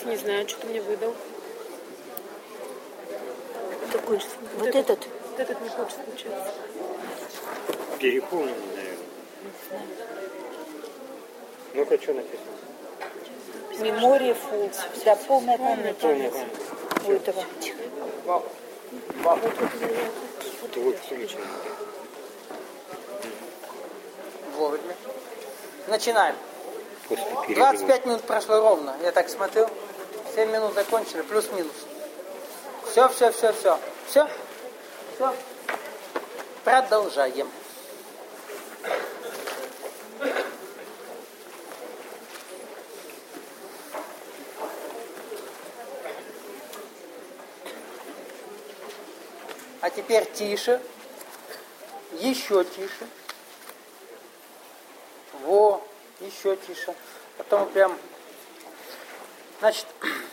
Не знаю, что ты мне выдал. Какой же? Вот этот? Вот этот не хочет включаться. Переполненный, наверное. Ну-ка, что написано? Memory full. Да, полная память. Полная У этого. Вот его включено. Вовремя. Начинаем. После перерыва. 25 минут прошло ровно. Я так смотрю. 7 минут закончили, плюс-минус. Все. Все? Все. Продолжаем. А теперь тише. Еще тише. Во, еще тише. Потом прям... Значит,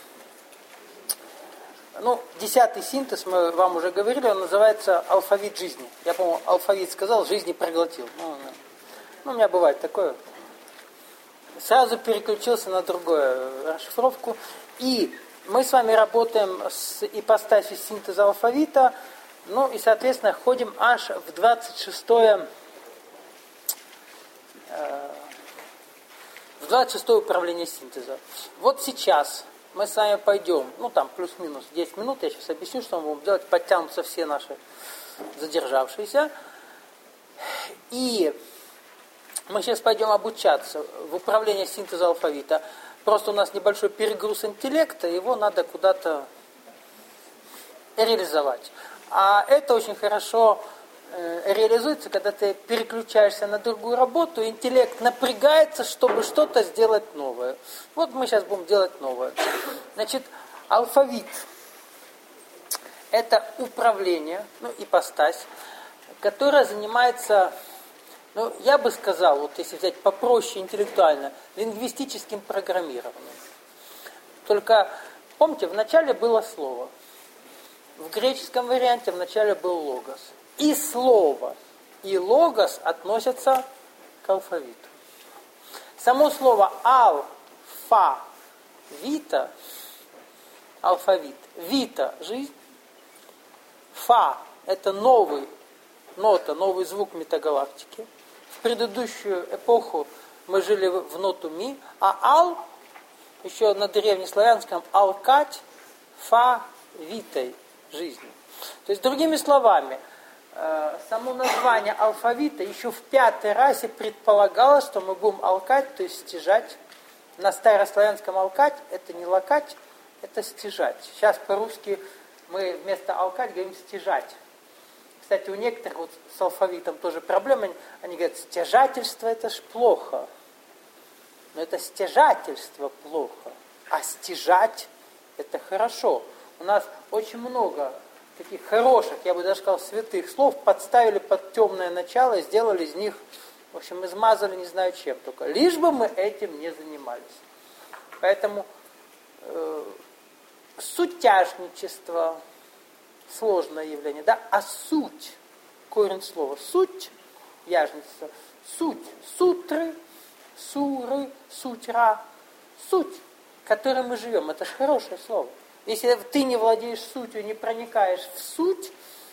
10-й синтез, мы вам уже говорили, он называется алфавит жизни. Я, по-моему, алфавит сказал, жизни проглотил. У меня бывает такое. Сразу переключился на другую расшифровку. И мы с вами работаем с ипостасью синтеза алфавита. И, соответственно, ходим аж в 26-е управление синтеза. Вот сейчас мы с вами пойдем, там плюс-минус 10 минут, я сейчас объясню, что мы будем делать, подтянутся все наши задержавшиеся. И мы сейчас пойдем обучаться в управлении синтеза алфавита. Просто у нас небольшой перегруз интеллекта, его надо куда-то реализовать. А это очень хорошо реализуется, когда ты переключаешься на другую работу, интеллект напрягается, чтобы что-то сделать новое. Вот мы сейчас будем делать новое. Значит, алфавит – это управление, ипостась, которая занимается, я бы сказал, вот если взять попроще интеллектуально, лингвистическим программированием. Только, помните, вначале было слово. В греческом варианте вначале был логос. И слово, и логос относятся к алфавиту. Само слово алфа-вита, алфавит, вита – жизнь, фа – это новый звук метагалактики. В предыдущую эпоху мы жили в ноту ми, а ал, еще на древнеславянском алкать, фа витой жизни. То есть, другими словами, само название алфавита еще в 5-й расе предполагалось, что мы будем алкать, то есть стяжать. На старославянском алкать – это не лакать, это стяжать. Сейчас по-русски мы вместо алкать говорим стяжать. Кстати, у некоторых вот с алфавитом тоже проблемы. Они говорят, стяжательство – это ж плохо. Но это стяжательство плохо. А стяжать – это хорошо. У нас очень много таких хороших, я бы даже сказал, святых слов подставили под темное начало и сделали из них, в общем, измазали не знаю чем только. Лишь бы мы этим не занимались. Поэтому сутяжничество – сложное явление, да? А суть, корень слова, суть, яжничество, суть, сутры, суры, сутьра, суть, которой мы живем, это же хорошее слово. Если ты не владеешь сутью, не проникаешь в суть,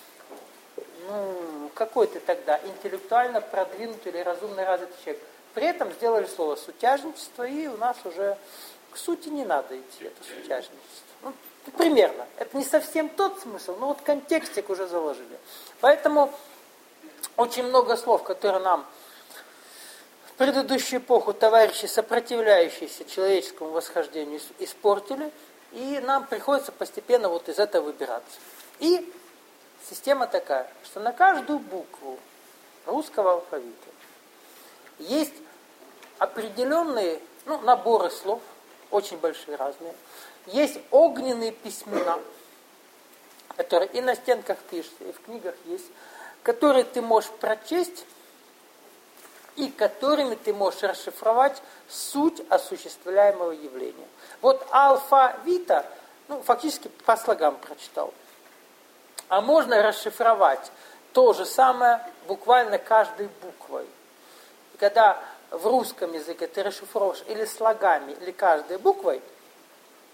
какой ты тогда интеллектуально продвинутый или разумно развитый человек? При этом сделали слово сутяжничество, и у нас уже к сути не надо идти, это сутяжничество. Примерно. Это не совсем тот смысл, но вот контекстик уже заложили. Поэтому очень много слов, которые нам в предыдущую эпоху товарищи, сопротивляющиеся человеческому восхождению, испортили. И нам приходится постепенно вот из этого выбираться. И система такая, что на каждую букву русского алфавита есть определенные наборы слов, очень большие, разные. Есть огненные письмена, которые и на стенках пишутся, и в книгах есть, которые ты можешь прочесть, и которыми ты можешь расшифровать суть осуществляемого явления. Вот алфавита, фактически по слогам прочитал. А можно расшифровать то же самое буквально каждой буквой. И когда в русском языке ты расшифровываешь или слогами, или каждой буквой,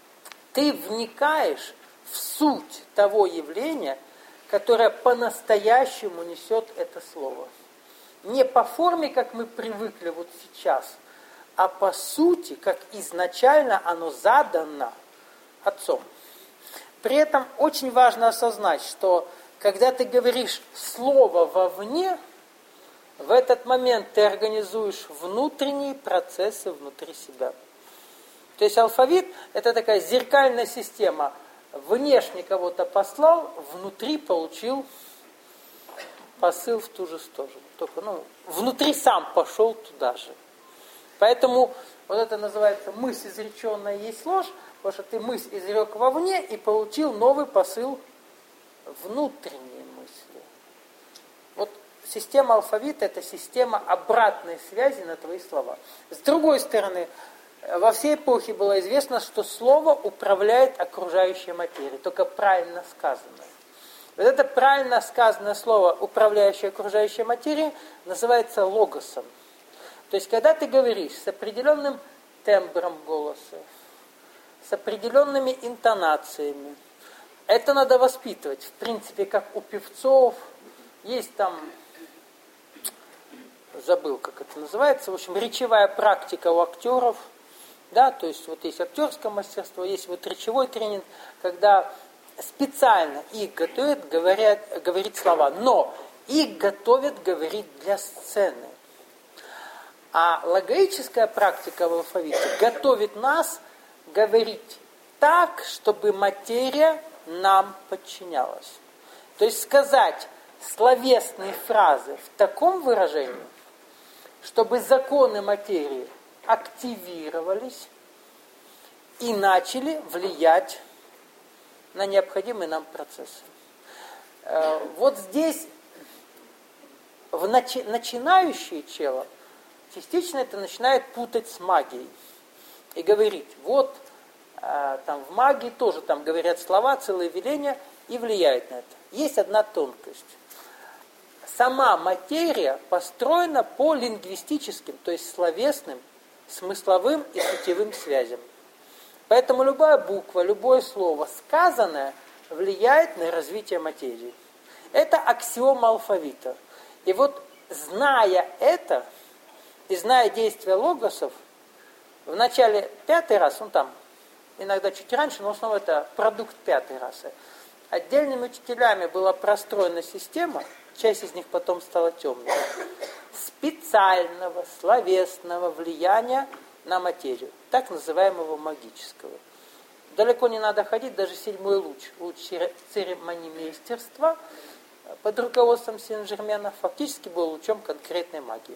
ты вникаешь в суть того явления, которое по-настоящему несет это слово. Не по форме, как мы привыкли вот сейчас, а по сути, как изначально оно задано Отцом. При этом очень важно осознать, что когда ты говоришь слово вовне, в этот момент ты организуешь внутренние процессы внутри себя. То есть алфавит – это такая зеркальная система. Внешне кого-то послал, внутри получил посыл в ту же сторону. Только внутри сам пошел туда же. Поэтому вот это называется мысль изреченная есть ложь, потому что ты мысль изрек вовне и получил новый посыл внутренней мысли. Вот система алфавита – это система обратной связи на твои слова. С другой стороны, во всей эпохе было известно, что слово управляет окружающей материей, только правильно сказанное. Вот это правильно сказанное слово, управляющее окружающей материей, называется логосом. То есть, когда ты говоришь с определенным тембром голоса, с определенными интонациями, это надо воспитывать. В принципе, как у певцов, есть там, забыл, как это называется, в общем, речевая практика у актеров. Да, то есть вот есть актерское мастерство, есть вот речевой тренинг, когда специально их готовят говорить слова, но их готовят говорить для сцены. А логическая практика в алфавите готовит нас говорить так, чтобы материя нам подчинялась. То есть сказать словесные фразы в таком выражении, чтобы законы материи активировались и начали влиять на необходимые нам процессы. Вот здесь начинающее чело частично это начинает путать с магией и говорить, вот там в магии тоже там говорят слова, целые веления и влияют на это. Есть одна тонкость. Сама материя построена по лингвистическим, то есть словесным, смысловым и сутевым связям. Поэтому любая буква, любое слово, сказанное, влияет на развитие материи. Это аксиома алфавита. И вот, зная это, и зная действия логосов, в начале 5-й раз, там иногда чуть раньше, но в основном это продукт 5-й расы, отдельными учителями была простроена система, часть из них потом стала темной, специального словесного влияния на материю, так называемого магического. Далеко не надо ходить, даже 7-й луч церемонимейстерства под руководством Сен-Жермена фактически был лучом конкретной магии.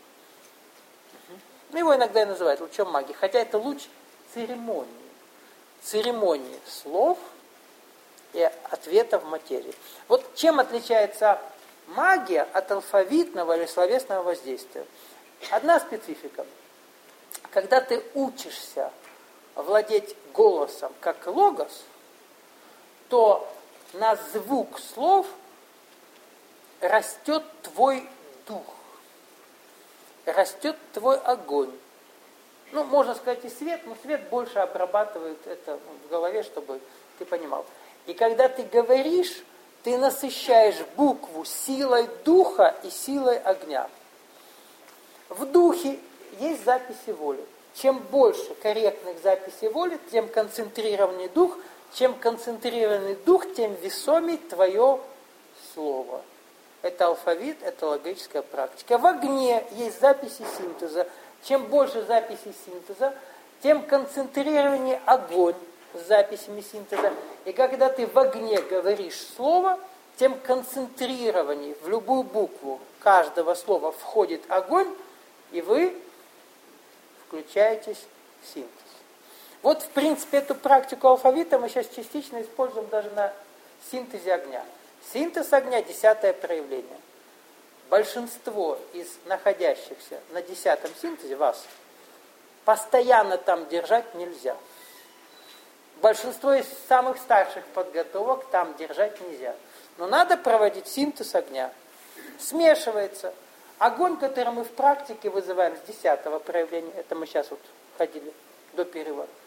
Его иногда и называют лучом магии, хотя это луч церемонии. Церемонии слов и ответа в материи. Вот чем отличается магия от алфавитного или словесного воздействия? Одна специфика. Когда ты учишься владеть голосом как логос, то на звук слов растет твой дух, растет твой огонь. Можно сказать и свет, но свет больше обрабатывает это в голове, чтобы ты понимал. И когда ты говоришь, ты насыщаешь букву силой духа и силой огня. В духе есть записи воли. Чем больше корректных записей воли, тем концентрированнее дух. Чем концентрированный дух, тем весомее твое слово. Это алфавит, это логическая практика. В огне есть записи синтеза. Чем больше записей синтеза, тем концентрированнее огонь с записями синтеза. И когда ты в огне говоришь слово, тем концентрированнее в любую букву каждого слова входит огонь, и вы включаетесь в синтез. Вот, в принципе, эту практику алфавита мы сейчас частично используем даже на синтезе огня. Синтез огня – 10-е проявление. Большинство из находящихся на 10-м синтезе, вас, постоянно там держать нельзя. Большинство из самых старших подготовок там держать нельзя. Но надо проводить синтез огня. Смешивается. Огонь, который мы в практике вызываем с 10-го проявления, это мы сейчас вот ходили до перерыва,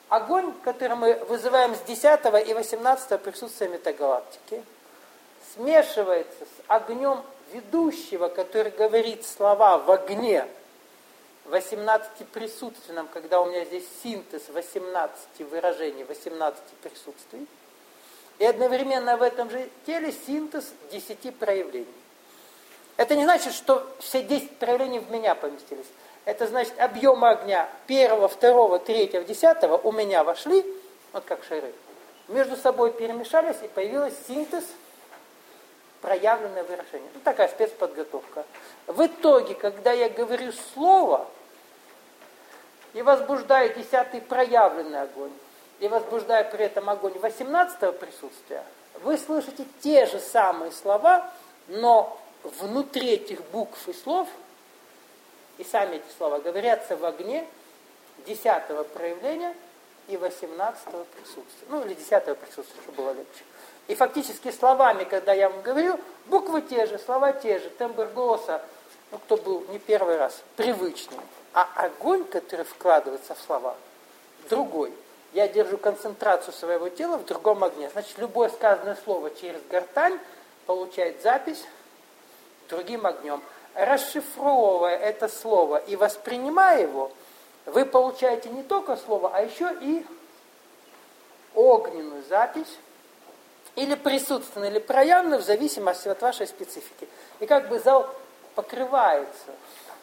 огонь, который мы вызываем с 10 и 18 присутствия метагалактики, смешивается с огнем ведущего, который говорит слова в огне 18-присутственном, когда у меня здесь синтез 18 выражений, 18 присутствий, и одновременно в этом же теле синтез 10 проявлений. Это не значит, что все 10 проявлений в меня поместились. Это значит, объемы огня 1, 2, 3, 10 у меня вошли, вот как шары, между собой перемешались, и появился синтез, проявленное выражение. Ну, такая спецподготовка. В итоге, когда я говорю слово и возбуждаю 10-й проявленный огонь, и возбуждаю при этом огонь 18-го присутствия, вы слышите те же самые слова, но внутри этих букв и слов, и сами эти слова говорятся в огне 10-го проявления и 18-го присутствия. Ну, или 10-го присутствия, чтобы было легче. И фактически словами, когда я вам говорю, буквы те же, слова те же, тембр голоса, ну, кто был не первый раз, привычный. А огонь, который вкладывается в слова, другой. Я держу концентрацию своего тела в другом огне. Значит, любое сказанное слово через гортань получает запись другим огнем. Расшифровывая это слово и воспринимая его, вы получаете не только слово, а еще и огненную запись, или присутственную, или проявленную, в зависимости от вашей специфики. И как бы зал покрывается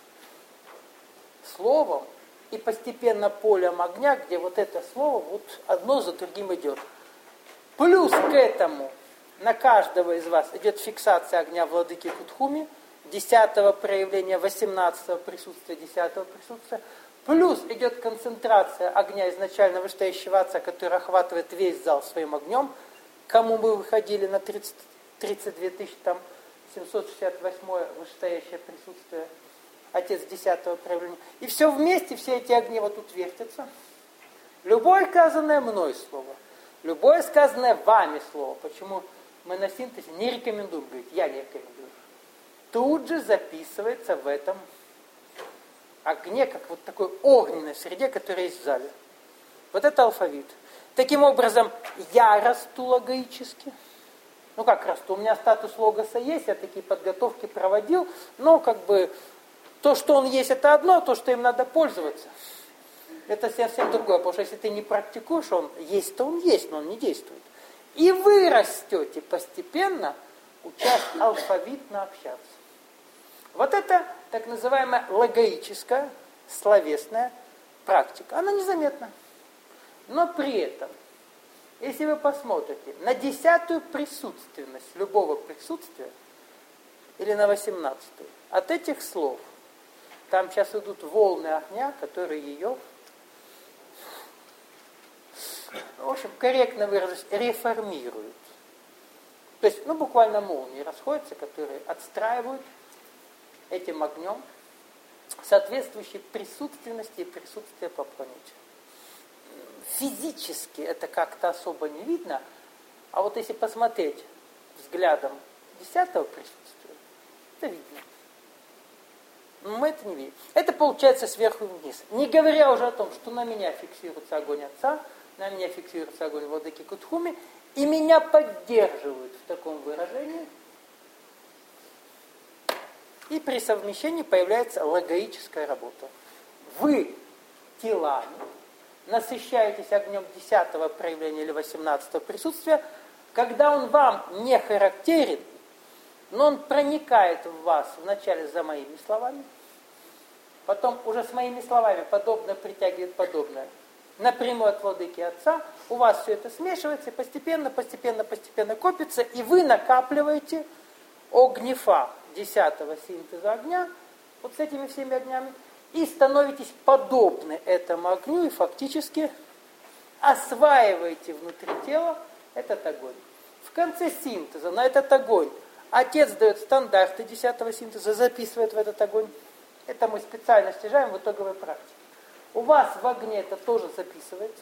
словом, и постепенно полем огня, где вот это слово вот одно за другим идет. Плюс к этому на каждого из вас идет фиксация огня владыки Кутхуми, 10-го проявления, 18-го присутствия, 10-го присутствия. Плюс идет концентрация огня изначально вышестоящего отца, который охватывает весь зал своим огнем. Кому мы выходили на 32 тысячи, там 768 вышестоящее присутствие, отец 10-го проявления. И все вместе, все эти огни вот тут вертятся. Любое сказанное мной слово, любое сказанное вами слово, почему мы на синтезе не рекомендуем говорить, я не рекомендую, тут же записывается в этом огне, как вот такой огненной среде, которая есть в зале. Вот это алфавит. Таким образом, я расту логически. Ну как расту? У меня статус логоса есть, я такие подготовки проводил, но как бы то, что он есть, это одно, то, что им надо пользоваться, это совсем другое. Потому что если ты не практикуешь, он есть-то он есть, но он не действует. И вы растете постепенно, учась алфавитно общаться. Вот это так называемая логоическая, словесная практика. Она незаметна. Но при этом, если вы посмотрите на 10-ю присутственность любого присутствия, или на 18-ю, от этих слов, там сейчас идут волны огня, которые ее, в общем, корректно выразить, реформируют. То есть, буквально молнии расходятся, которые отстраивают этим огнем соответствующей присутственности и присутствия по планете. Физически это как-то особо не видно, а вот если посмотреть взглядом 10-го присутствия, это видно. Но мы это не видим. Это получается сверху вниз. Не говоря уже о том, что на меня фиксируется огонь Отца, на меня фиксируется огонь владыки Кутхуми, и меня поддерживают в таком выражении. И при совмещении появляется логоическая работа. Вы телами насыщаетесь огнем 10-го проявления или 18-го присутствия, когда он вам не характерен, но он проникает в вас вначале за моими словами, потом уже с моими словами подобное притягивает подобное. Напрямую от владыки Отца у вас все это смешивается, и постепенно копится, и вы накапливаете огнефа 10-го синтеза огня, вот с этими всеми огнями, и становитесь подобны этому огню, и фактически осваиваете внутри тела этот огонь. В конце синтеза на этот огонь Отец дает стандарты 10-го синтеза, записывает в этот огонь. Это мы специально стяжаем в итоговой практике. У вас в огне это тоже записывается.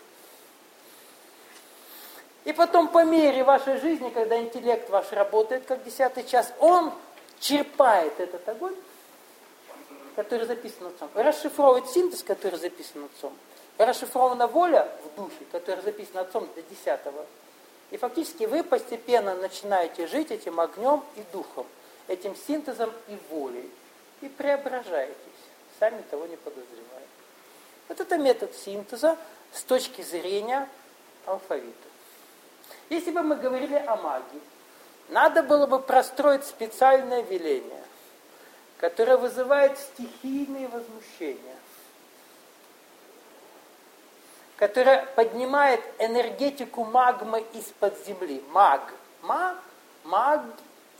И потом по мере вашей жизни, когда интеллект ваш работает как 10-й час, он черпает этот огонь, который записан Отцом, расшифровывает синтез, который записан Отцом, расшифрована воля в духе, которая записана Отцом до 10-го. И фактически вы постепенно начинаете жить этим огнем и духом, этим синтезом и волей. И преображаетесь, сами того не подозревая. Вот это метод синтеза с точки зрения алфавита. Если бы мы говорили о магии, надо было бы простроить специальное веление, которое вызывает стихийные возмущения, которое поднимает энергетику магмы из-под земли. Магия.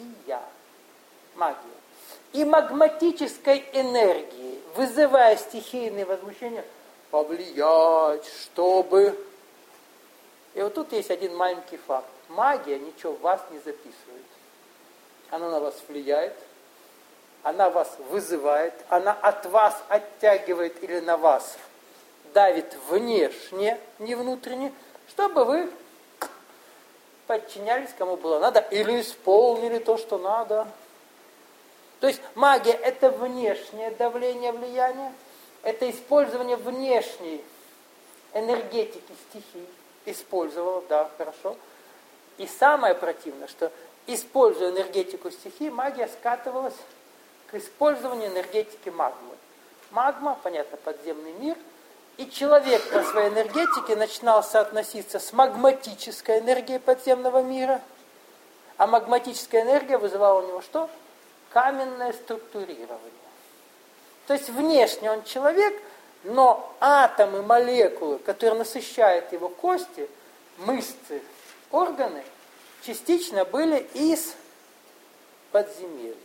И магматической энергии, вызывая стихийные возмущения, повлиять, чтобы... И вот тут есть один маленький факт. Магия ничего в вас не записывает. Она на вас влияет, она вас вызывает, она от вас оттягивает или на вас давит внешне, не внутренне, чтобы вы подчинялись кому было надо или исполнили то, что надо. То есть магия – это внешнее давление, влияние, это использование внешней энергетики стихий. Использовала, да, хорошо. И самое противное, что, используя энергетику стихий, магия скатывалась к использованию энергетики магмы. Магма, понятно, подземный мир, и человек по своей энергетике начинал соотноситься с магматической энергией подземного мира, а магматическая энергия вызывала у него что? Каменное структурирование. То есть внешне он человек, но атомы, молекулы, которые насыщают его кости, мышцы, органы, частично были из подземелья.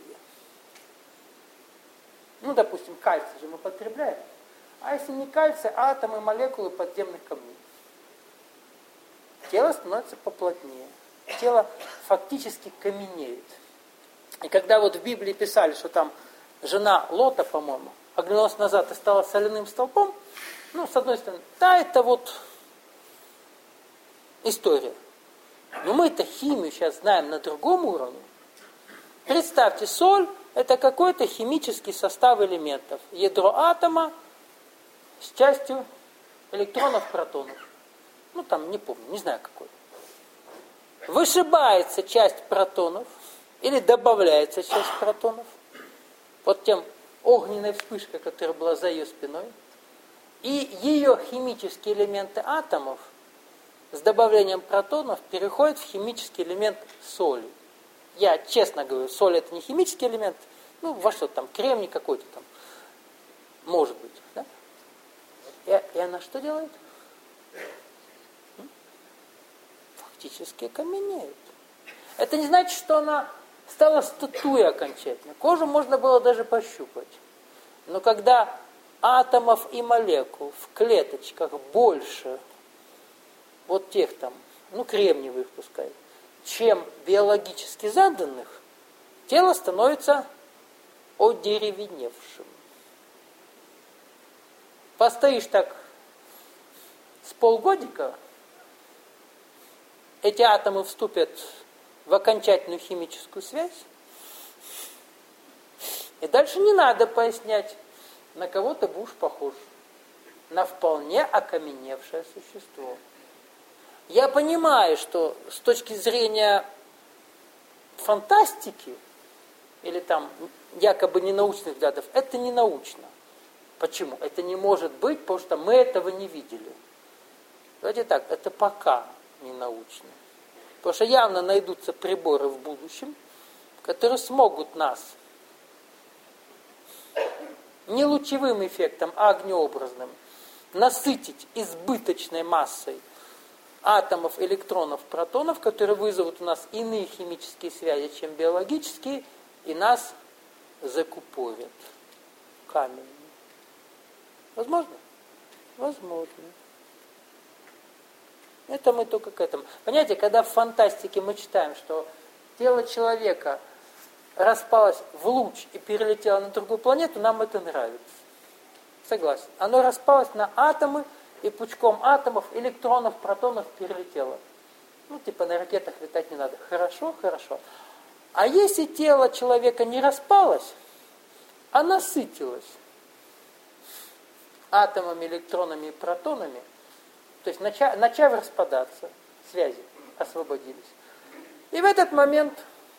Ну, допустим, кальций же мы потребляем. А если не кальций, атомы, молекулы подземных камней. Тело становится поплотнее. Тело фактически каменеет. И когда вот в Библии писали, что там жена Лота, по-моему, оглянулась назад и стала соляным столпом, ну, с одной стороны, да, это вот история. Но мы-то химию сейчас знаем на другом уровне. Представьте, соль – это какой-то химический состав элементов. Ядро атома с частью электронов, протонов. Ну, там, не помню, не знаю какой. Вышибается часть протонов или добавляется часть протонов под тем огненной вспышкой, которая была за ее спиной. И ее химические элементы атомов с добавлением протонов переходят в химический элемент соли. Я честно говорю, соль это не химический элемент, ну, во что там, кремний какой-то там, может быть. Да? И она что делает? Фактически каменеет. Это не значит, что она стала статуей окончательно. Кожу можно было даже пощупать. Но когда атомов и молекул в клеточках больше, вот тех там, ну, кремниевых пускай, чем биологически заданных, тело становится одеревеневшим. Постоишь так с полгодика, эти атомы вступят в окончательную химическую связь, и дальше не надо пояснять, на кого ты будешь похож. На вполне окаменевшее существо. Я понимаю, что с точки зрения фантастики или там якобы ненаучных взглядов, это не научно. Почему? Это не может быть, потому что мы этого не видели. Давайте так, это пока не научно. Потому что явно найдутся приборы в будущем, которые смогут нас не лучевым эффектом, а огнеобразным насытить избыточной массой атомов, электронов, протонов, которые вызовут у нас иные химические связи, чем биологические, и нас закупорят каменными. Возможно? Возможно. Это мы только к этому. Понимаете, когда в фантастике мы читаем, что тело человека распалось в луч и перелетело на другую планету, нам это нравится. Согласен. Оно распалось на атомы, и пучком атомов, электронов, протонов перелетело. Ну, типа на ракетах летать не надо. Хорошо, хорошо. А если тело человека не распалось, а насытилось атомами, электронами и протонами, то есть начав распадаться, связи освободились. И в этот момент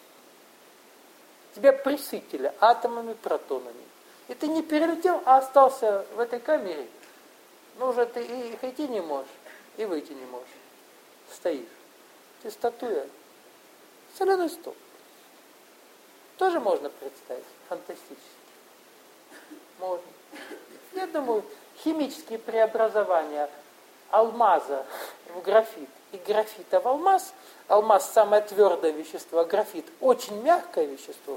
тебя присытили атомами, протонами. И ты не перелетел, а остался в этой камере. Ну уже ты и идти не можешь, и выйти не можешь. Стоишь. Ты статуя. Соляной столб. Тоже можно представить. Фантастически. Можно. Я думаю, химические преобразования алмаза в графит и графита в алмаз. Алмаз самое твердое вещество, а графит очень мягкое вещество.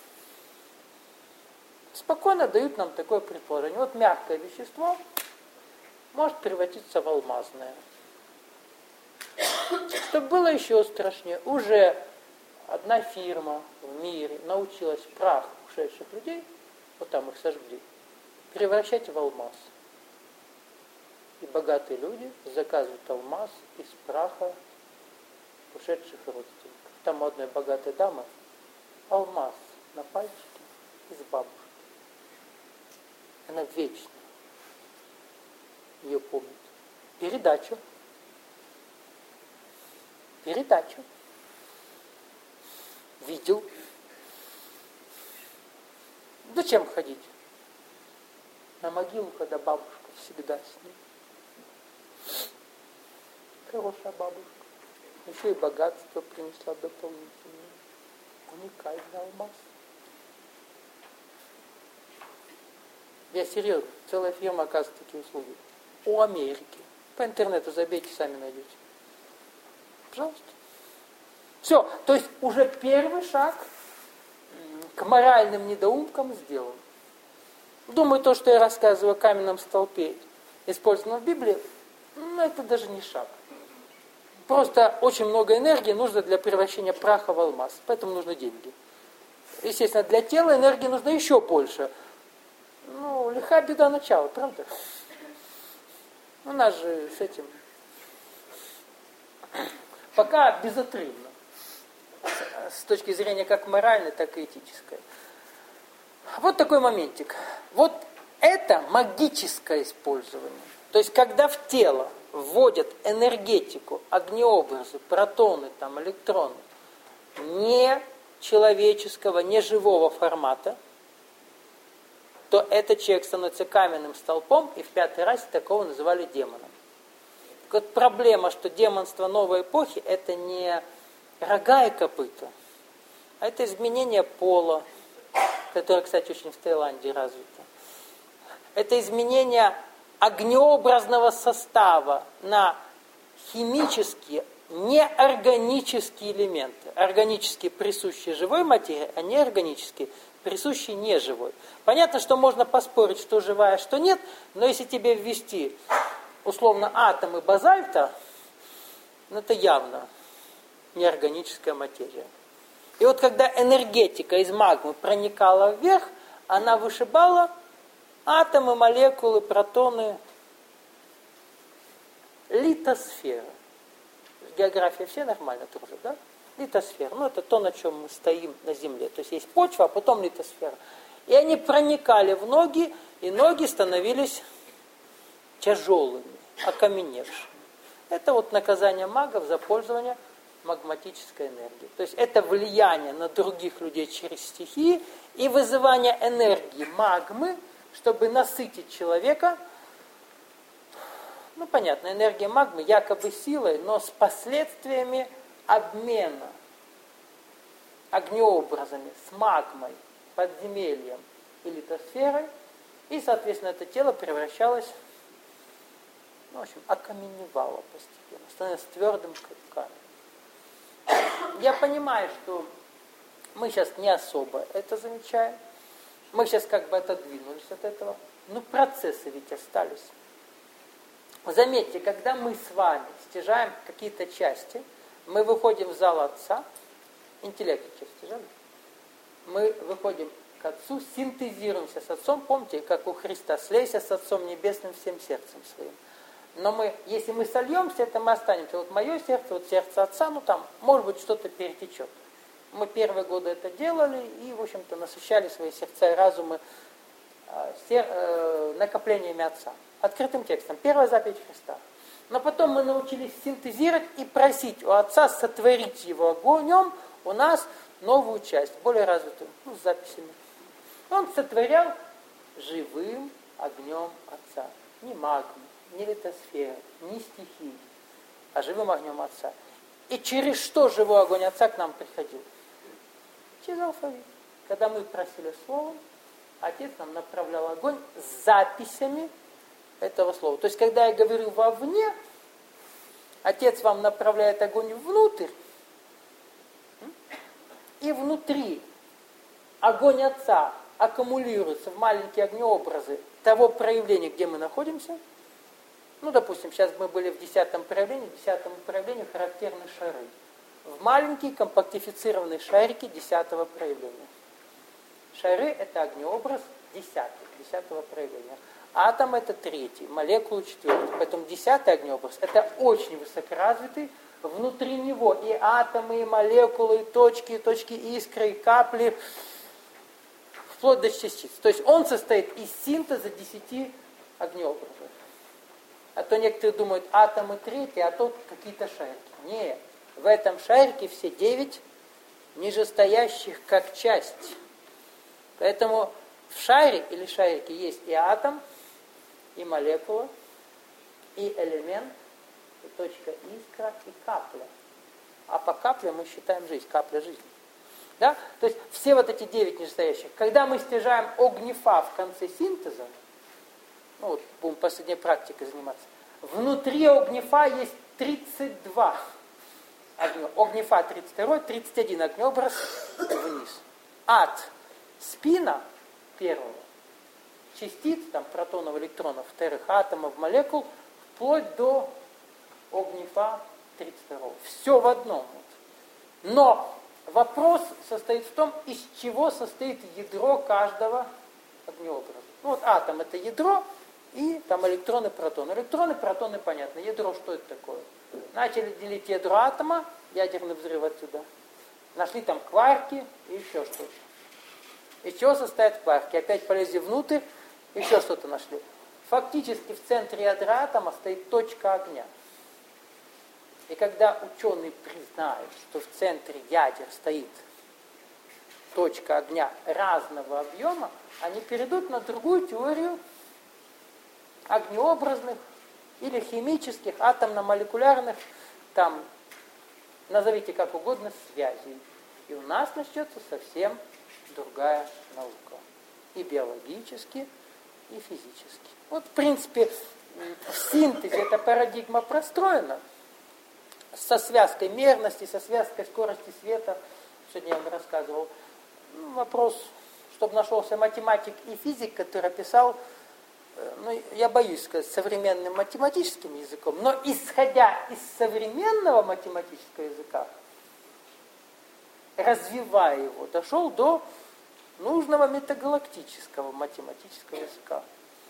Спокойно дают нам такое предположение. Вот мягкое вещество может превратиться в алмазное. Чтобы было еще страшнее, уже одна фирма в мире научилась прах ушедших людей, вот там их сожгли, превращать в алмаз. И богатые люди заказывают алмаз из праха ушедших родственников. Там у одной богатой дамы алмаз на пальчике из бабушки. Она вечно ее помнит. Передачу. Видел. Зачем ходить? На могилу, когда бабушка всегда с ним. Хорошая бабушка. Еще и богатство принесла дополнительное. Уникальный алмаз. Я серьезно. Целая фирма оказывает такие услуги. У Америки. По интернету забейте, сами найдете. Пожалуйста. Все. То есть уже первый шаг к моральным недоумкам сделан. Думаю, то, что я рассказываю о каменном столпе, использованном в Библии, это даже не шаг. Просто очень много энергии нужно для превращения праха в алмаз. Поэтому нужны деньги. Естественно, для тела энергии нужно еще больше. Лиха беда начала, правда? У нас же с этим пока безотрывно. С точки зрения как моральной, так и этической. Вот такой моментик. Вот это магическое использование. То есть, когда в тело вводят энергетику, огнеобразы, протоны, электроны, не человеческого, не живого формата, то этот человек становится каменным столпом, и в пятой расе такого называли демоном. Так вот, проблема, что демонство новой эпохи – это не рога и копыта, а это изменение пола, которое, кстати, очень в Таиланде развито. Это изменение огнеобразного состава на химические, неорганические элементы. Органические присущие живой материи, а неорганические присущие неживой. Понятно, что можно поспорить, что живая, что нет, но если тебе ввести условно атомы базальта, это явно неорганическая материя. И вот когда энергетика из магмы проникала вверх, она вышибала атомы, молекулы, протоны, литосфера. География все нормально дружат, да? Литосфера. Это то, на чем мы стоим на Земле. То есть есть почва, а потом литосфера. И они проникали в ноги, и ноги становились тяжелыми, окаменевшими. Это вот наказание магов за пользование магматической энергией. То есть это влияние на других людей через стихии и вызывание энергии магмы, чтобы насытить человека. Понятно, энергия магмы якобы силой, но с последствиями обмена огнеобразами с магмой, подземельем и литосферой, и, соответственно, это тело превращалось, окаменевало постепенно, становилось твердым, как камень. Я понимаю, что мы сейчас не особо это замечаем, мы сейчас отодвинулись от этого, но процессы ведь остались. Заметьте, когда мы с вами стяжаем какие-то части, мы выходим в зал Отца, интеллект часть стяжали, мы выходим к Отцу, синтезируемся с Отцом, помните, как у Христа, слейся с Отцом Небесным всем сердцем своим. Но если мы сольемся, это мы останемся. Вот мое сердце, вот сердце Отца, может быть, что-то перетечет. Мы первые годы это делали и, в общем-то, насыщали свои сердца и разумы накоплениями Отца. Открытым текстом. Первая заповедь Христа. Но потом мы научились синтезировать и просить у Отца сотворить его огнем у нас новую часть, более развитую, с записями. Он сотворял живым огнем Отца. Не магмой, не литосферой, не стихией, а живым огнем Отца. И через что живой огонь Отца к нам приходил? Через алфавит. Когда мы просили словом, Отец нам направлял огонь с записями этого слова. То есть, когда я говорю вовне, Отец вам направляет огонь внутрь, и внутри огонь Отца аккумулируется в маленькие огнеобразы того проявления, где мы находимся. Ну, допустим, сейчас мы были в 10-м проявлении. 10-му проявлению характерны шары. В маленькие компактифицированные шарики 10-го проявления. Шары – это огнеобраз 10-го проявления. Атом – это 3-й, молекула 4-й. Поэтому 10-й огнеобраз – это очень высокоразвитый. Внутри него и атомы, и молекулы, и точки искры, и капли, вплоть до частиц. То есть он состоит из синтеза 10 огнеобразов. А то некоторые думают, атомы 3, а то какие-то шарики. Нет, в этом шарике все 9 нижестоящих как часть. Поэтому в шаре или шарике есть и атом, и молекула, и элемент, и точка искра, и капля. А по капле мы считаем жизнь, капля жизни. Да? То есть все вот эти 9 нижестоящих. Когда мы стяжаем огнефа в конце синтеза, ну вот будем последней практикой заниматься, внутри огнефа есть 32 огнефа 32, 31 огнеобраз вниз. От спина первого, частиц, там, протонов, электронов, вторых, атомов, молекул, вплоть до огнефа 32. Все в одном. Но вопрос состоит в том, из чего состоит ядро каждого огнеобраза. Ну вот атом – это ядро, и там электроны, протоны. Электроны, протоны, понятно. Ядро, что это такое? Начали делить ядро атома, ядерный взрыв отсюда. Нашли там кварки и еще что-то. Из чего состоят кварки? Опять полезли внутрь, еще что-то нашли. Фактически в центре ядра атома стоит точка огня. И когда ученые признают, что в центре ядер стоит точка огня разного объема, они перейдут на другую теорию огнеобразных или химических, атомно-молекулярных, там, назовите как угодно, связей. И у нас начнется совсем другая наука. И биологически, и физически. Вот, в принципе, в синтезе эта парадигма простроена. Со связкой мерности, со связкой скорости света. Сегодня я вам рассказывал. Вопрос, чтобы нашелся математик и физик, который описал, ну, я боюсь сказать, современным математическим языком, но исходя из современного математического языка, развивая его, дошел до нужного метагалактического математического языка.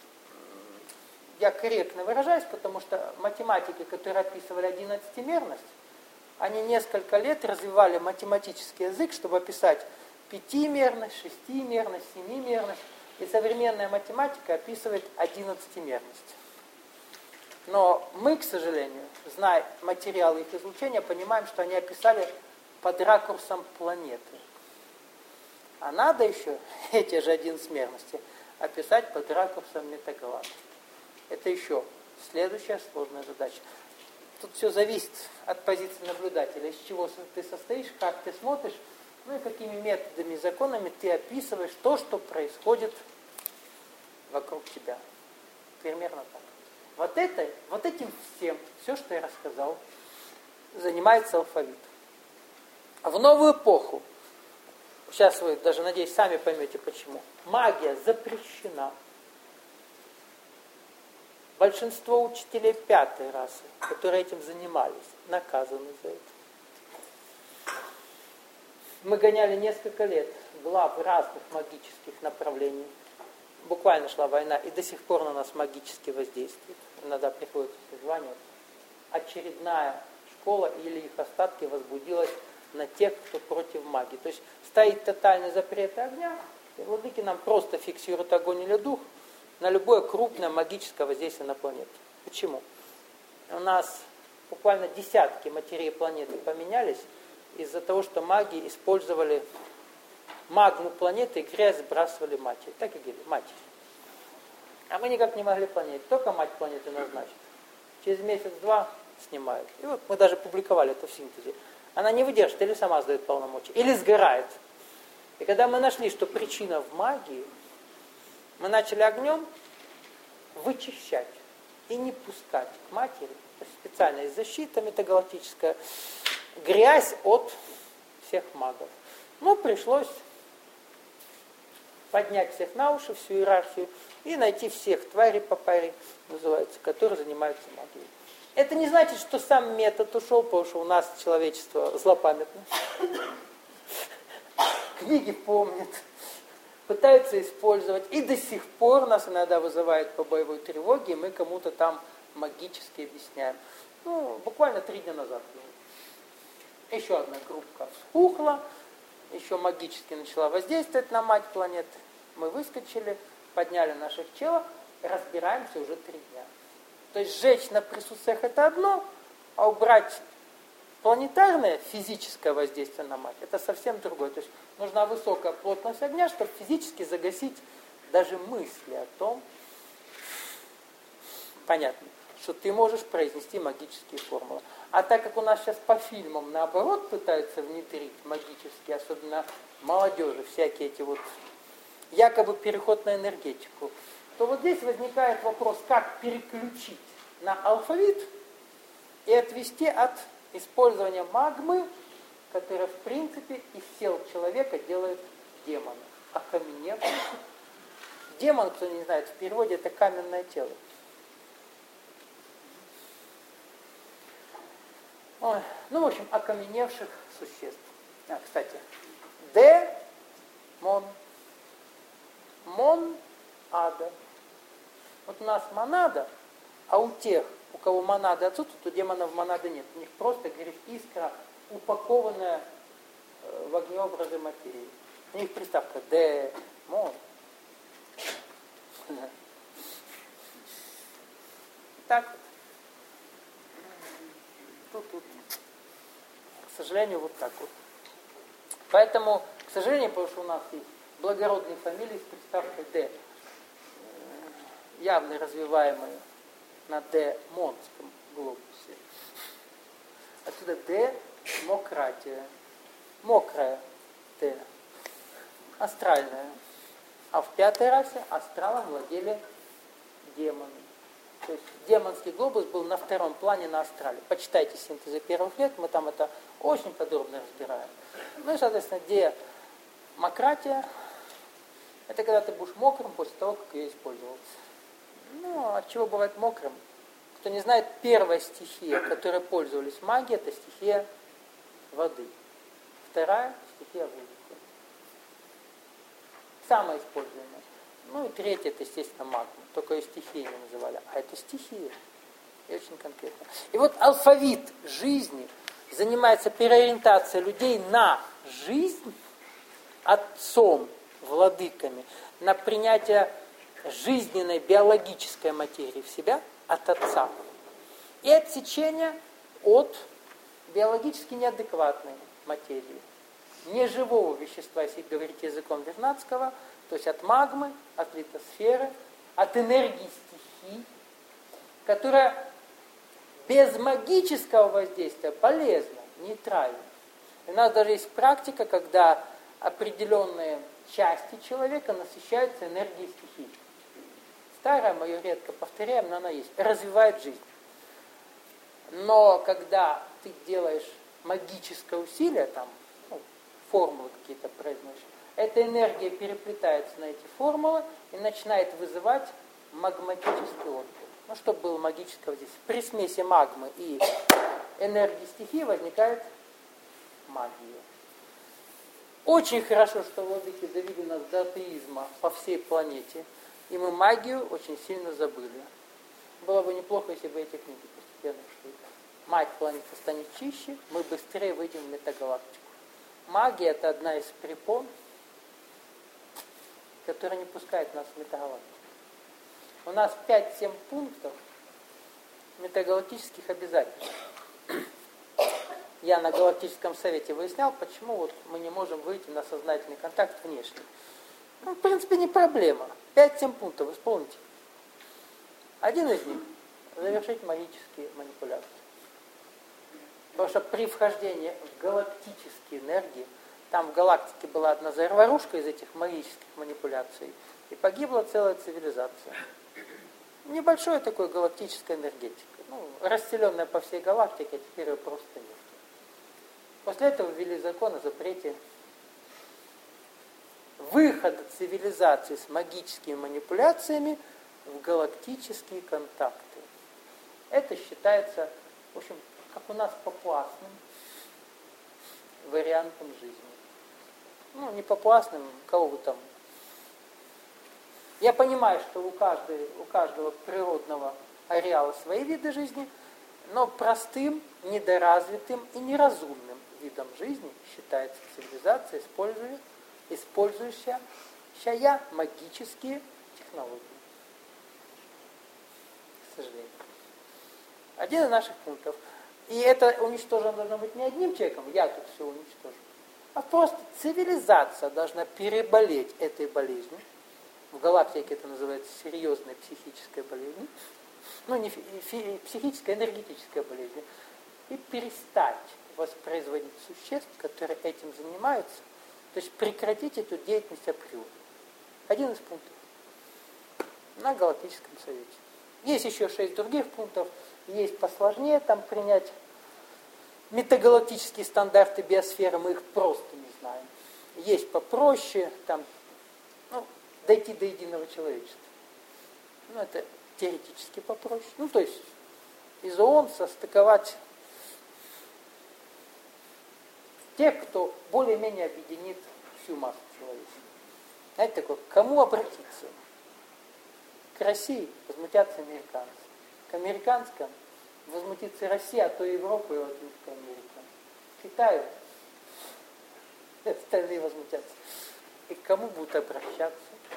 Я корректно выражаюсь, потому что математики, которые описывали 11-мерность, они несколько лет развивали математический язык, чтобы описать 5-мерность, 6-мерность, 7-мерность. И современная математика описывает 11-мерность. Но мы, к сожалению, зная материалы их излучения, понимаем, что они описали под ракурсом планеты. А надо еще эти же 11-мерности описать под ракурсом метагалактики. Это еще следующая сложная задача. Тут все зависит от позиции наблюдателя, из чего ты состоишь, как ты смотришь, ну и какими методами и законами ты описываешь то, что происходит вокруг тебя. Примерно так. Вот этим всем, все, что я рассказал, занимается алфавит. А в новую эпоху, сейчас вы даже, надеюсь, сами поймете почему, магия запрещена. Большинство учителей 5-й расы, которые этим занимались, наказаны за это. Мы гоняли несколько лет глав разных магических направлений. Буквально шла война, и до сих пор на нас магически воздействует. Иногда приходится звание. Очередная школа или их остатки возбудилась на тех, кто против магии. То есть стоит тотальный запрет огня, И владыки нам просто фиксируют огонь или дух на любое крупное магическое воздействие на планету. Почему? У нас буквально десятки матерей планеты поменялись из-за того, что маги использовали магму планеты и грязь сбрасывали матери. Так и говорили, матери. А мы никак не могли понять, только мать планеты назначит. Через месяц-два снимают. И вот мы даже публиковали это в синтезе. Она не выдержит, или сама сдает полномочия, или сгорает. И когда мы нашли, что причина в магии, мы начали огнем вычищать и не пускать к матери, то есть специальная защита метагалактическая, грязь от всех магов. Ну, пришлось поднять всех на уши, всю иерархию, и найти всех тварей по паре, называется, которые занимаются магией. Это не значит, что сам метод ушел, потому что у нас человечество злопамятно. Книги помнят, пытаются использовать, и до сих пор нас иногда вызывают по боевой тревоге, и мы кому-то там магически объясняем. Ну, буквально 3 дня назад. Еще одна группа вспухла, еще магически начала воздействовать на мать планеты. Мы выскочили, подняли наших челов, разбираемся уже 3 дня. То есть сжечь на присутствиях это одно, а убрать планетарное физическое воздействие на мать это совсем другое. То есть нужна высокая плотность огня, чтобы физически загасить даже мысли о том, понятно, что ты можешь произнести магические формулы. А так как у нас сейчас по фильмам наоборот пытаются внедрить магические, особенно молодежи, всякие эти вот якобы переход на энергетику, то вот здесь возникает вопрос, как переключить на алфавит и отвести от использования магмы, которая в принципе из тел человека делает демона, окаменевший. Демон, кто не знает, в переводе это каменное тело. Ой, ну, в общем, окаменевших существ. Кстати, демон, ада. Вот у нас монада, а у тех, у кого монады отсутствуют, у демонов монады нет. У них просто, говорит, искра, упакованная в огнеобразы материи. У них приставка демон. Так вот. Тут. К сожалению, вот так вот. Поэтому, к сожалению, потому что у нас есть благородные фамилии с приставкой «д», явно развиваемые на демонском глобусе. Отсюда демократия. Мокрая Д. Астральная. А в 5-й расе астралом владели демоны. То есть демонский глобус был на 2-м плане на астрале. Почитайте синтезы первых лет, мы там это очень подробно разбираем. Ну и, соответственно, демократия – это когда ты будешь мокрым после того, как ее использовал. Ну, от чего бывает мокрым? Кто не знает, первая стихия, которой пользовались маги, это стихия воды. 2-я стихия воздуха. Самая используемая. Ну и 3-я, это, естественно, магма. Только ее стихией не называли. А это стихия. И очень конкретно. И вот алфавит жизни занимается переориентацией людей на жизнь отцом, владыками, на принятие жизненной биологической материи в себя от отца. И отсечение от биологически неадекватной материи. Неживого вещества, если говорить языком Вернадского, то есть от магмы, от литосферы, от энергии стихий, которая без магического воздействия полезна, нейтральна. У нас даже есть практика, когда определенные части человека насыщаются энергией стихий. Старая, мы ее редко повторяем, но она есть. Развивает жизнь. Но когда ты делаешь магическое усилие, там, формулы какие-то произносишь, эта энергия переплетается на эти формулы и начинает вызывать магматический отклик. Ну, чтобы было магическое здесь. При смеси магмы и энергии стихии возникает магия. Очень хорошо, что владыки довели нас до атеизма по всей планете, и мы магию очень сильно забыли. Было бы неплохо, если бы эти книги постепенно шли. Мать планеты станет чище, мы быстрее выйдем в метагалактику. Магия – это одна из препон который не пускает нас в метагалактику. У нас 5-7 пунктов метагалактических обязательств. Я на Галактическом совете выяснял, почему вот мы не можем выйти на сознательный контакт внешний. Ну, в принципе, не проблема. 5-7 пунктов исполните. Один из них – завершить магические манипуляции. Потому что при вхождении в галактические энергии, там в галактике была одна заварушка из этих магических манипуляций, и погибла целая цивилизация. Небольшая такой галактическая энергетика. Ну, расселенная по всей галактике, а теперь ее просто нет. После этого ввели закон о запрете выхода цивилизации с магическими манипуляциями в галактические контакты. Это считается, в общем, как у нас папуасным вариантом жизни. Ну, не папуасным, кого вы там. Я понимаю, что у каждого природного ареала свои виды жизни, но простым, недоразвитым и неразумным видом жизни считается цивилизация, использующая магические технологии. К сожалению. Один из наших пунктов. И это уничтожено должно быть не одним человеком, я тут все уничтожу, а просто цивилизация должна переболеть этой болезнью. В галактике это называется серьезная психическая болезнь. Ну, не психическая, энергетическая болезнь. И перестать воспроизводить существ, которые этим занимаются. То есть прекратить эту деятельность априори. Один из пунктов. На Галактическом совете. Есть еще 6 других пунктов. Есть посложнее там принять метагалактические стандарты биосферы, мы их просто не знаем. Есть попроще, там, дойти до единого человечества. Ну, это теоретически попроще. Ну, то есть из ООН состыковать тех, кто более-менее объединит всю массу человечества. Знаете, такое, к кому обратиться? К России возмутятся американцы. К американским возмутится Россия, а то и Европа и Латинская Америка. К Китаю остальные возмутятся. И к кому будут обращаться?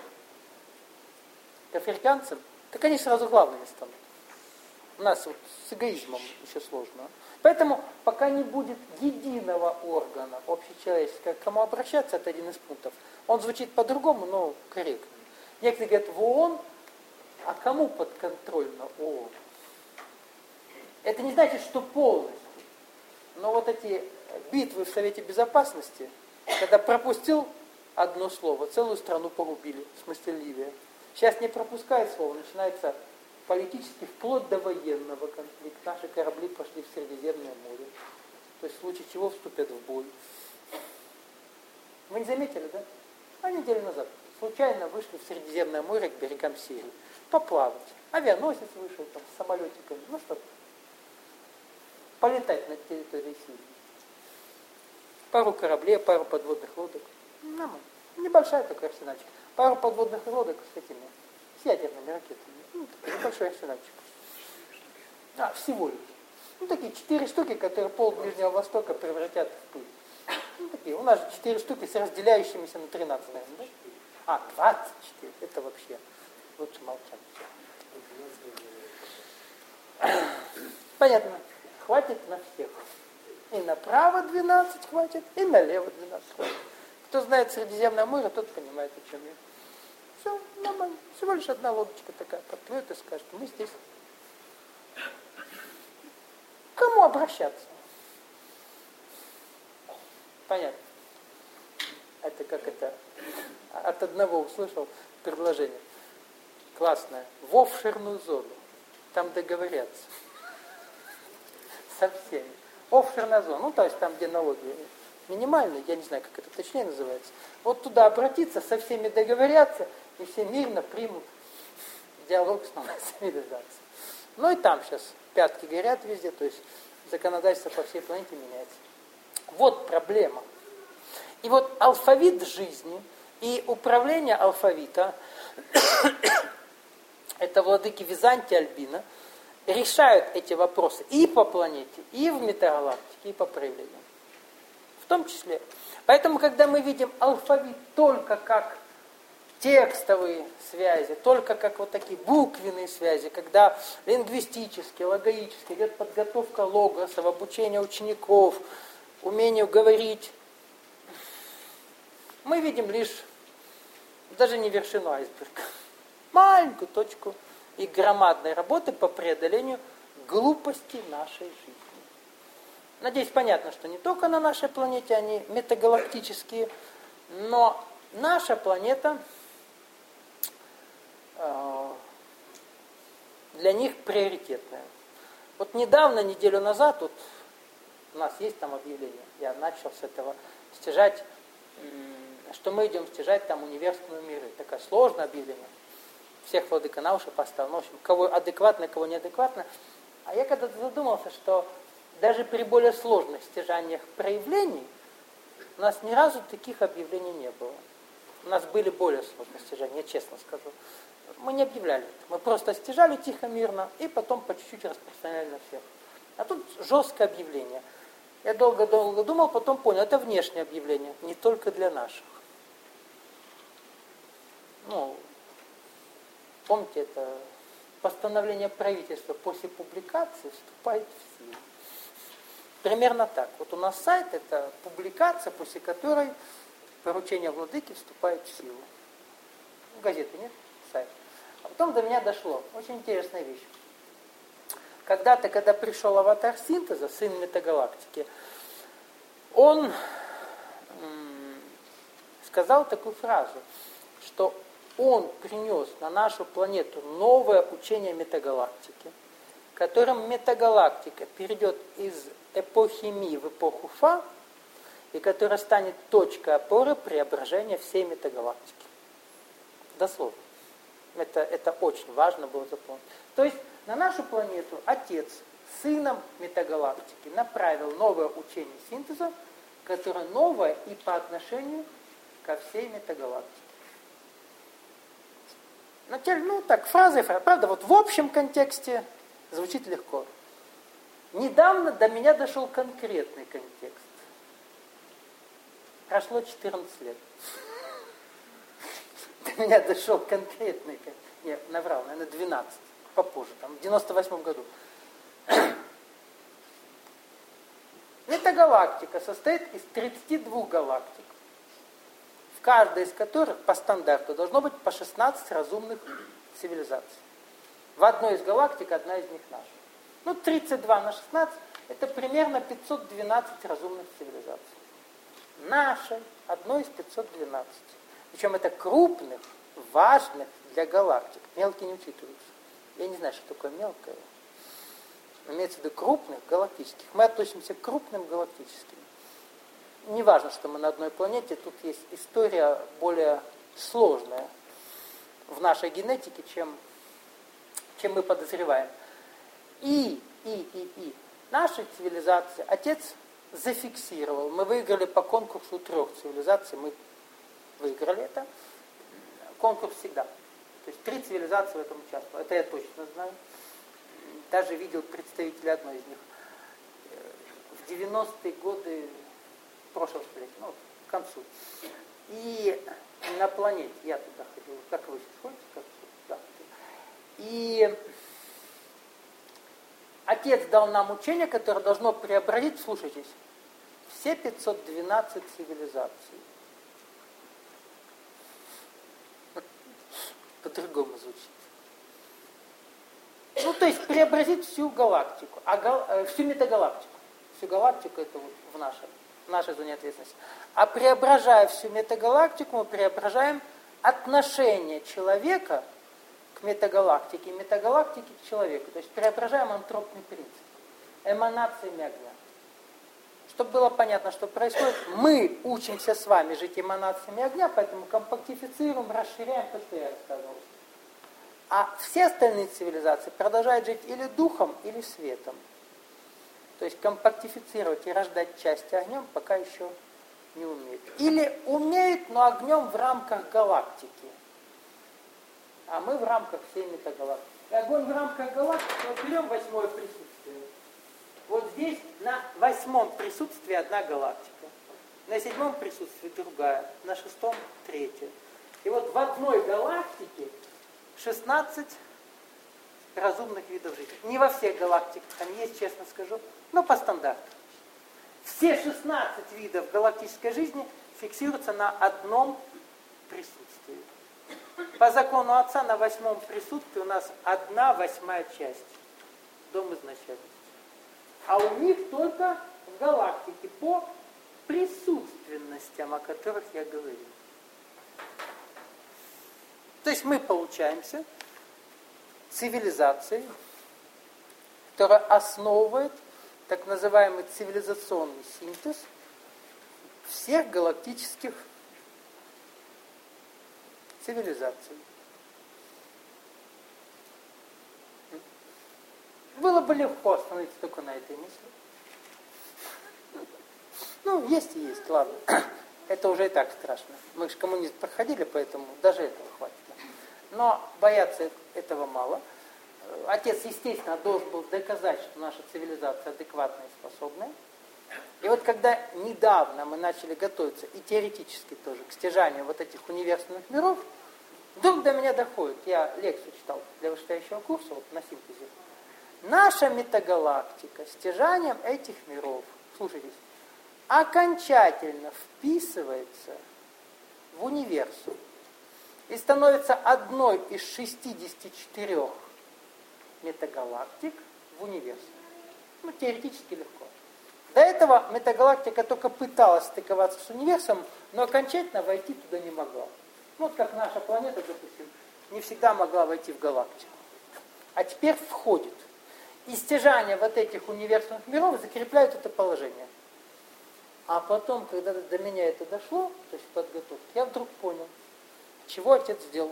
К африканцам? Так они сразу главными станут. У нас вот с эгоизмом еще сложно. Поэтому пока не будет единого органа общечеловеческого, к кому обращаться, это один из пунктов. Он звучит по-другому, но корректно. Некоторые говорят в ООН, а кому подконтрольно ООН? Это не значит, что полностью. Но вот эти битвы в Совете Безопасности, когда пропустил одно слово, целую страну погубили, в смысле Ливия. Сейчас не пропускает слово, начинается политически вплоть до военного конфликта. Наши корабли пошли в Средиземное море. То есть в случае чего вступят в бой. Вы не заметили, да? А неделю назад случайно вышли в Средиземное море к берегам Сирии. Поплавать. Авианосец вышел там с самолетиками. Ну что, полетать над территорией Сирии. Пару кораблей, пару подводных лодок. Нормально. Небольшая такая арсенальчик. Пару подводных лодок с ядерными ракетами. Ну, такой небольшой арсенальчик. Всего лишь. Такие 4 штуки, которые пол Ближнего Востока превратят в пыль. Такие. У нас же 4 штуки с разделяющимися на 13, наверное, да? 24. Это вообще лучше молчать. Понятно. Хватит на всех. И направо 12 хватит, и налево 12 хватит. Кто знает Средиземное море, тот понимает, о чем я. Все, нормально. Всего лишь одна лодочка такая подплывет и скажет, мы здесь. К кому обращаться? Понятно. Это как это? От одного услышал предложение. Классное. В офшерную зону. Там договорятся. Со всеми. Офшерная зона. Ну, то есть там, где налоги минимальные, я не знаю, как это точнее называется. Вот туда обратиться, со всеми договорятся, и все мирно примут диалог с новой цивилизацией. Ну и там сейчас пятки горят везде, то есть законодательство по всей планете меняется. Вот проблема. И вот алфавит жизни и управление алфавита, это владыки Византия Альбина, решают эти вопросы и по планете, и в метагалактике, и по проявлению. В том числе. Поэтому, когда мы видим алфавит только как текстовые связи, только как вот такие буквенные связи, когда лингвистически, логически идет подготовка логосов, обучение учеников, умению говорить, мы видим лишь даже не вершину айсберга, маленькую точку и громадной работы по преодолению глупости нашей жизни. Надеюсь, понятно, что не только на нашей планете они метагалактические, но наша планета для них приоритетная. Вот недавно, неделю назад, вот у нас есть там объявление, я начал с этого стяжать, что мы идем стяжать там университетные миры. Такое сложное объявление. Всех владыка на уши поставил. Ну, в общем, кого адекватно, кого неадекватно. А я когда-то задумался, что даже при более сложных стяжаниях проявлений у нас ни разу таких объявлений не было. У нас были более сложные стяжания, я честно скажу. Мы не объявляли это. Мы просто стяжали тихо, мирно, и потом по чуть-чуть распространяли на всех. А тут жесткое объявление. Я долго-долго думал, потом понял, это внешнее объявление, не только для наших. Ну, помните, это постановление правительства после публикации вступает в силу. Примерно так. Вот у нас сайт, это публикация, после которой поручение владыки вступает в силу. Газеты нет? Сайт. А потом до меня дошло. Очень интересная вещь. Когда-то, когда пришел аватар синтеза, сын метагалактики, он сказал такую фразу, что он принес на нашу планету новое учение метагалактики, которым метагалактика перейдет из эпохи Ми в эпоху Фа, и которая станет точкой опоры преображения всей метагалактики. Дословно. Это очень важно было запомнить. То есть на нашу планету Отец сыном метагалактики направил новое учение синтеза, которое новое и по отношению ко всей метагалактике. Ну так, фраза, правда, вот в общем контексте звучит легко. Недавно до меня дошел конкретный контекст. Прошло 14 лет. До меня дошел конкретный контекст. Нет, наврал, наверное, 12. Попозже, там, в 98 году. Метагалактика состоит из 32 галактик, в каждой из которых по стандарту должно быть по 16 разумных цивилизаций. В одной из галактик одна из них наша. Ну, 32 на 16 это примерно 512 разумных цивилизаций. Нашей одной из 512. Причем это крупных, важных для галактик. Мелкие не учитываются. Я не знаю, что такое мелкое. Имеется в виду крупных галактических. Мы относимся к крупным галактическим. Не важно, что мы на одной планете. Тут есть история более сложная в нашей генетике, чем мы подозреваем. И нашей цивилизации Отец зафиксировал. Мы выиграли по конкурсу 3 цивилизаций. Мы выиграли это. Конкурс всегда. То есть 3 цивилизации в этом участвовали. Это я точно знаю. Даже видел представителя одной из них. В 90-е годы прошлого столетия, ну, к концу. И на планете, я туда ходил, как вы сейчас ходите, как да. И Отец дал нам учение, которое должно преобразить, слушайтесь, все 512 цивилизаций. По-другому звучит. Ну, то есть преобразить всю галактику, всю метагалактику. Всю галактику это вот в нашей зоне ответственности. А преображая всю метагалактику, мы преображаем отношение человека к метагалактике, и метагалактики к человеку. То есть преображаем антропный принцип, эманациями огня. Чтобы было понятно, что происходит, мы учимся с вами жить эманациями огня, поэтому компактифицируем, расширяем то, что я рассказывал. А все остальные цивилизации продолжают жить или духом, или светом. То есть компактифицировать и рождать части огнем пока еще не умеют. Или умеют, но огнем в рамках галактики. А мы в рамках всей метагалактики. Огонь в рамках галактики, вот берем 8-е присутствие. Вот здесь на 8-м присутствии одна галактика. На 7-м присутствии другая. На 6-м третья. И вот в одной галактике 16 разумных видов жизни. Не во всех галактиках там есть, честно скажу, но по стандарту. Все 16 видов галактической жизни фиксируются на одном присутствии. По закону Отца на 8-м присутствии у нас 1/8 часть. Дом изначальности. А у них только в галактике по присутственностям, о которых я говорил. То есть мы получаемся цивилизацией, которая основывает так называемый цивилизационный синтез всех галактических цивилизаций. Было бы легко остановиться только на этой мысли. Ну, есть и есть, ладно. Это уже и так страшно. Мы же коммунизм проходили, поэтому даже этого хватит. Но бояться этого мало. Отец, естественно, должен был доказать, что наша цивилизация адекватная и способная. И вот когда недавно мы начали готовиться, и теоретически тоже, к стяжанию вот этих универсальных миров, вдруг до меня доходит, я лекцию читал для вышестоящего курса, вот на синтезе, наша метагалактика стяжанием этих миров, слушайтесь, окончательно вписывается в универсум и становится одной из 64 метагалактик в универсуме. Ну, теоретически легко. До этого метагалактика только пыталась стыковаться с универсумом, но окончательно войти туда не могла. Ну, вот как наша планета, допустим, не всегда могла войти в галактику. А теперь входит. И стяжание вот этих универсальных миров закрепляют это положение. А потом, когда до меня это дошло, то есть подготовка, я вдруг понял, чего отец сделал.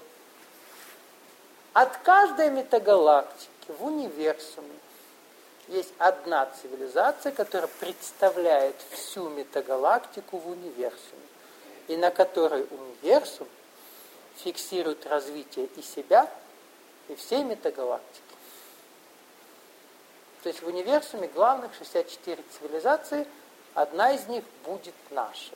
От каждой метагалактики в универсуме есть одна цивилизация, которая представляет всю метагалактику в универсуме, и на которой универсум фиксирует развитие и себя, и всей метагалактики. То есть в универсуме главных 64 цивилизации, одна из них будет нашей.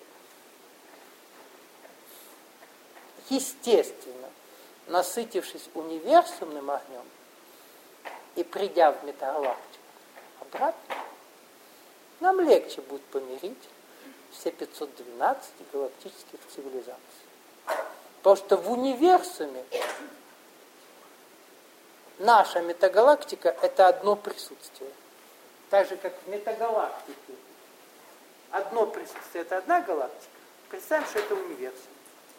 Естественно, насытившись универсумным огнем и придя в метагалактику обратно, нам легче будет помирить все 512 галактических цивилизаций. Потому что в универсуме наша метагалактика – это одно присутствие. Так же, как в метагалактике одно присутствие – это одна галактика, представим, что это универсум.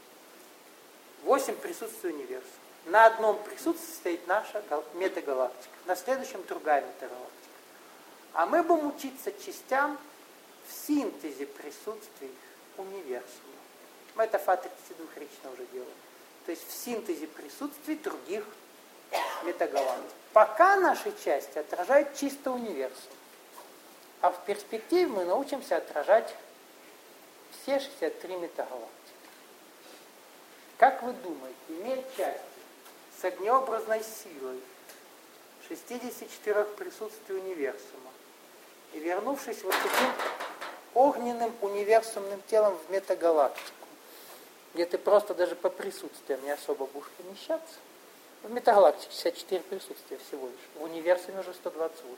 8 присутствий универсума. На одном присутствии стоит наша метагалактика, на следующем другая метагалактика. А мы будем учиться частям в синтезе присутствий универсума. Мы это Фа-32 уже делаем. То есть в синтезе присутствий других метагалактик. Пока наши части отражают чисто универсум. А в перспективе мы научимся отражать все 63 метагалактики. Как вы думаете, имея части с огнеобразной силой 64 присутствий универсума и вернувшись вот таким огненным универсумным телом в метагалактику, где ты просто даже по присутствиям не особо будешь помещаться, в метагалактике 64 присутствия всего лишь, в универсуме уже 128.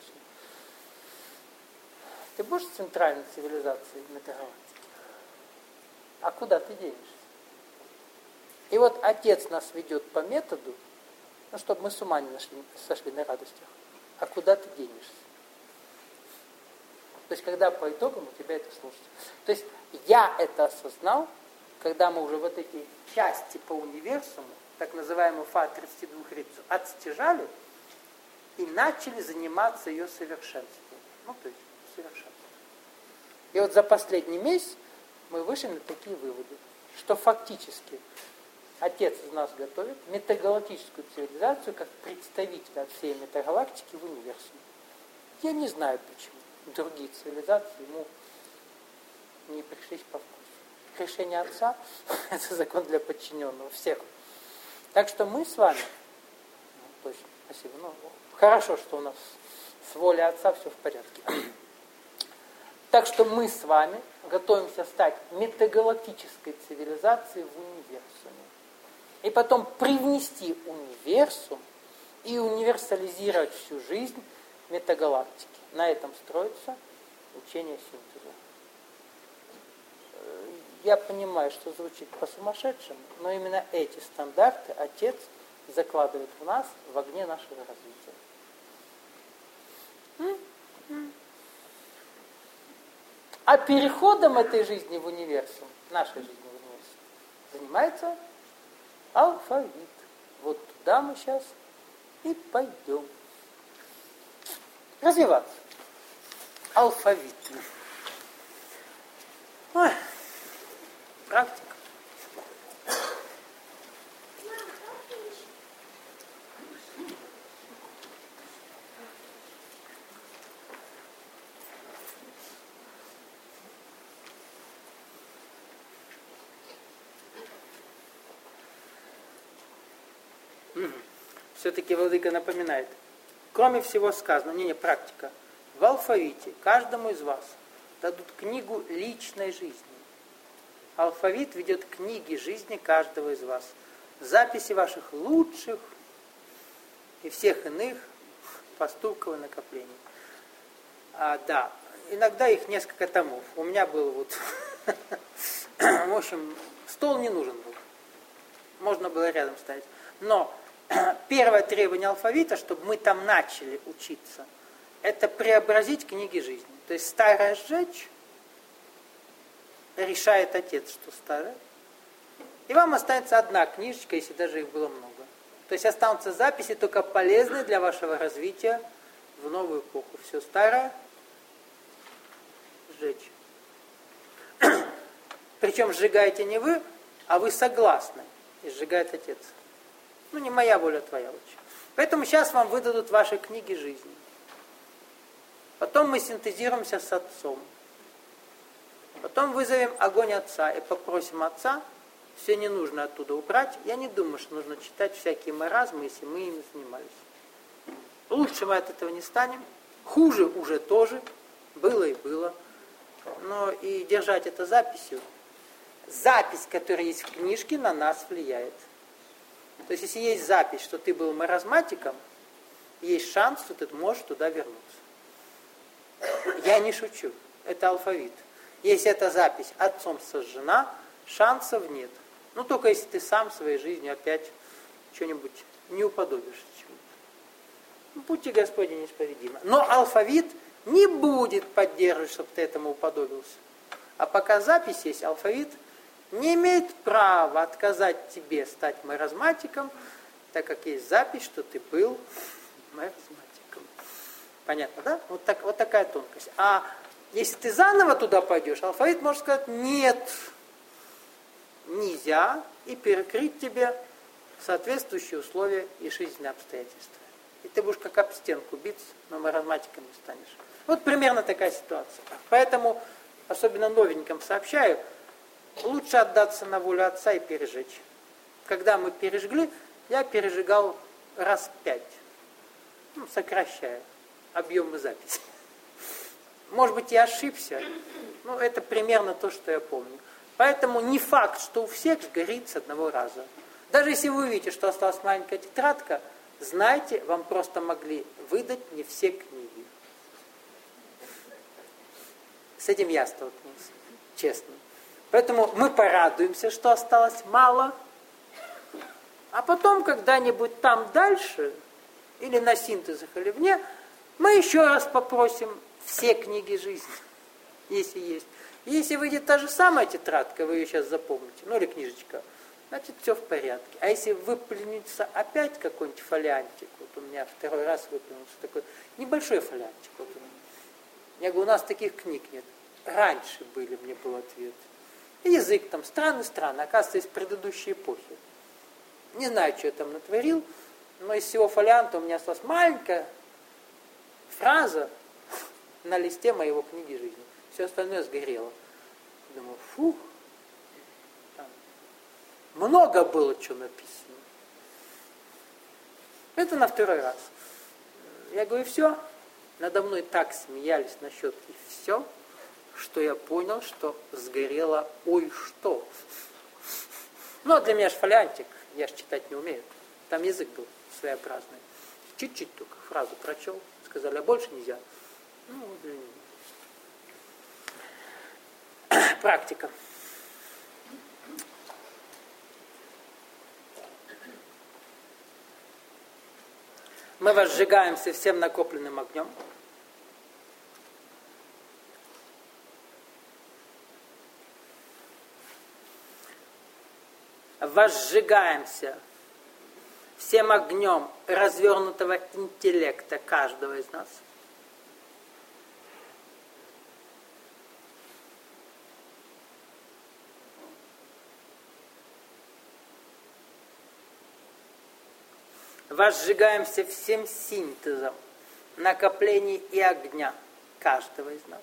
Ты будешь центральной цивилизацией метагалактики? А куда ты денешься? И вот отец нас ведет по методу, ну, чтобы мы с ума не сошли на радостях. А куда ты денешься? То есть, когда по итогам у тебя это слушается. То есть, я это осознал, когда мы уже вот эти части по универсуму, так называемую Фа-32 отстяжали и начали заниматься ее совершенством. Ну, то есть, совершенством. И вот за последний месяц мы вышли на такие выводы, что фактически отец из нас готовит метагалактическую цивилизацию как представителя от всей метагалактики в универсуме. Я не знаю почему. Другие цивилизации ему не пришлись по вкусу. Решение отца – это закон для подчиненного всех. Так что мы с вами, точно, спасибо, хорошо, что у нас с волей отца все в порядке. Так что мы с вами готовимся стать метагалактической цивилизацией в универсуме. и потом привнести универсум и универсализировать всю жизнь метагалактики. На этом строится учение синтеза. Я понимаю, что звучит по-сумасшедшему, но именно эти стандарты Отец закладывает в нас в огне нашего развития. А переходом этой жизни в универсум, нашей жизни в универсум, занимается алфавит. Вот туда мы сейчас и пойдем. Развиваться. Алфавит. Ой, практика. Все-таки владыка напоминает. Кроме всего сказанного, практика. В алфавите каждому из вас дадут книгу личной жизни. Алфавит ведет книги жизни каждого из вас. Записи ваших лучших и всех иных поступков и накоплений. Да, иногда их несколько томов. У меня был вот... В общем, стол не нужен был. Можно было рядом ставить. Но первое требование алфавита, чтобы мы там начали учиться, это преобразить книги жизни. То есть старое сжечь, решает Отец, что старое. И вам останется одна книжечка, если даже их было много. То есть останутся записи, только полезные для вашего развития в новую эпоху. Все старое сжечь. Причем сжигаете не вы, а вы согласны. И сжигает Отец. Не моя воля, твоя лучше. Поэтому сейчас вам выдадут ваши книги жизни. Потом мы синтезируемся с Отцом. Потом вызовем огонь Отца и попросим Отца все ненужное оттуда убрать. Я не думаю, что нужно читать всякие маразмы, если мы ими занимались. Лучше мы от этого не станем. Хуже уже тоже. Было и было. Но и держать это записью. Запись, которая есть в книжке, на нас влияет. То есть, если есть запись, что ты был маразматиком, есть шанс, что ты можешь туда вернуться. Я не шучу. Это алфавит. Если эта запись отцом сожжена, шансов нет. Только если ты сам своей жизнью опять что-нибудь не уподобишься чему-то. Будьте, Господи, неисповедимы. Но алфавит не будет поддерживать, чтобы ты этому уподобился. А пока запись есть, алфавит не имеет права отказать тебе стать маразматиком, так как есть запись, что ты был маразматиком. Понятно, да? Вот такая тонкость. А если ты заново туда пойдешь, алфавит может сказать: нет, нельзя, и перекрыть тебе соответствующие условия и жизненные обстоятельства. И ты будешь как об стенку биться, но маразматиком не станешь. Вот примерно такая ситуация. Поэтому, особенно новеньким сообщаю, лучше отдаться на волю Отца и пережечь. Когда мы пережгли, я пережигал раз 5, сокращая объемы записи. Может быть, я ошибся, но это примерно то, что я помню. Поэтому не факт, что у всех сгорит с одного раза. Даже если вы увидите, что осталась маленькая тетрадка, знайте, вам просто могли выдать не все книги. С этим я столкнулся, честно. Поэтому мы порадуемся, что осталось мало, а потом когда-нибудь там дальше, или на синтезах, или вне, мы еще раз попросим все книги жизни, если есть. И если выйдет та же самая тетрадка, вы ее сейчас запомните, или книжечка, значит, все в порядке. А если выплюнется опять какой-нибудь фолиантик, вот у меня второй раз выплюнулся такой небольшой фолиантик, вот у меня. Я говорю, у нас таких книг нет. Раньше были, мне был ответ. И язык там странный, оказывается, из предыдущей эпохи. Не знаю, что я там натворил, но из всего фолианта у меня осталась маленькая фраза на листе моего книги жизни. Все остальное сгорело. Думаю, там много было, что написано. Это на второй раз. Я говорю, все. Надо мной так смеялись насчет и все, что я понял, что сгорело ой что. А для меня ж фолиантик. Я же читать не умею. Там язык был своеобразный. Чуть-чуть только фразу прочел, сказали, а больше нельзя. Ну, практика. Мы возжигаемся всем накопленным огнем. Возжигаемся всем огнем развернутого интеллекта каждого из нас. Возжигаемся всем синтезом накоплений и огня каждого из нас.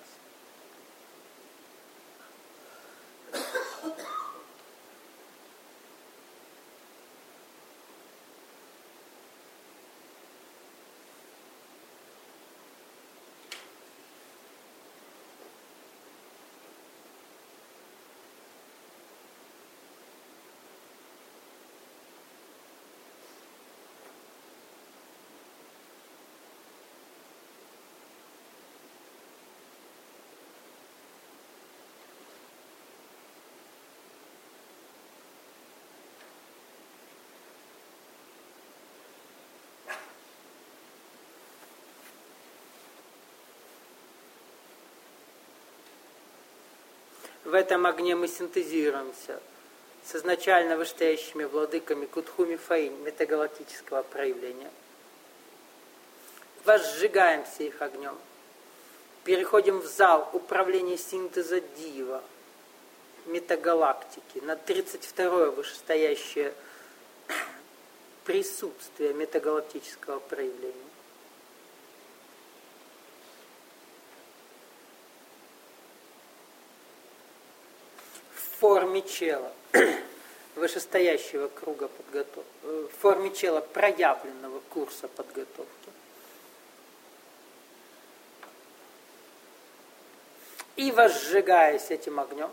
В этом огне мы синтезируемся с изначально вышестоящими владыками Кутхуми Фаим метагалактического проявления. Возжигаемся их огнем. Переходим в зал управления синтеза Дива, метагалактики, на 32-е вышестоящее присутствие метагалактического проявления. В форме чела вышестоящего круга подготовки, в форме чела проявленного курса подготовки. И возжигаясь этим огнем,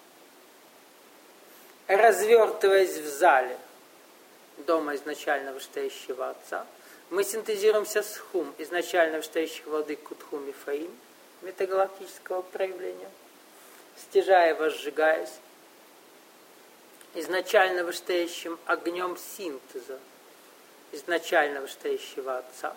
развертываясь в зале дома изначально вышестоящего Отца, мы синтезируемся с Хум, изначально вышестоящих владык Кутхуми Фаим, метагалактического проявления, стяжая, возжигаясь, изначально вышестоящим огнем синтеза, изначально вышестоящего Отца.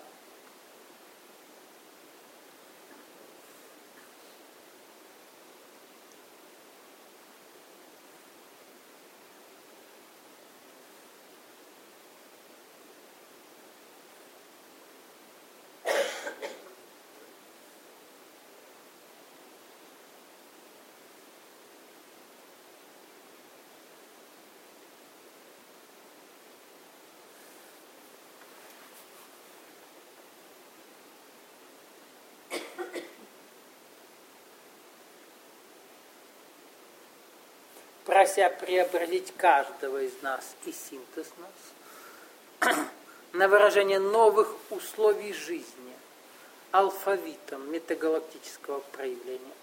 Прося преобразить каждого из нас и синтез нас на выражение новых условий жизни алфавитом метагалактического проявления.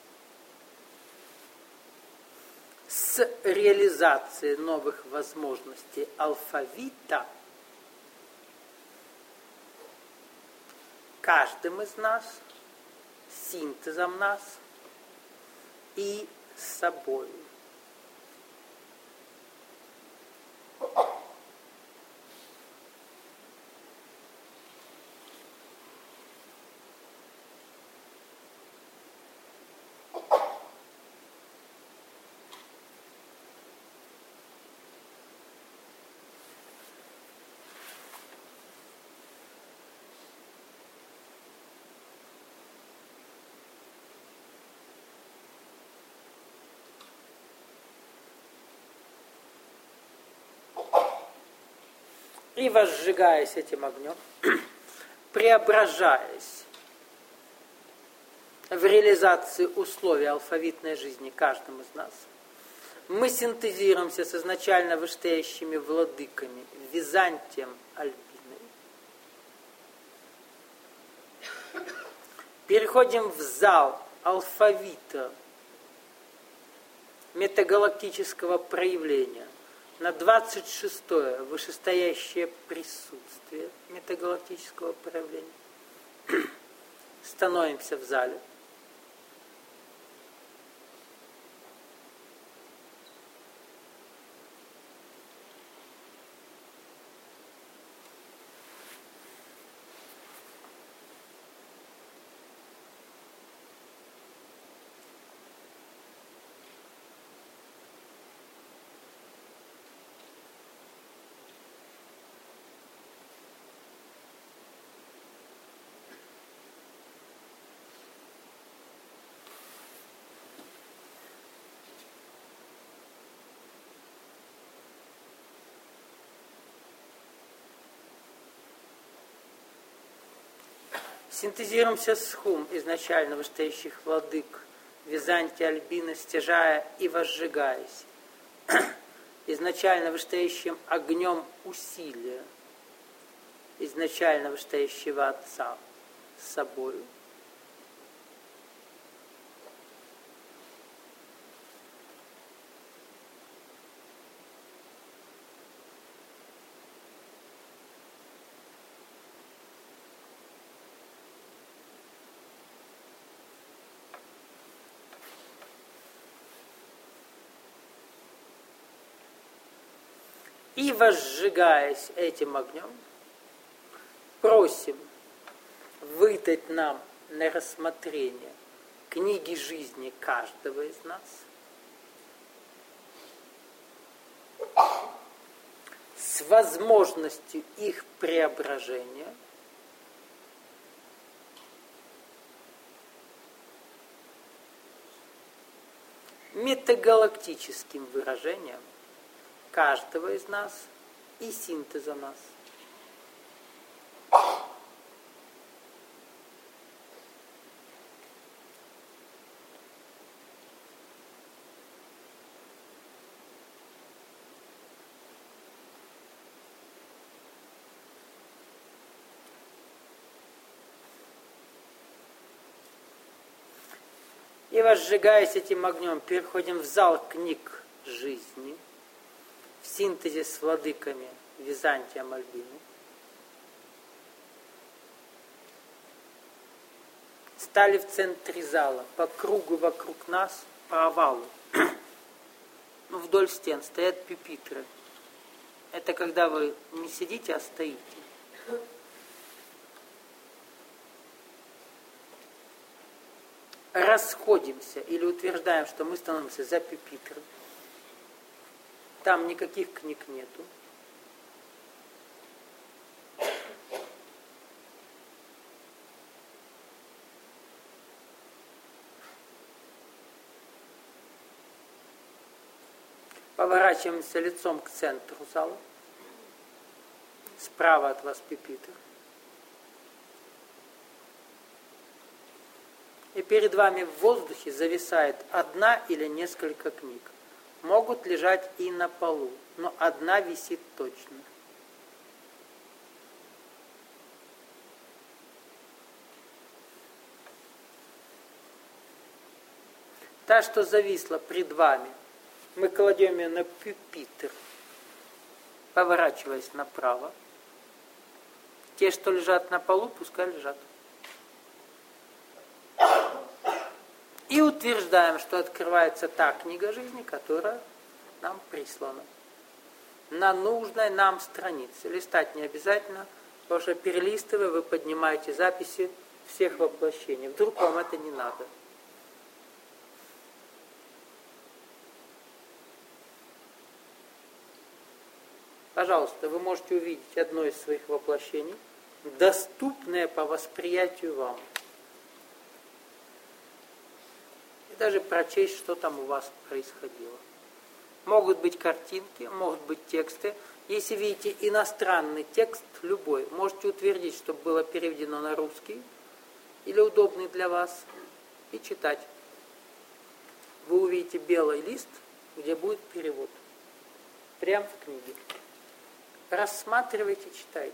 С реализацией новых возможностей алфавита каждым из нас, синтезом нас и собой. И возжигаясь этим огнем, преображаясь в реализации условий алфавитной жизни каждым из нас, мы синтезируемся с изначально вышестоящими владыками Византием Альбиной. Переходим в зал алфавита метагалактического проявления на 26-е вышестоящее присутствие метагалактического проявления. Становимся в зале. Синтезируемся с хум изначально вышестоящих владык Византии, Альбины, стяжая и возжигаясь изначально вышестоящим огнем усилия, изначально вышестоящего Отца с собою. И, возжигаясь этим огнем, просим выдать нам на рассмотрение книги жизни каждого из нас с возможностью их преображения метагалактическим выражением каждого из нас и синтеза нас. И, возжигаясь этим огнем, переходим в зал книг жизни, в синтезе с владыками Византием, Альбины. Стали в центре зала, по кругу вокруг нас, по овалу. Вдоль стен стоят пюпитры. Это когда вы не сидите, а стоите. Расходимся или утверждаем, что мы становимся за пюпитром. Там никаких книг нету. Поворачиваемся лицом к центру зала. Справа от вас пюпитр. И перед вами в воздухе зависает одна или несколько книг. Могут лежать и на полу, но одна висит точно. Та, что зависла пред вами, мы кладем ее на пюпитр, поворачиваясь направо. Те, что лежат на полу, пускай лежат. И утверждаем, что открывается та книга жизни, которая нам прислана. На нужной нам странице. Листать не обязательно, потому что перелистывая, вы поднимаете записи всех воплощений. Вдруг вам это не надо. Пожалуйста, вы можете увидеть одно из своих воплощений, доступное по восприятию вам. Даже прочесть, что там у вас происходило. Могут быть картинки, могут быть тексты. Если видите иностранный текст, любой, можете утвердить, чтобы было переведено на русский или удобный для вас, и читать. Вы увидите белый лист, где будет перевод. Прямо в книге. Рассматривайте, читайте.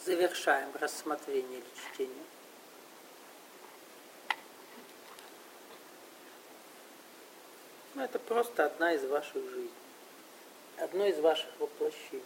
завершаем рассмотрение или чтение. Ну, это просто одна из ваших жизней, одно из ваших воплощений.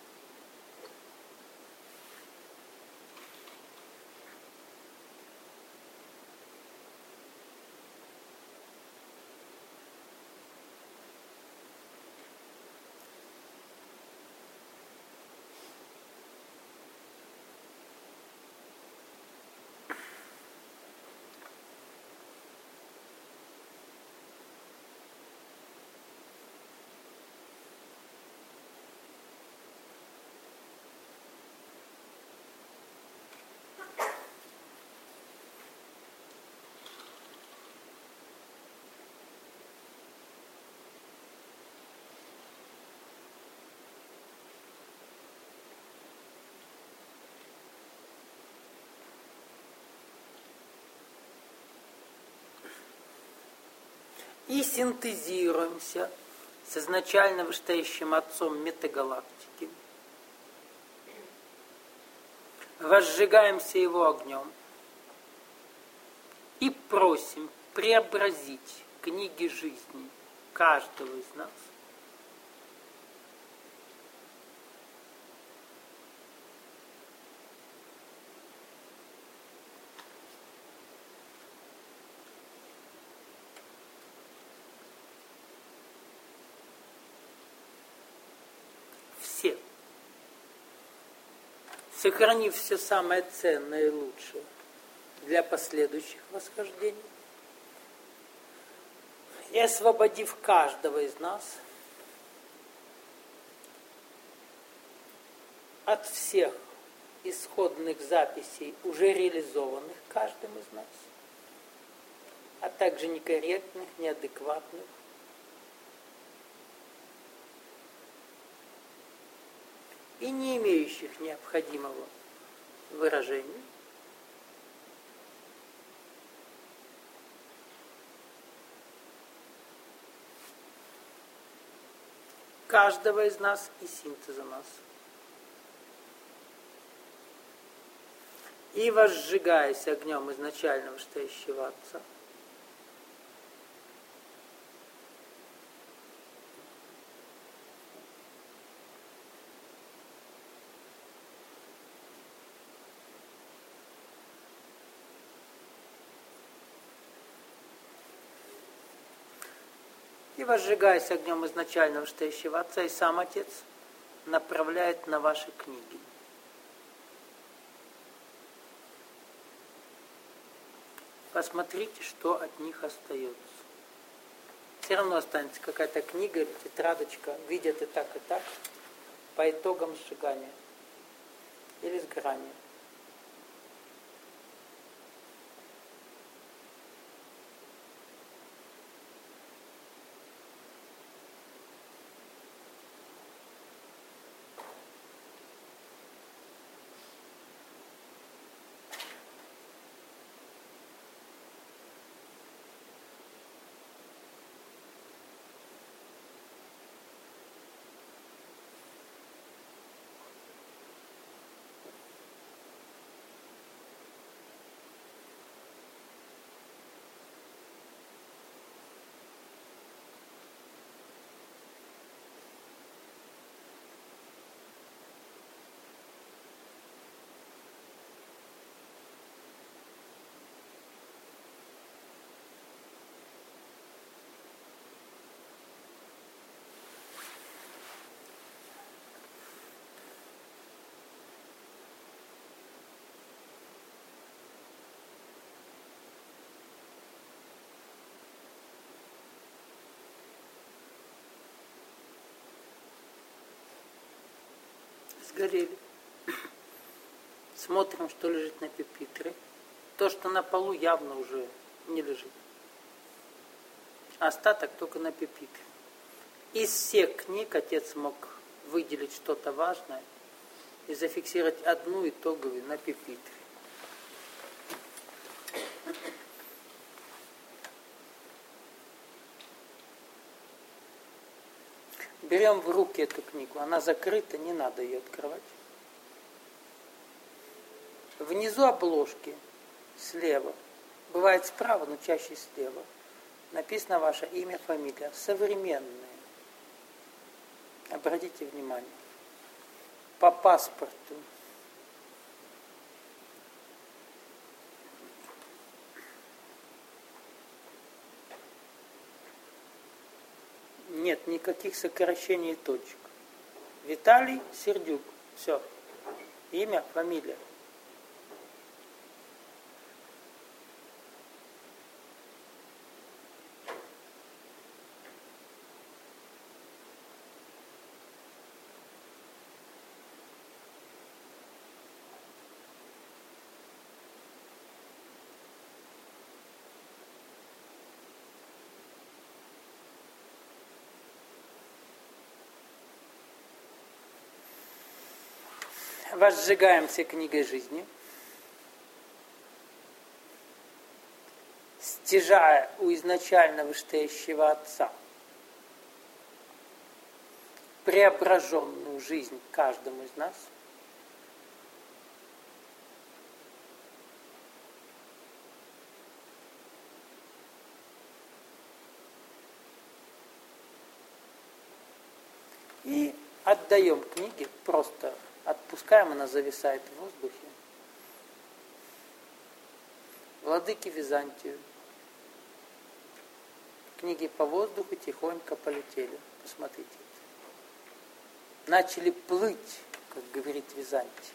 И синтезируемся с изначально вышестоящим отцом метагалактики. Возжигаемся его огнем и просим преобразить книги жизни каждого из нас все, сохранив все самое ценное и лучшее для последующих восхождений и освободив каждого из нас от всех исходных записей, уже реализованных каждым из нас, а также некорректных, неадекватных, и не имеющих необходимого выражения, каждого из нас и синтеза нас. И возжигаясь огнем изначально вышестоящего Отца, и возжигаясь огнем изначально вышестоящего Отца, и сам Отец направляет на ваши книги. Посмотрите, что от них остается. Все равно останется какая-то книга или тетрадочка, видят и так, по итогам сжигания или сгорания. Сгорели. Смотрим, что лежит на пюпитре. То, что на полу, явно уже не лежит. Остаток только на пюпитре. Из всех книг Отец мог выделить что-то важное и зафиксировать одну итоговую на пюпитре. Берем в руки эту книгу. Она закрыта, не надо ее открывать. Внизу обложки слева, бывает справа, но чаще слева, написано ваше имя, фамилия. Современные. Обратите внимание. По паспорту. Нет никаких сокращений и точек. Виталий Сердюк. Все. Имя, фамилия. Возжигаемся книгой жизни, стяжая у изначально вышестоящего Отца преображенную жизнь каждому из нас, и отдаем книге, просто отпускаем, она зависает в воздухе. Владыке Византию. Книги по воздуху тихонько полетели. Посмотрите. Начали плыть, как говорит Византий.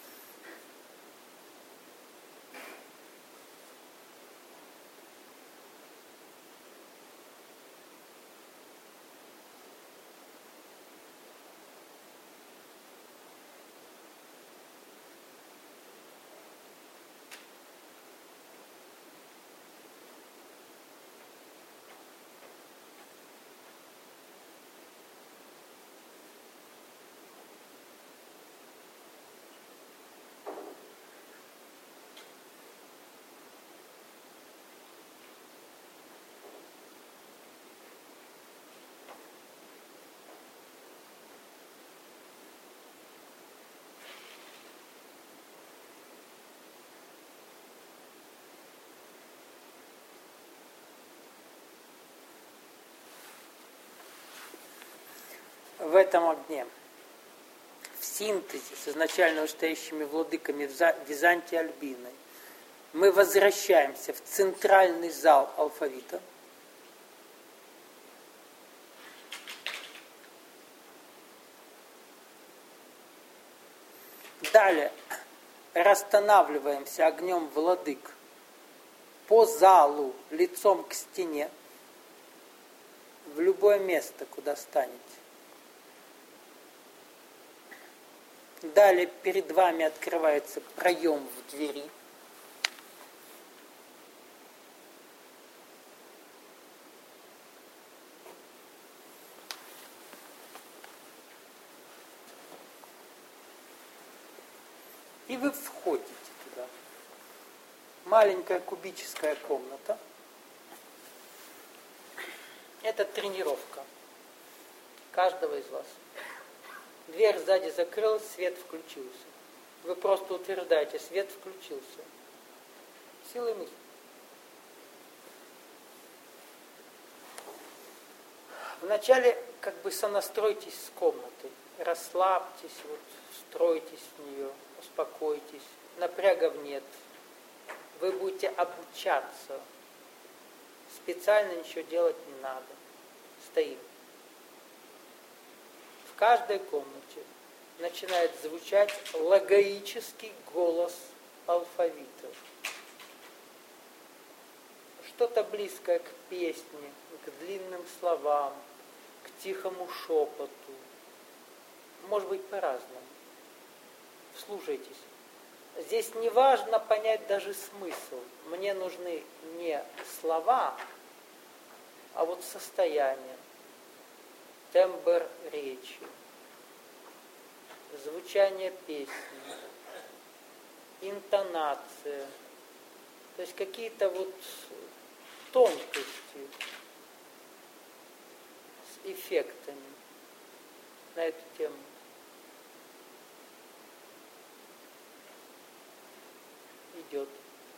В этом огне, в синтезе с изначально вышестоящими владыками Византии Альбиной, мы возвращаемся в центральный зал алфавита. Далее расстанавливаемся огнем владык по залу, лицом к стене, в любое место, куда станете. Далее перед вами открывается проем в двери. И вы входите туда. Маленькая кубическая комната. Это тренировка каждого из вас. Дверь сзади закрылась, свет включился. Вы просто утверждаете, свет включился. Силой мысли. Вначале как бы сонастройтесь с комнатой. Расслабьтесь, вот, встройтесь в нее, успокойтесь. Напрягов нет. Вы будете обучаться. Специально ничего делать не надо. Стоим. В каждой комнате начинает звучать логоический голос алфавита. Что-то близкое к песне, к длинным словам, к тихому шепоту. Может быть, по-разному. Вслушайтесь. Здесь не важно понять даже смысл. Мне нужны не слова, а вот состояние, тембр речи, звучание песни, интонация, то есть какие-то вот тонкости с эффектами на эту тему. идет.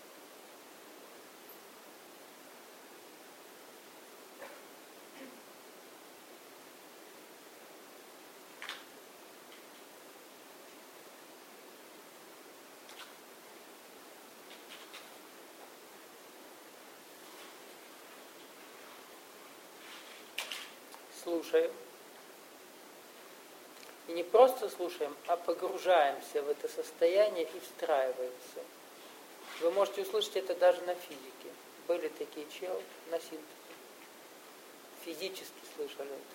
Слушаем. И не просто слушаем, а погружаемся в это состояние и встраиваемся. Вы можете услышать это даже на физике. Были такие челы на синтезе. Физически слышали это.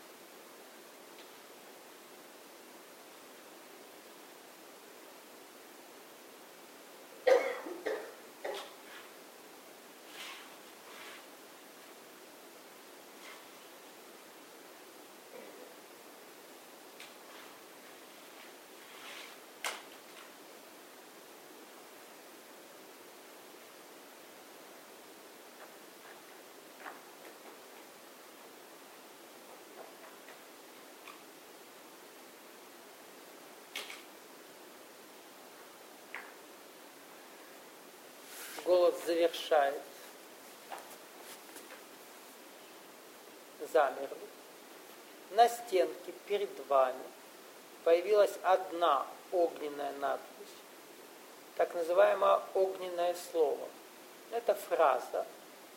Голос завершает. Замерли. На стенке перед вами появилась одна огненная надпись, так называемое огненное слово. Это фраза,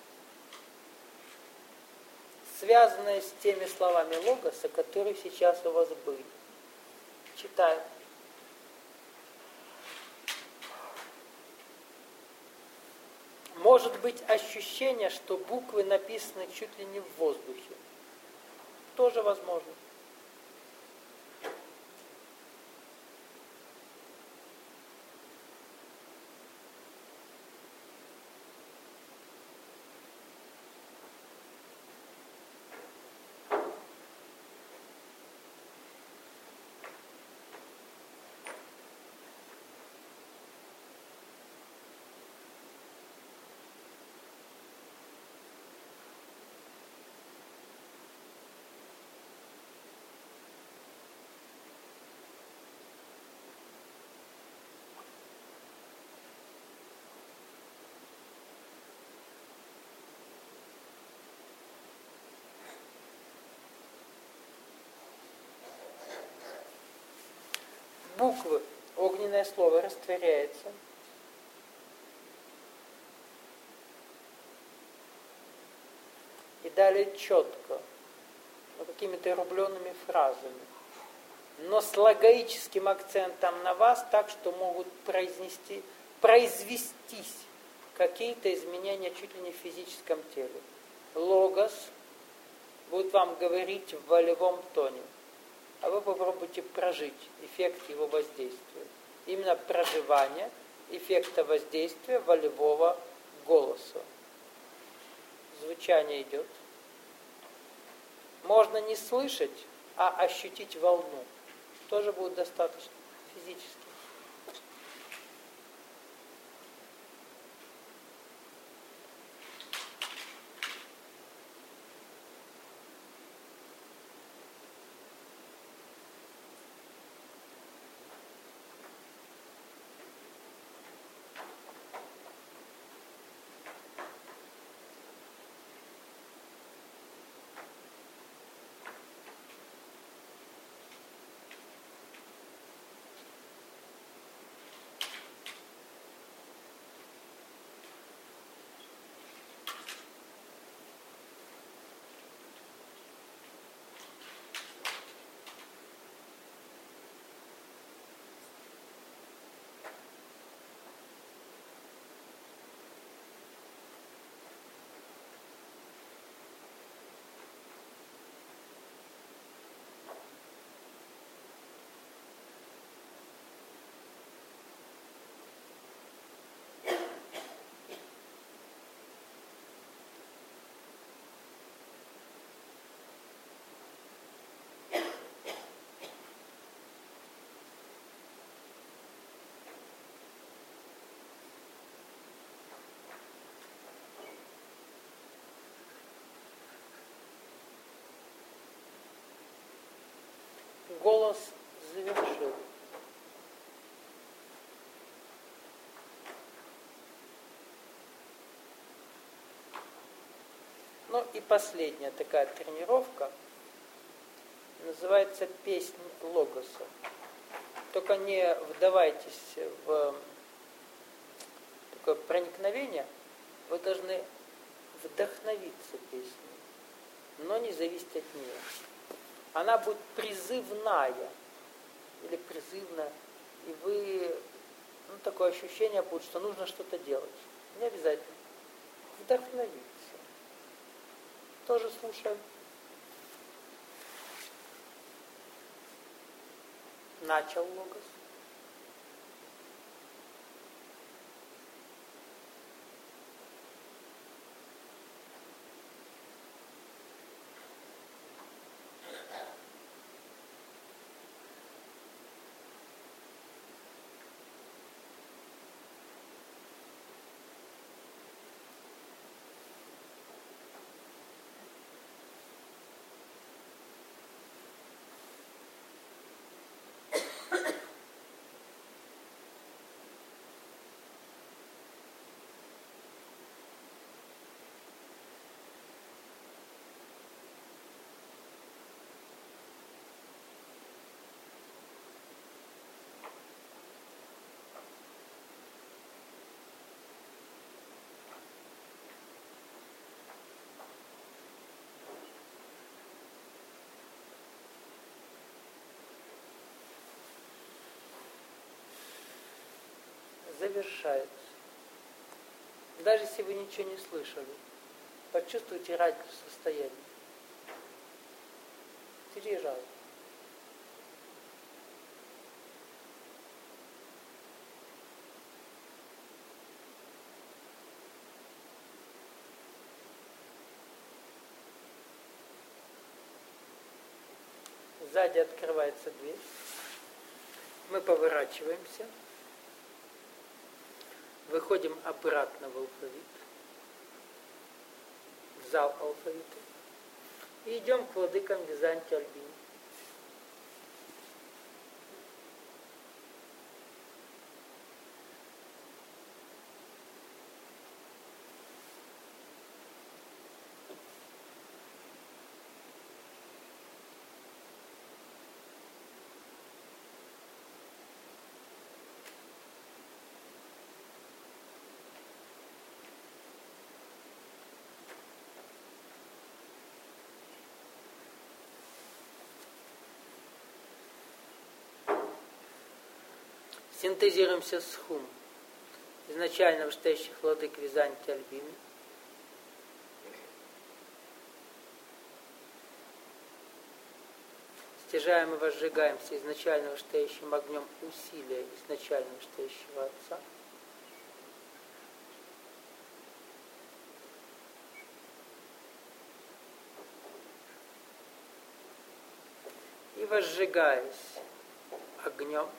связанная с теми словами логоса, которые сейчас у вас были. Читаем. Может быть ощущение, что буквы написаны чуть ли не в воздухе. Тоже возможно. Буквы, огненное слово растворяется. И далее четко, какими-то рубленными фразами, но с логоическим акцентом на вас, так что могут произвестись какие-то изменения чуть ли не в физическом теле. Логос будет вам говорить в волевом тоне, а вы попробуйте прожить эффект его воздействия. Именно проживание эффекта воздействия волевого голоса. Звучание идет. Можно не слышать, а ощутить волну. Тоже будет достаточно физически. Голос завершил. Ну и последняя такая тренировка называется «Песнь Логоса». Только не вдавайтесь в такое проникновение, вы должны вдохновиться песней, но не зависеть от нее. Она будет призывная или призывная, и вы, такое ощущение будет, что нужно что-то делать. Не обязательно. Вдохновиться. Тоже слушаем. Начал Логос. Завершается. Даже если вы ничего не слышали, почувствуйте разницу состояния. 3 раза. Сзади открывается дверь. Мы поворачиваемся. Выходим обратно в алфавит, в зал алфавита, и идем к владыкам Византии Альбини. Синтезируемся с Хум, изначально вышестоящих владык Византии Альбины. Стяжаем и возжигаемся изначально вышестоящим огнем усилия изначально вышестоящего Отца. И возжигаясь огнем,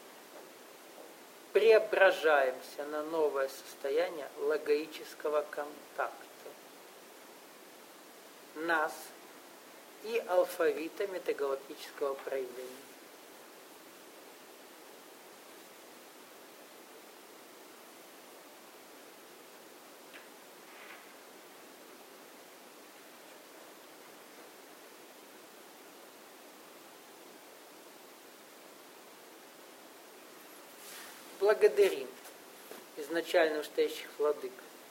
преображаемся на новое состояние логоического контакта нас и алфавита метагалактического проявления. Благодарим изначально вышестоящих владык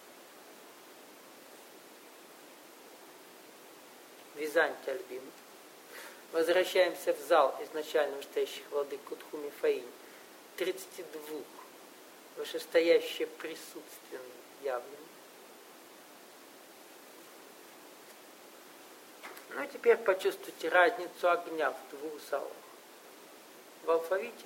Византии Альбины. Возвращаемся в зал изначально вышестоящих владык Кутхуми Фаинь, 32 вышестоящие присутственные явлены. Ну и теперь почувствуйте разницу огня в 2 залах. В алфавите.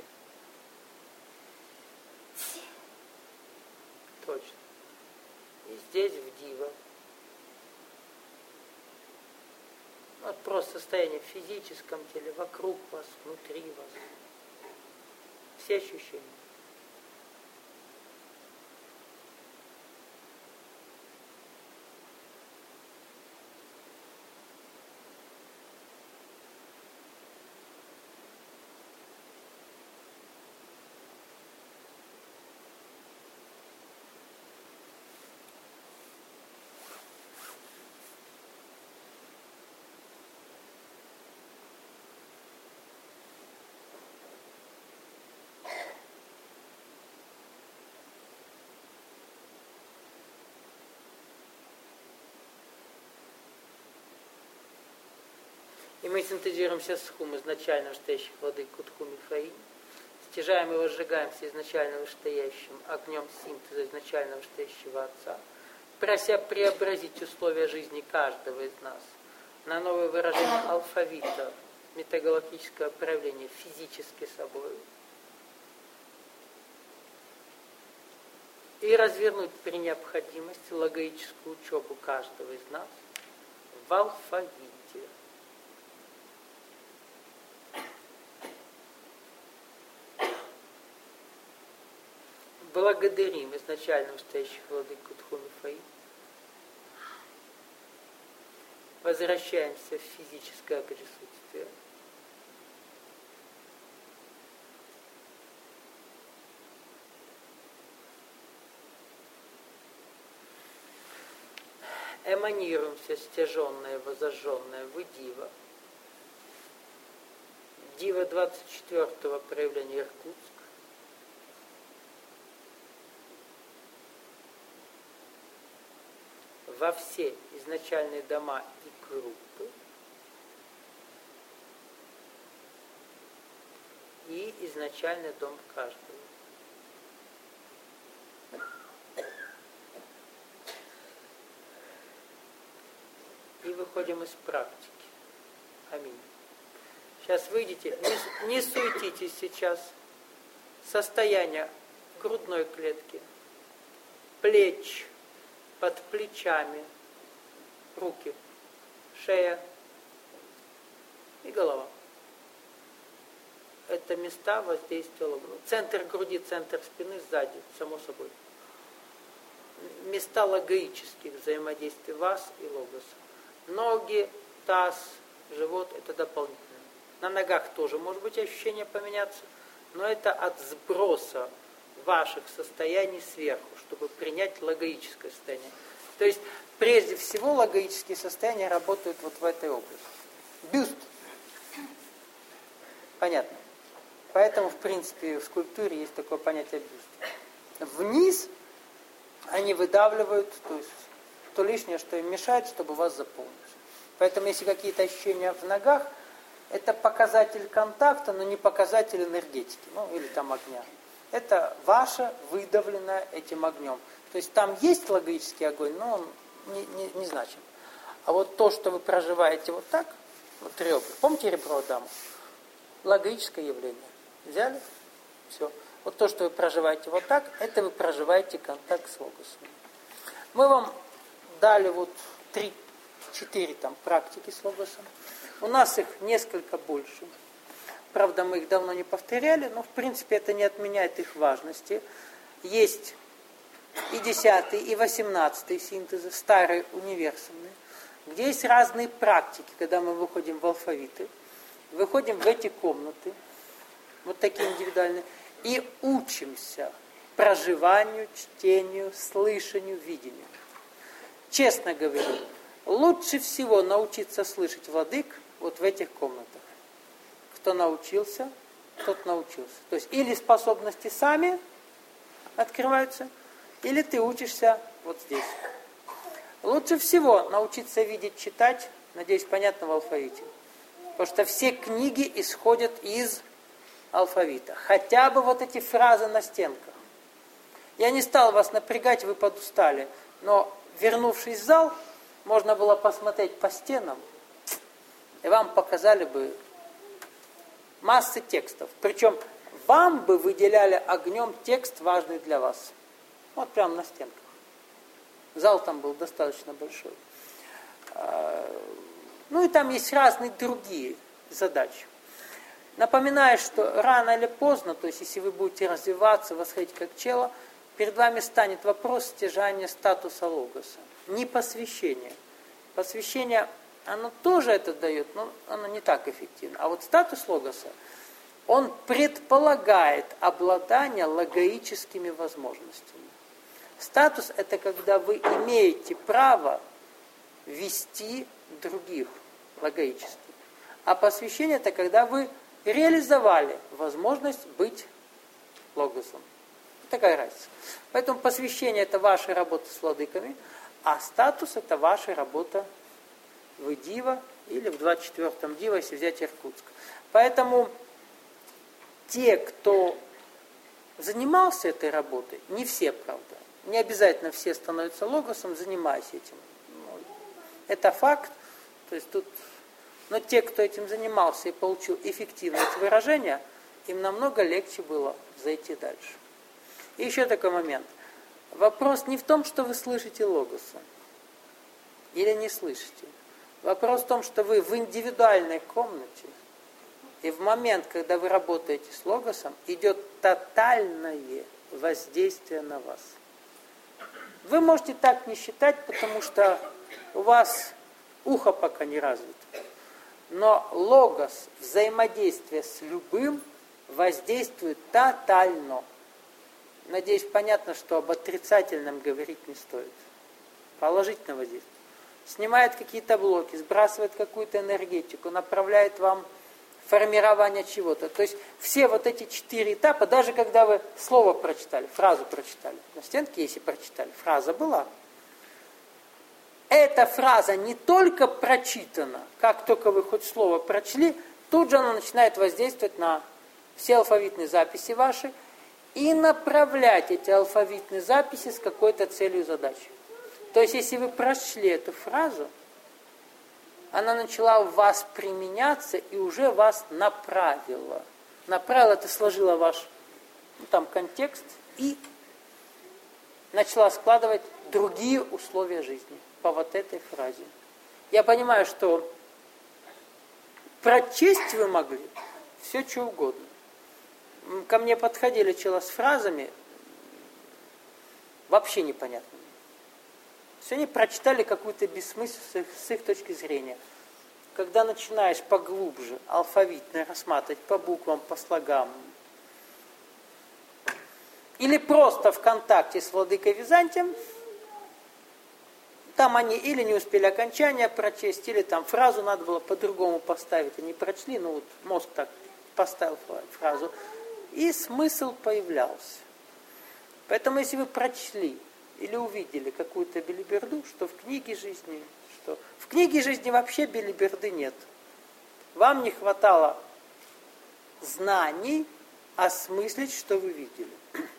Точно. И здесь в Дива. Вот просто состояние в физическом теле, вокруг вас, внутри вас. Все ощущения. И мы синтезируем все схум изначально вышестоящих владык Кутхуми Фаи, стяжаем и возжигаемся изначально вышестоящим огнем синтеза изначально вышестоящего Отца, прося преобразить условия жизни каждого из нас на новое выражение алфавита, метагалактическое проявление физически собой, и развернуть при необходимости логическую учебу каждого из нас в алфавите. Благодарим изначально вышестоящих владык Кутхуми Фаи. Возвращаемся в физическое присутствие. Эманируемся стяженное, возожженное в Дива. Дива 24-го проявления Иркутск. Во все изначальные дома и группы и изначальный дом каждого. И выходим из практики. Аминь. Сейчас выйдите, не суетитесь сейчас. Состояние грудной клетки, плеч, под плечами, руки, шея и голова. Это места воздействия логоса. Центр груди, центр спины сзади, само собой. Места логоических взаимодействий вас и логоса. Ноги, таз, живот – это дополнительно. На ногах тоже может быть ощущение поменяться, но это от сброса ваших состояний сверху, чтобы принять логическое состояние. То есть, прежде всего, логические состояния работают вот в этой области. Бюст. Понятно. Поэтому, в принципе, в скульптуре есть такое понятие бюст. Вниз они выдавливают, то есть, то лишнее, что им мешает, чтобы вас заполнить. Поэтому, если какие-то ощущения в ногах, это показатель контакта, но не показатель энергетики, ну, или там огня. Это ваше выдавленное этим огнем. То есть там есть логический огонь, но он не значим. А вот то, что вы проживаете вот так, вот ребра. Помните ребро Адама? Логическое явление. Взяли? Все. Вот то, что вы проживаете вот так, это вы проживаете контакт с логосом. Мы вам дали вот 3-4 там практики с логосом. У нас их несколько больше. Правда, мы их давно не повторяли, но в принципе это не отменяет их важности. Есть и 10-й, и 18-й синтезы, старые, универсальные, где есть разные практики, когда мы выходим в алфавиты, выходим в эти комнаты, вот такие индивидуальные, и учимся проживанию, чтению, слышанию, видению. Честно говорю, лучше всего научиться слышать владык вот в этих комнатах. Кто научился, тот научился. То есть или способности сами открываются, или ты учишься вот здесь. Лучше всего научиться видеть, читать, надеюсь, понятно, в алфавите. Потому что все книги исходят из алфавита. Хотя бы вот эти фразы на стенках. Я не стал вас напрягать, вы подустали. Но, вернувшись в зал, можно было посмотреть по стенам, и вам показали бы массы текстов. Причем вам бы выделяли огнем текст, важный для вас. Вот прямо на стенках. Зал там был достаточно большой. Ну и там есть разные другие задачи. Напоминаю, что рано или поздно, то есть если вы будете развиваться, восходить как чело, перед вами станет вопрос стяжания статуса логоса. Не посвящение. Посвящение, оно тоже это дает, но оно не так эффективно. А вот статус логоса, он предполагает обладание логоическими возможностями. Статус – это когда вы имеете право вести других логически. А посвящение – это когда вы реализовали возможность быть логосом. Такая разница. Поэтому посвящение – это ваша работа с владыками, а статус – это ваша работа в Дива или в 24-м Дива, если взять Иркутск. Поэтому те, кто занимался этой работой, не все, правда, не обязательно все становятся логосом, занимаясь этим. Это факт. То есть тут, но те, кто этим занимался и получил эффективность выражения, им намного легче было зайти дальше. И еще такой момент. Вопрос не в том, что вы слышите логоса или не слышите. Вопрос в том, что вы в индивидуальной комнате, и в момент, когда вы работаете с логосом, идет тотальное воздействие на вас. Вы можете так не считать, потому что у вас ухо пока не развито. Но логос, взаимодействие с любым, воздействует тотально. Надеюсь, понятно, что об отрицательном говорить не стоит. Положительно воздействует. Снимает какие-то блоки, сбрасывает какую-то энергетику, направляет вам формирование чего-то. То есть все вот эти 4 этапа, даже когда вы слово прочитали, фразу прочитали, на стенке, если прочитали, фраза была. Эта фраза не только прочитана, как только вы хоть слово прочли, тут же она начинает воздействовать на все алфавитные записи ваши и направлять эти алфавитные записи с какой-то целью задачей. То есть, если вы прочли эту фразу, она начала в вас применяться и уже вас направила. Направила, это сложила ваш контекст и начала складывать другие условия жизни по вот этой фразе. Я понимаю, что прочесть вы могли все, что угодно. Ко мне подходили чела с фразами вообще непонятными. Все они прочитали какую-то бессмысленность с их точки зрения. Когда начинаешь поглубже алфавитно рассматривать по буквам, по слогам, или просто в контакте с владыкой Византием, там они или не успели окончание прочесть, или там фразу надо было по-другому поставить, они прочли, ну вот мозг так поставил фразу, и смысл появлялся. Поэтому если вы прочли или увидели какую-то белиберду, что в книге жизни, что в книге жизни вообще белиберды нет. Вам не хватало знаний осмыслить, что вы видели.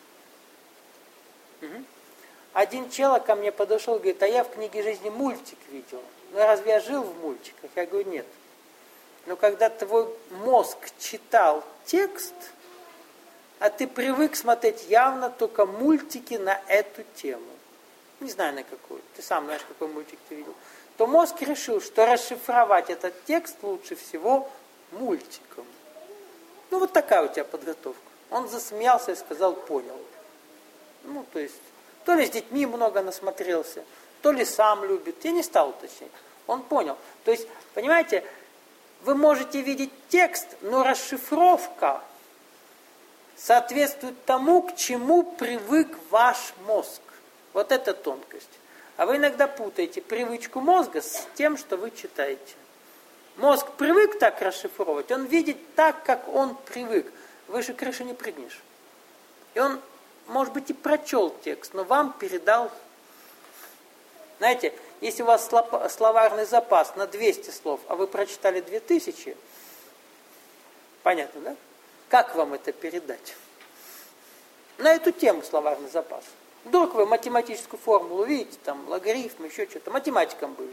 Один человек ко мне подошел и говорит, а я в книге жизни мультик видел. Ну разве я жил в мультиках? Я говорю, нет. Но когда твой мозг читал текст, а ты привык смотреть явно только мультики на эту тему, не знаю на какую, ты сам знаешь, какой мультик ты видел, то мозг решил, что расшифровать этот текст лучше всего мультиком. Ну вот такая у тебя подготовка. Он засмеялся и сказал, понял. Ну то есть, то ли с детьми много насмотрелся, то ли сам любит, я не стал уточнять. Он понял. То есть, понимаете, вы можете видеть текст, но расшифровка соответствует тому, к чему привык ваш мозг. Вот это тонкость. А вы иногда путаете привычку мозга с тем, что вы читаете. Мозг привык так расшифровывать, он видит так, как он привык. Выше крыши не прыгнешь. И он, может быть, и прочел текст, но вам передал. Знаете, если у вас словарный запас на 200 слов, а вы прочитали 2000, понятно, да? Как вам это передать? На эту тему словарный запас. Вдруг вы математическую формулу видите, там логарифм, еще что-то, математиком были.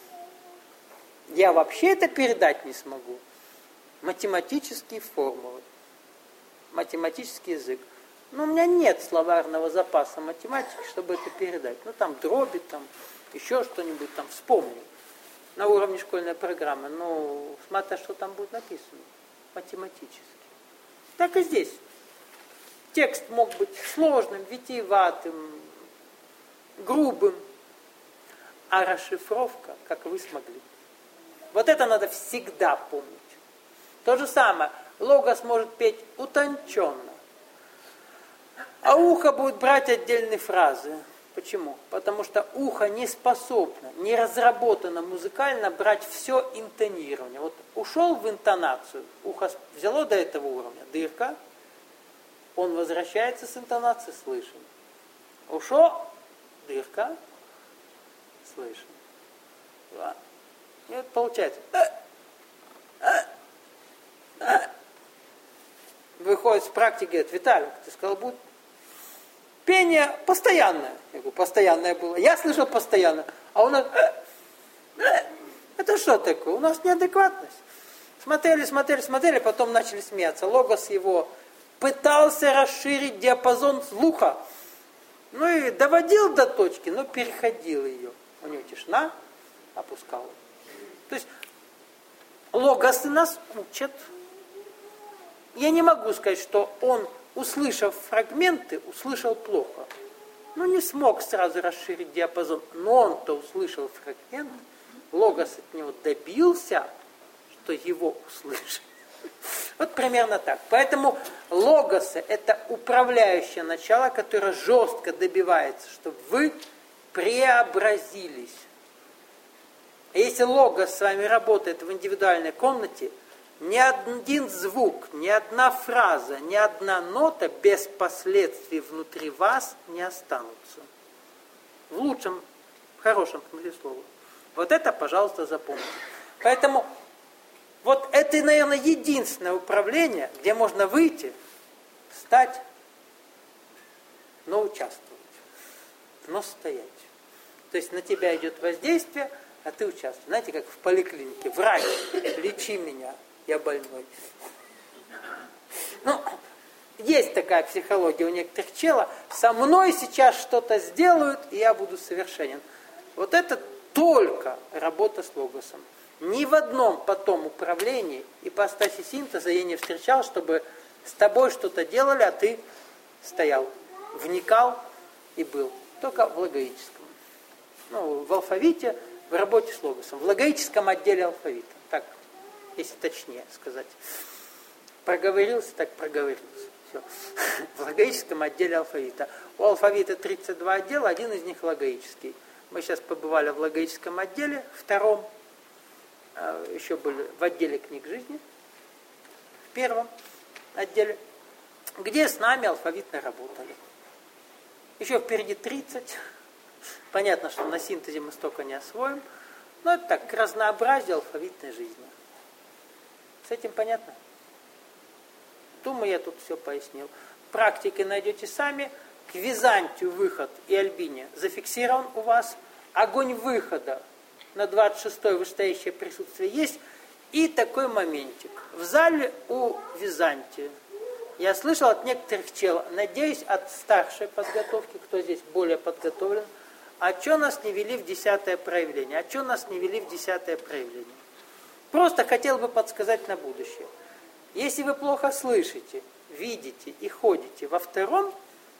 Я вообще это передать не смогу. Математические формулы, математический язык. Но у меня нет словарного запаса математики, чтобы это передать. Ну там дроби, там еще что-нибудь там вспомню. На уровне школьной программы. Ну, смотря что там будет написано. Математически. Так и здесь. Текст мог быть сложным, витиеватым, грубым, а расшифровка, как вы смогли. Вот это надо всегда помнить. То же самое, логос может петь утонченно, а ухо будет брать отдельные фразы. Почему? Потому что ухо не способно, не разработано музыкально брать все интонирование. Вот ушел в интонацию, ухо взяло до этого уровня, дырка, он возвращается с интонацией, слышим. Ушел, дырка, слышим. И вот получается. Выходит с практики, говорит, Виталик, ты сказал, будет пение постоянное. Я говорю, постоянное было. Я слышал постоянно. А у нас... Это что такое? У нас неадекватность. Смотрели, потом начали смеяться. Логос его пытался расширить диапазон слуха. Ну и доводил до точки, но переходил ее. У него тишина, опускал. То есть логосы нас учат. Я не могу сказать, что он, услышав фрагменты, услышал плохо. Ну, не смог сразу расширить диапазон, но он-то услышал фрагмент, логос от него добился, что его услышали. Вот примерно так. Поэтому логосы – это управляющее начало, которое жестко добивается, чтобы вы преобразились. А если логос с вами работает в индивидуальной комнате, ни один звук, ни одна фраза, ни одна нота без последствий внутри вас не останутся. В лучшем, в хорошем смысле слова. Вот это, пожалуйста, запомните. Поэтому вот это, наверное, единственное управление, где можно выйти, встать, но участвовать, но стоять. То есть на тебя идет воздействие, а ты участвуешь. Знаете, как в поликлинике. Врач, лечи меня, я больной. Ну, есть такая психология у некоторых чела. Со мной сейчас что-то сделают, и я буду совершенен. Вот это только работа с логосом. Ни в одном потом управлении ипостаси синтеза я не встречал, чтобы с тобой что-то делали, а ты стоял, вникал и был. Только в логоическом. Ну, в алфавите, в работе с логосом. В логоическом отделе алфавита. Так, если точнее сказать. Проговорился, так проговорился. Все. В логическом отделе алфавита. У алфавита 32 отдела, один из них логоический. Мы сейчас побывали в логическом отделе, втором. Еще были в отделе книг жизни, в первом отделе, где с нами алфавитно работали. Еще впереди 30. Понятно, что на синтезе мы столько не освоим, но это так, к разнообразию алфавитной жизни. С этим понятно? Думаю, я тут все пояснил. Практики найдете сами. К Византию выход и Альбине зафиксирован у вас. Огонь выхода на 26-е вышестоящее присутствие есть. И такой моментик. В зале у Византии я слышал от некоторых чел, надеюсь, от старшей подготовки, кто здесь более подготовлен, а что нас не вели в 10-е проявление? А что нас не вели в 10-е проявление? Просто хотел бы подсказать на будущее. Если вы плохо слышите, видите и ходите во втором,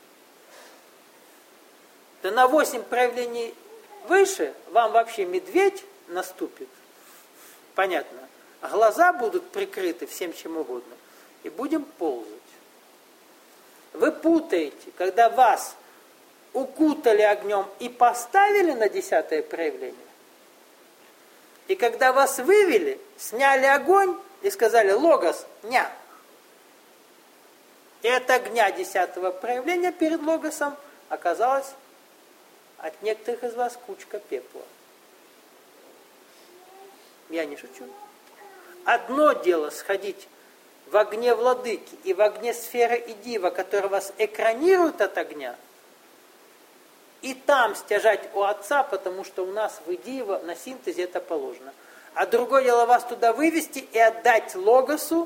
то на 8 проявлений выше вам вообще медведь наступит. Понятно. Глаза будут прикрыты всем чем угодно. И будем ползать. Вы путаете, когда вас укутали огнем и поставили на 10-е проявление. И когда вас вывели, сняли огонь и сказали «Логос, ня». И от огня 10-го проявления перед Логосом оказалось от некоторых из вас кучка пепла. Я не шучу. Одно дело сходить в огне владыки и в огне сферы и дива, которые вас экранируют от огня, и там стяжать у отца, потому что у нас в Идиево на синтезе это положено. А другое дело вас туда вывести и отдать Логосу,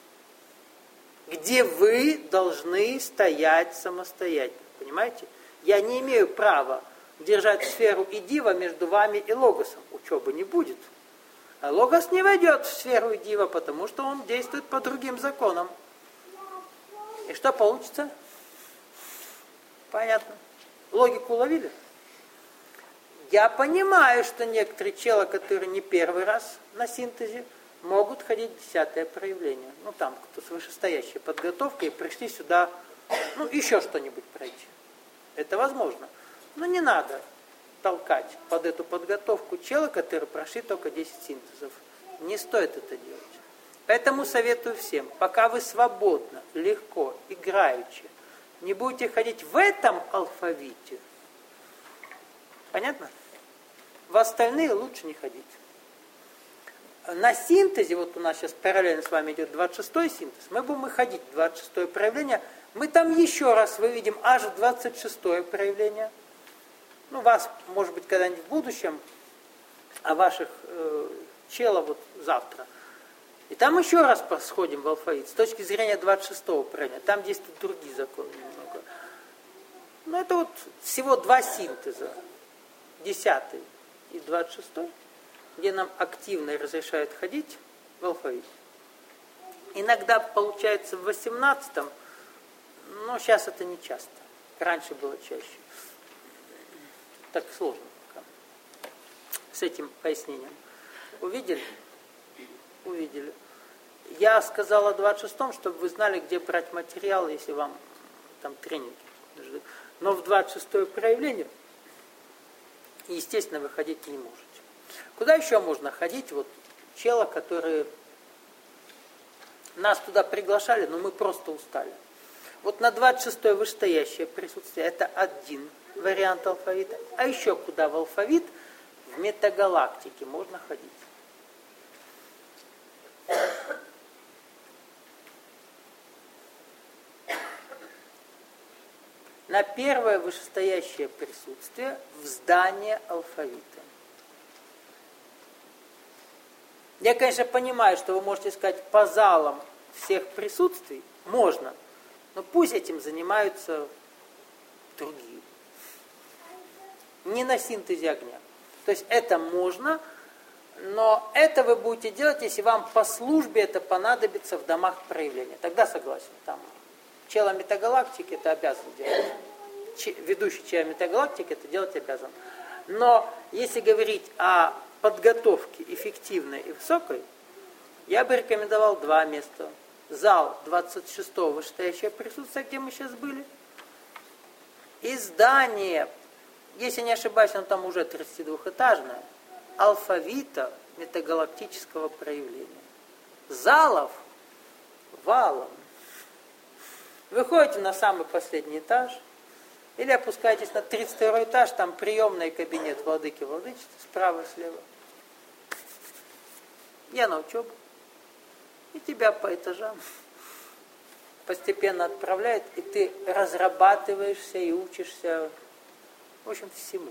где вы должны стоять самостоятельно. Понимаете? Я не имею права держать сферу Идива между вами и Логосом. Учебы не будет. А Логос не войдет в сферу Идива, потому что он действует по другим законам. И что получится? Понятно. Логику уловили? Я понимаю, что некоторые челы, которые не первый раз на синтезе, могут ходить в 10-е проявление. Ну, там, кто с вышестоящей подготовкой, пришли сюда, ну, еще что-нибудь пройти. Это возможно. Но не надо толкать под эту подготовку чела, которые прошли только 10 синтезов. Не стоит это делать. Поэтому советую всем, пока вы свободно, легко, играючи, не будете ходить в этом алфавите, понятно? В остальные лучше не ходить. на синтезе, вот у нас сейчас параллельно с вами идет 26-й синтез, мы будем и ходить в 26-е проявление, мы там еще раз выведем аж 26-е проявление. Ну, вас, может быть, когда-нибудь в будущем, а ваших чела вот завтра. И там еще раз сходим в алфавит с точки зрения 26-го проявления. Там действуют другие законы немного. Но это вот всего два синтеза. 10-й и 26-й, где нам активно разрешают ходить в алфавит. Иногда получается в 18-м, но сейчас это не часто. Раньше было чаще. Так сложно пока. С этим пояснением. Увидели? Увидели. Я сказал о 26-м, чтобы вы знали, где брать материал, если вам там тренинги нужны. Но в 26-е проявление, естественно, вы ходить не можете. Куда еще можно ходить? Вот чела, которые нас туда приглашали, но мы просто устали. Вот на 26-е вышестоящее присутствие, это один вариант алфавита. А еще куда в алфавит, в метагалактике можно ходить. На первое вышестоящее присутствие в здании алфавита. Я, конечно, понимаю, что вы можете сказать по залам всех присутствий. Можно. Но пусть этим занимаются другие. Не на синтезе огня. То есть это можно, но это вы будете делать, если вам по службе это понадобится в домах проявления. Тогда согласен. Там чела метагалактики это обязан делать. Ведущий чела метагалактики это делать обязан. Но если говорить о подготовке эффективной и высокой, я бы рекомендовал два места. Зал 26-го вышестоящее присутствие, где мы сейчас были, и здание, если не ошибаюсь, оно там уже 32-этажное, алфавита метагалактического проявления. Залов валом. Выходите на самый последний этаж, или опускаетесь на 32-й этаж, там приемный кабинет владыки владычества, справа и слева. Я на учебу. И тебя по этажам постепенно отправляет, и ты разрабатываешься и учишься, в общем, всему.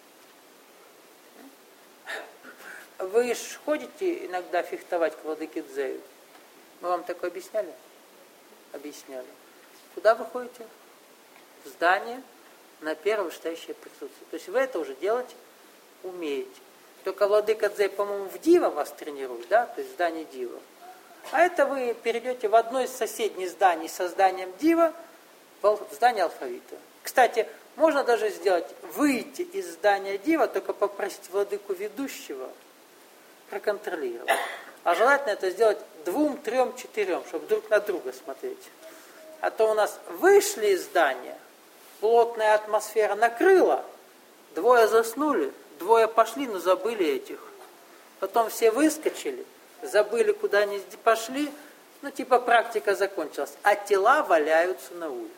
Вы же ходите иногда фехтовать к владыке Дзею? Мы вам такое объясняли? Объясняли. Куда вы ходите? В здание на первое вышестоящее присутствие. То есть вы это уже делать умеете. Только владыка Дзей, по-моему, в Дива вас тренирует, да? То есть здание Дива. А это вы перейдете в одно из соседних зданий со зданием Дива в здание алфавита. Кстати, можно даже сделать, выйти из здания Дива, только попросить владыку ведущего проконтролировать. А желательно это сделать 2, 3, 4, чтобы друг на друга смотреть. А то у нас вышли из здания, плотная атмосфера накрыла, 2 заснули, 2 пошли, но забыли этих. Потом все выскочили, забыли, куда они пошли, ну типа практика закончилась, а тела валяются на улице.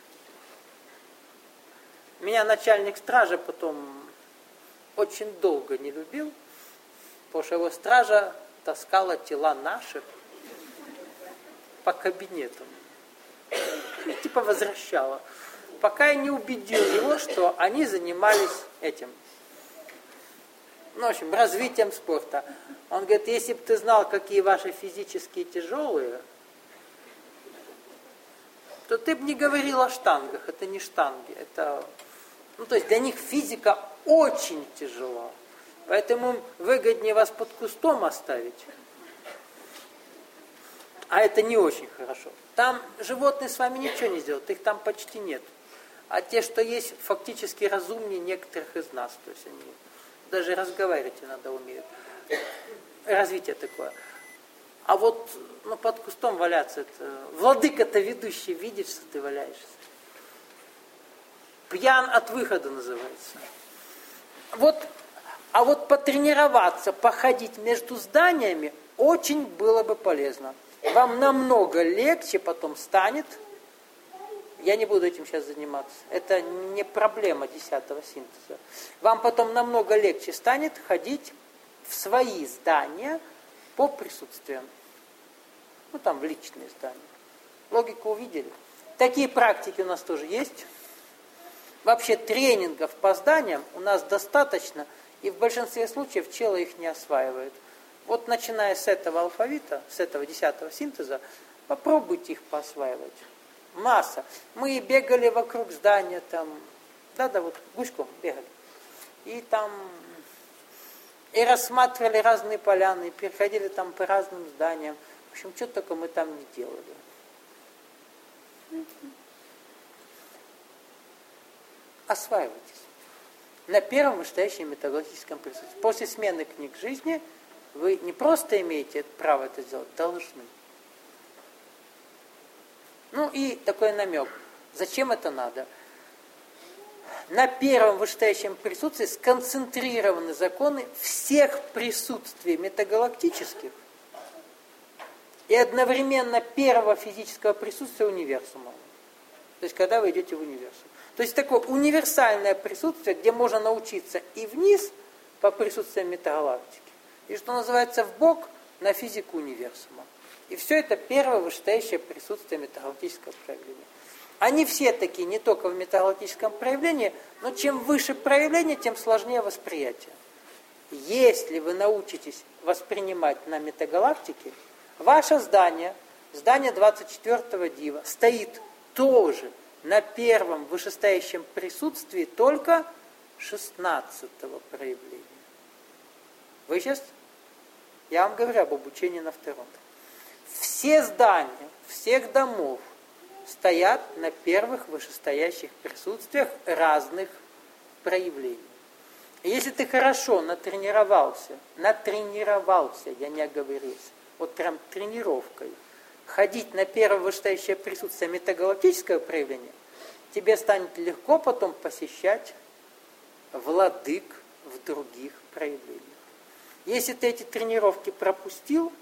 Меня начальник стражи потом очень долго не любил, потому что его стража таскала тела наших по кабинетам. И типа возвращала. Пока я не убедил его, что они занимались этим. Ну, в общем, развитием спорта. Он говорит, если бы ты знал, какие ваши физические тяжелые, то ты бы не говорил о штангах. Это не штанги. Это... Ну, то есть для них физика очень тяжела. Поэтому выгоднее вас под кустом оставить. А это не очень хорошо. Там животные с вами ничего не сделают, их там почти нет. А те, что есть, фактически разумнее некоторых из нас. То есть они даже разговаривать иногда умеют. Развитие такое. А вот ну, под кустом валяться, это... Владыка-то ведущий видит, что ты валяешься. Пьян от выхода называется. Вот, а вот потренироваться, походить между зданиями очень было бы полезно. Вам намного легче потом станет. Я не буду этим сейчас заниматься. Это не проблема 10-го синтеза. Вам потом намного легче станет ходить в свои здания по присутствиям. Ну, там в личные здания. Логику увидели. Такие практики у нас тоже есть. Вообще тренингов по зданиям у нас достаточно, и в большинстве случаев чело их не осваивает. Вот начиная с этого алфавита, с этого 10-го синтеза, попробуйте их поосваивать. Масса. Мы бегали вокруг здания там, вот гуськом бегали. И там, и рассматривали разные поляны, и переходили там по разным зданиям. В общем, что только мы там не делали. Осваивайтесь. На первом вышестоящем методологическом присутствии. После смены книг жизни вы не просто имеете право это сделать, должны. Ну и такой намек. Зачем это надо? На первом вышестоящем присутствии сконцентрированы законы всех присутствий метагалактических и одновременно первого физического присутствия универсума. То есть, когда вы идете в универсум. То есть, такое универсальное присутствие, где можно научиться и вниз по присутствию метагалактики, и, что называется, вбок на физику универсума. И все это первое вышестоящее присутствие метагалактического проявления. Они все такие, не только в метагалактическом проявлении, но чем выше проявление, тем сложнее восприятие. Если вы научитесь воспринимать на метагалактике, ваше здание 24-го дива, стоит тоже на первом вышестоящем присутствии только 16-го проявления. Вы сейчас? Я вам говорю об обучении на втором. Все здания, всех домов стоят на первых вышестоящих присутствиях разных проявлений. И если ты хорошо натренировался, я не оговорился, вот прям тренировкой, ходить на первое вышестоящее присутствие метагалактического проявления, тебе станет легко потом посещать владык в других проявлениях. Если ты эти тренировки пропустил,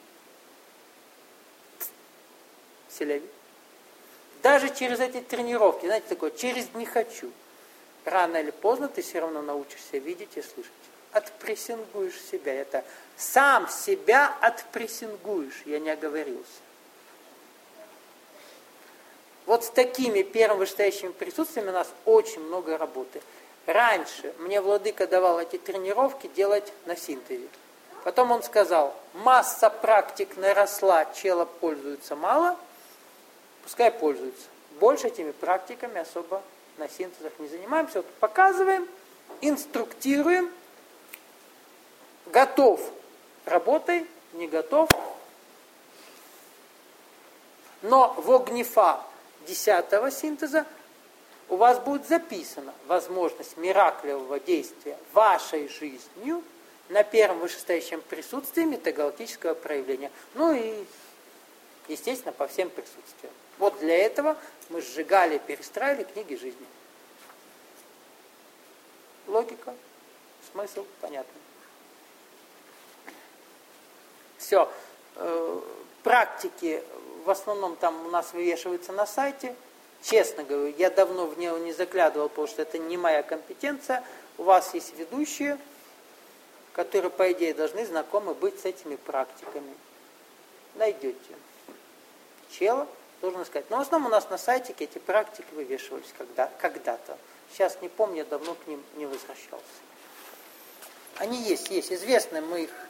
селяви, даже через эти тренировки, знаете, такое, через «не хочу», рано или поздно ты все равно научишься видеть и слышать. Отпрессингуешь себя. Это сам себя отпрессингуешь, я не оговорился. Вот с такими первым вышестоящими присутствиями у нас очень много работы. Раньше мне владыка давал эти тренировки делать на синтезе. Потом он сказал, масса практик наросла, чело пользуется мало, пускай пользуются. Больше этими практиками особо на синтезах не занимаемся. Вот показываем, инструктируем, готов, работай, не готов. Но в огнифа 10-го синтеза у вас будет записана возможность мираклевого действия вашей жизнью на первом вышестоящем присутствии метагалактического проявления. Ну и, естественно, по всем присутствиям. Вот для этого мы сжигали, перестраивали книги жизни. Логика, смысл, понятно. Все. Практики в основном там у нас вывешиваются на сайте. Честно говорю, я давно в него не заглядывал, потому что это не моя компетенция. У вас есть ведущие, которые, по идее, должны знакомы быть с этими практиками. Найдете. Чело должен сказать. Но в основном у нас на сайте эти практики вывешивались когда-то. Сейчас не помню, я давно к ним не возвращался. Они есть, известны, мы их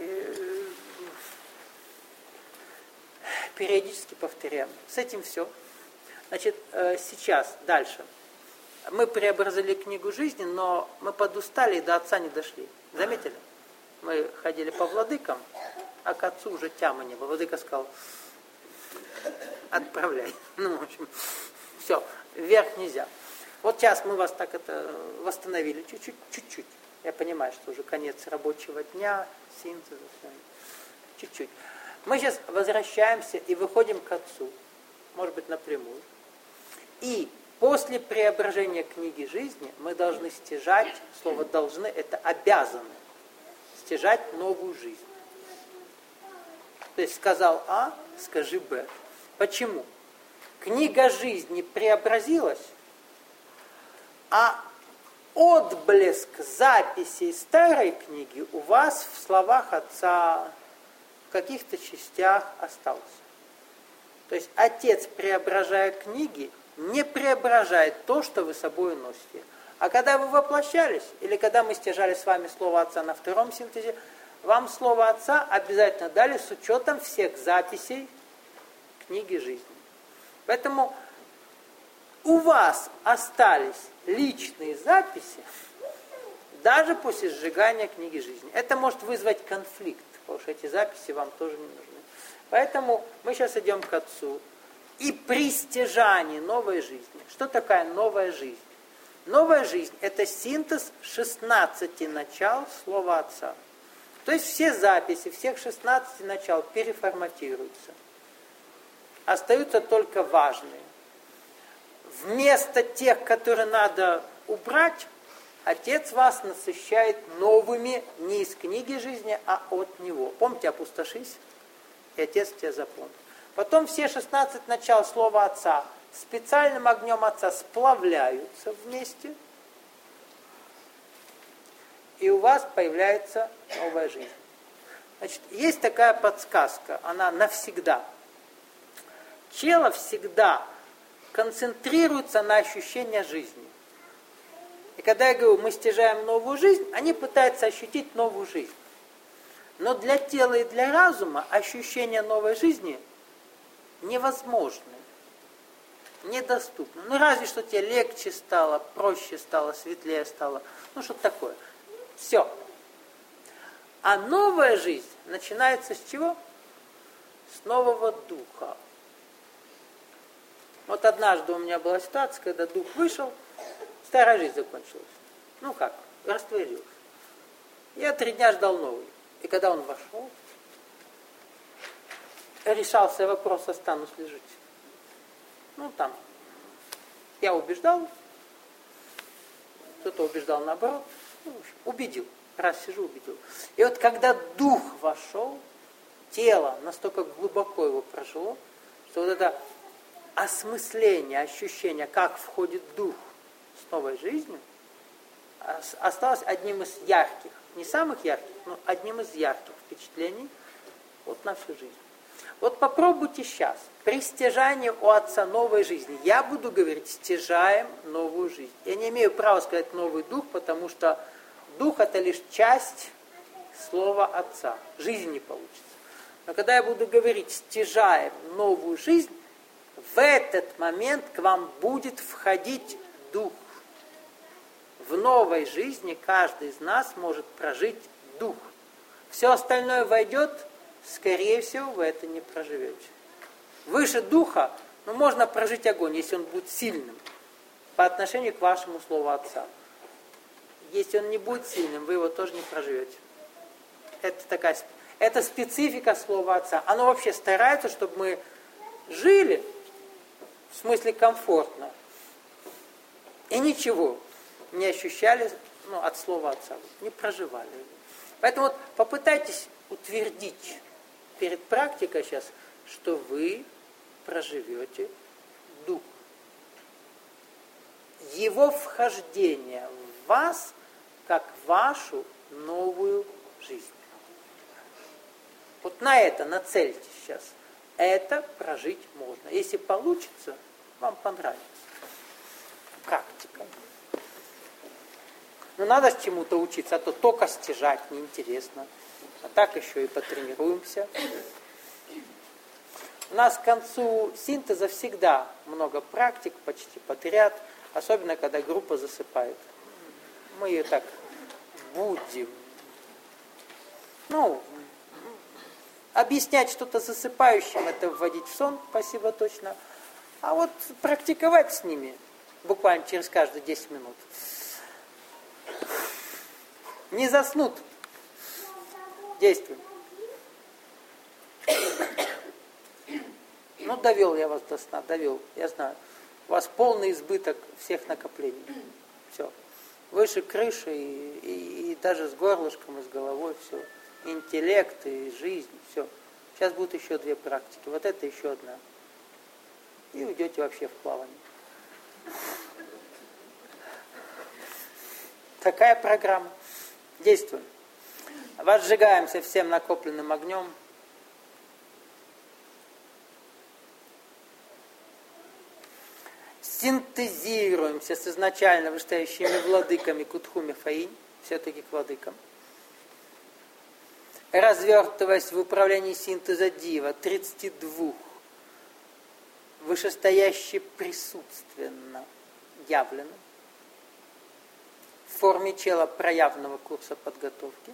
периодически повторяем. С этим все. Значит, сейчас, дальше. Мы преобразили книгу жизни, но мы подустали и до отца не дошли. Заметили? Мы ходили по владыкам, а к отцу уже тямы не было. Владыка сказал, отправляй. Ну, в общем, все, вверх нельзя. Вот сейчас мы вас так это восстановили чуть-чуть. Я понимаю, что уже конец рабочего дня, синтеза, чуть-чуть. Мы сейчас возвращаемся и выходим к отцу, может быть, напрямую. И после преображения книги жизни мы должны стяжать, слово «должны» — это обязаны, стяжать новую жизнь. То есть сказал А, скажи Б. Почему? Книга жизни преобразилась, а отблеск записей старой книги у вас в словах отца, в каких-то частях остался. То есть отец, преображая книги, не преображает то, что вы с собой носите. А когда вы воплощались, или когда мы стяжали с вами Слово Отца на втором синтезе, вам Слово Отца обязательно дали с учетом всех записей книги жизни. Поэтому у вас остались личные записи даже после сжигания книги жизни. Это может вызвать конфликт, потому что эти записи вам тоже не нужны. Поэтому мы сейчас идем к Отцу. И при стяжании новой жизни. Что такая новая жизнь? Новая жизнь – это синтез 16 начал Слова Отца. То есть все записи, всех 16 начал переформатируются. Остаются только важные. Вместо тех, которые надо убрать, Отец вас насыщает новыми не из книги жизни, а от Него. Помните, опустошись, и Отец тебя запомнит. Потом все 16 начал Слова Отца специальным огнем Отца сплавляются вместе, и у вас появляется новая жизнь. Значит, есть такая подсказка, она навсегда. Тело всегда концентрируется на ощущении жизни. И когда я говорю, мы стяжаем новую жизнь, они пытаются ощутить новую жизнь. Но для тела и для разума ощущение новой жизни невозможны, недоступны. Ну, разве что тебе легче стало, проще стало, светлее стало. Ну, что-то такое. Все. А новая жизнь начинается с чего? С нового духа. Вот однажды у меня была ситуация, когда дух вышел, старая жизнь закончилась. Ну как, растворилась. Я 3 дня ждал новый. И когда он вошел, решался вопрос, останусь ли жить. Ну там, я убеждал, кто-то убеждал наоборот, ну, в общем, убедил. Раз сижу, убедил. И вот когда дух вошел, тело настолько глубоко его прожило, что вот это осмысление, ощущение, как входит дух с новой жизнью, осталось одним из ярких, не самых ярких, но одним из ярких впечатлений вот на всю жизнь. Вот попробуйте сейчас, при стяжании у Отца новой жизни, я буду говорить, стяжаем новую жизнь. Я не имею права сказать новый дух, потому что дух это лишь часть слова Отца. Жизнь не получится. Но когда я буду говорить, стяжаем новую жизнь, в этот момент к вам будет входить дух. В новой жизни каждый из нас может прожить дух. Все остальное войдет, скорее всего, вы это не проживете. Выше духа, можно прожить огонь, если он будет сильным по отношению к вашему слову Отца. Если он не будет сильным, вы его тоже не проживете. Это специфика слова Отца. Оно вообще старается, чтобы мы жили, в смысле комфортно, и ничего не ощущали от слова Отца, не проживали. Поэтому вот попытайтесь утвердить перед практикой сейчас, что вы проживете дух. Его вхождение в вас, как в вашу новую жизнь. Вот на это нацельтесь сейчас. Это прожить можно. Если получится, вам понравится. Практика. Но надо с чему-то учиться, а то только стяжать неинтересно. А так еще и потренируемся. У нас к концу синтеза всегда много практик, почти подряд, особенно когда группа засыпает. Мы ее так будем. Объяснять что-то засыпающим, это вводить в сон, спасибо точно. А вот практиковать с ними буквально через каждые 10 минут. Не заснут. Действуем. Довел я вас до сна, довел, я знаю. У вас полный избыток всех накоплений. Все. Выше крыши и даже с горлышком, и с головой, все. Интеллект и жизнь, все. Сейчас будут еще 2 практики. Вот это еще одна. И уйдете вообще в плавание. Такая программа. Действуем. Возжигаемся всем накопленным огнем. Синтезируемся с изначально вышестоящими владыками Кутхуми Фаинь, все-таки к владыкам. Развертываясь в управлении синтеза Дива 32 вышестоящее присутственно явлено в форме чела проявленного курса подготовки.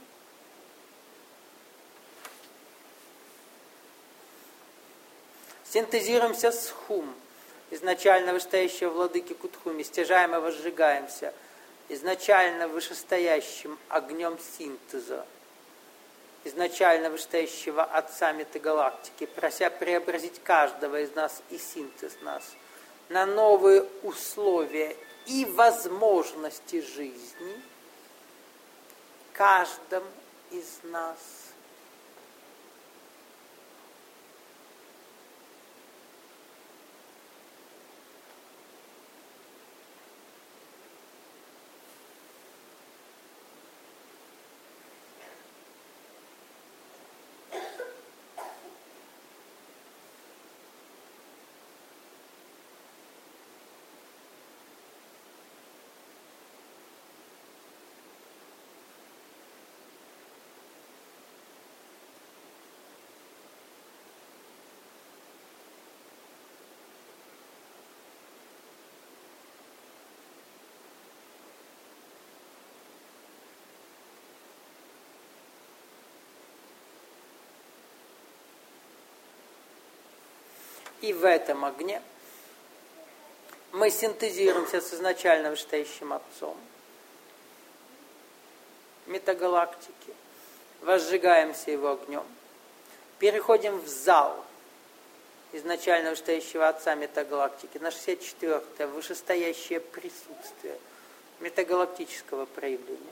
Синтезируемся с Хум, изначально вышестоящего владыки Кутхуми, стяжаем и возжигаемся изначально вышестоящим огнем синтеза, изначально вышестоящего Отца Метагалактики, прося преобразить каждого из нас и синтез нас на новые условия и возможности жизни каждом из нас. И в этом огне мы синтезируемся с изначально вышестоящим Отцом метагалактики, возжигаемся его огнем, переходим в зал изначально вышестоящего Отца метагалактики на 64-е вышестоящее присутствие метагалактического проявления.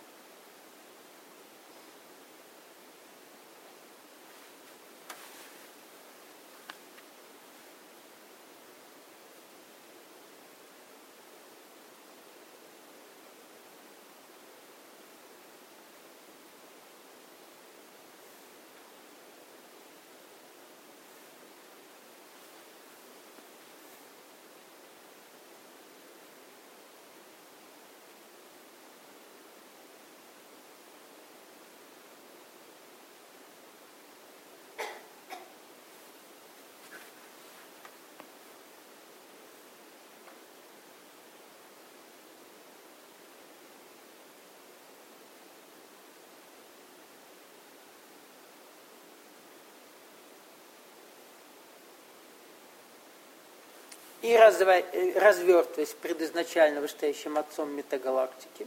И развертываясь пред изначально вышестоящим Отцом метагалактики,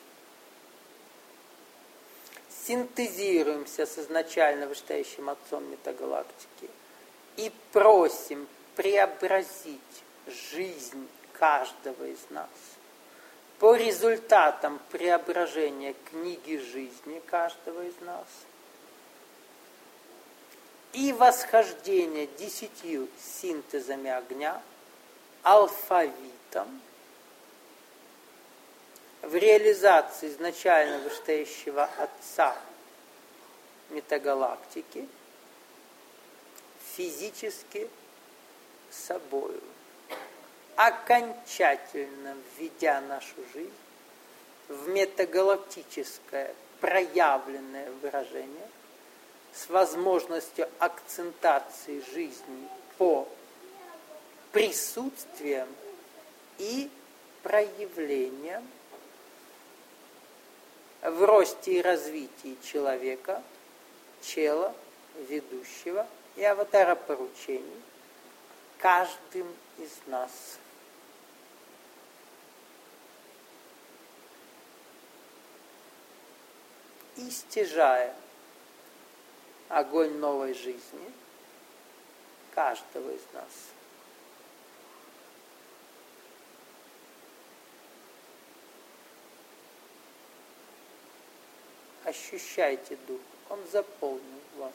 синтезируемся с изначально вышестоящим Отцом метагалактики и просим преобразить жизнь каждого из нас по результатам преображения книги жизни каждого из нас и восхождения 10 синтезами огня, алфавитом, в реализации изначально вышестоящего Отца метагалактики физически собою, окончательно введя нашу жизнь в метагалактическое проявленное выражение с возможностью акцентации жизни по присутствием и проявлением в росте и развитии человека, чела, ведущего и аватара поручений каждым из нас. И стяжая огонь новой жизни каждого из нас. Ощущайте дух, он заполнил вас.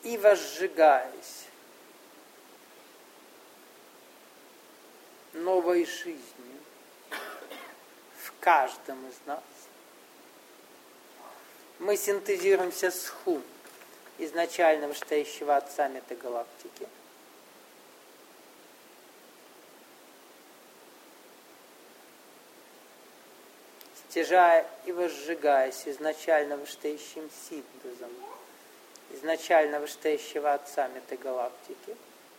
и возжигаясь новой жизнью в каждом из нас, мы синтезируемся с Хум, изначально вышестоящего Отца метагалактики. Стяжая и возжигаясь изначально вышестоящим синтезом, изначально вышестоящего Отца метагалактики,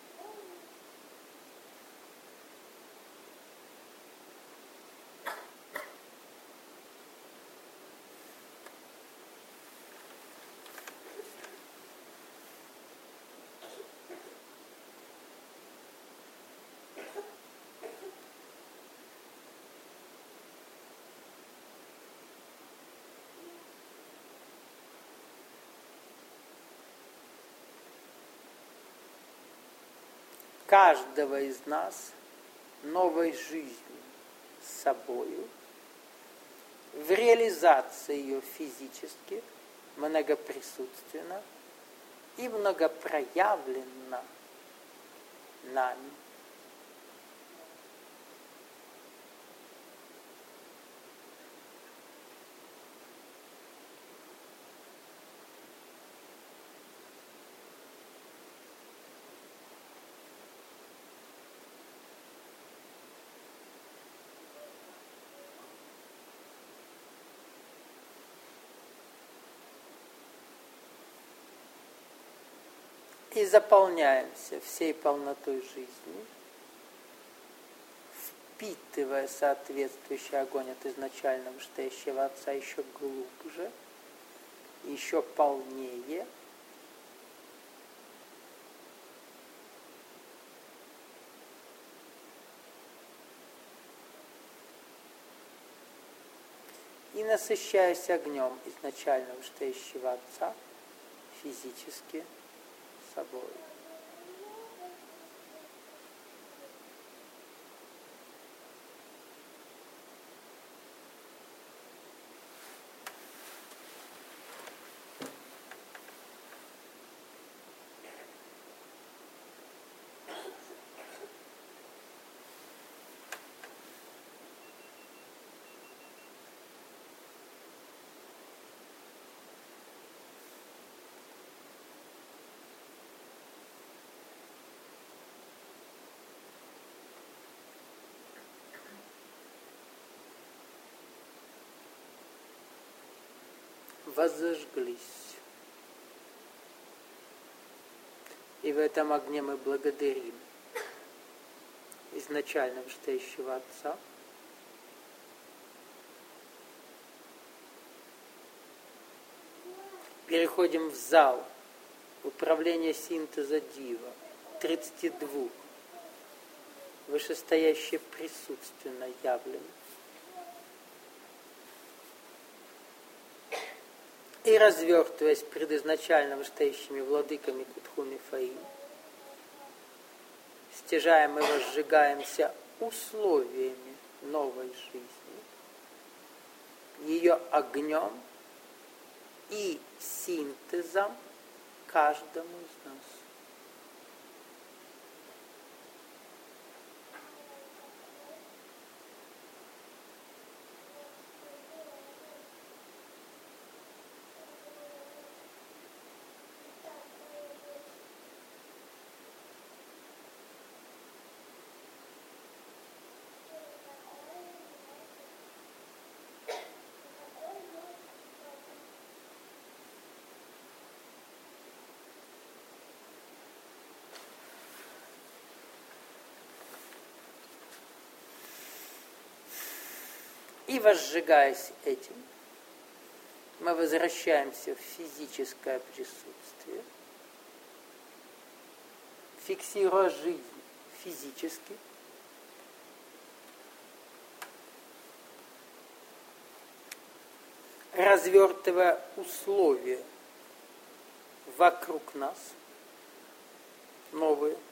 каждого из нас новой жизнью с собою, в реализации ее физически, многоприсутственно и многопроявленно нами. И заполняемся всей полнотой жизни, впитывая соответствующий огонь от изначального вышестоящего Отца еще глубже, еще полнее, и насыщаясь огнем изначально вышестоящего Отца физически собой. Воззажглись. И в этом огне мы благодарим изначально вышестоящего Отца, переходим в зал управления синтеза Дива 32 вышестоящее присутственно явлено. И развертываясь пред изначально вышестоящими владыками Кутхуми Фаи, стяжаем и возжигаемся условиями новой жизни, ее огнем и синтезом каждому из нас. И возжигаясь этим, мы возвращаемся в физическое присутствие, фиксируя жизнь физически, развертывая условия вокруг нас, новые,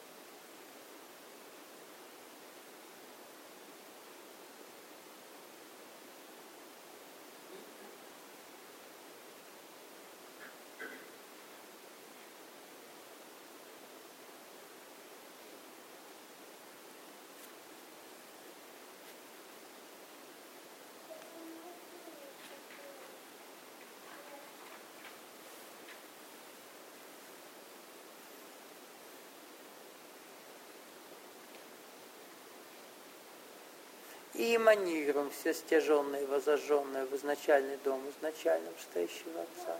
И эманируем все стяженное и возожженное в изначальный дом, изначально вышестоящего Отца.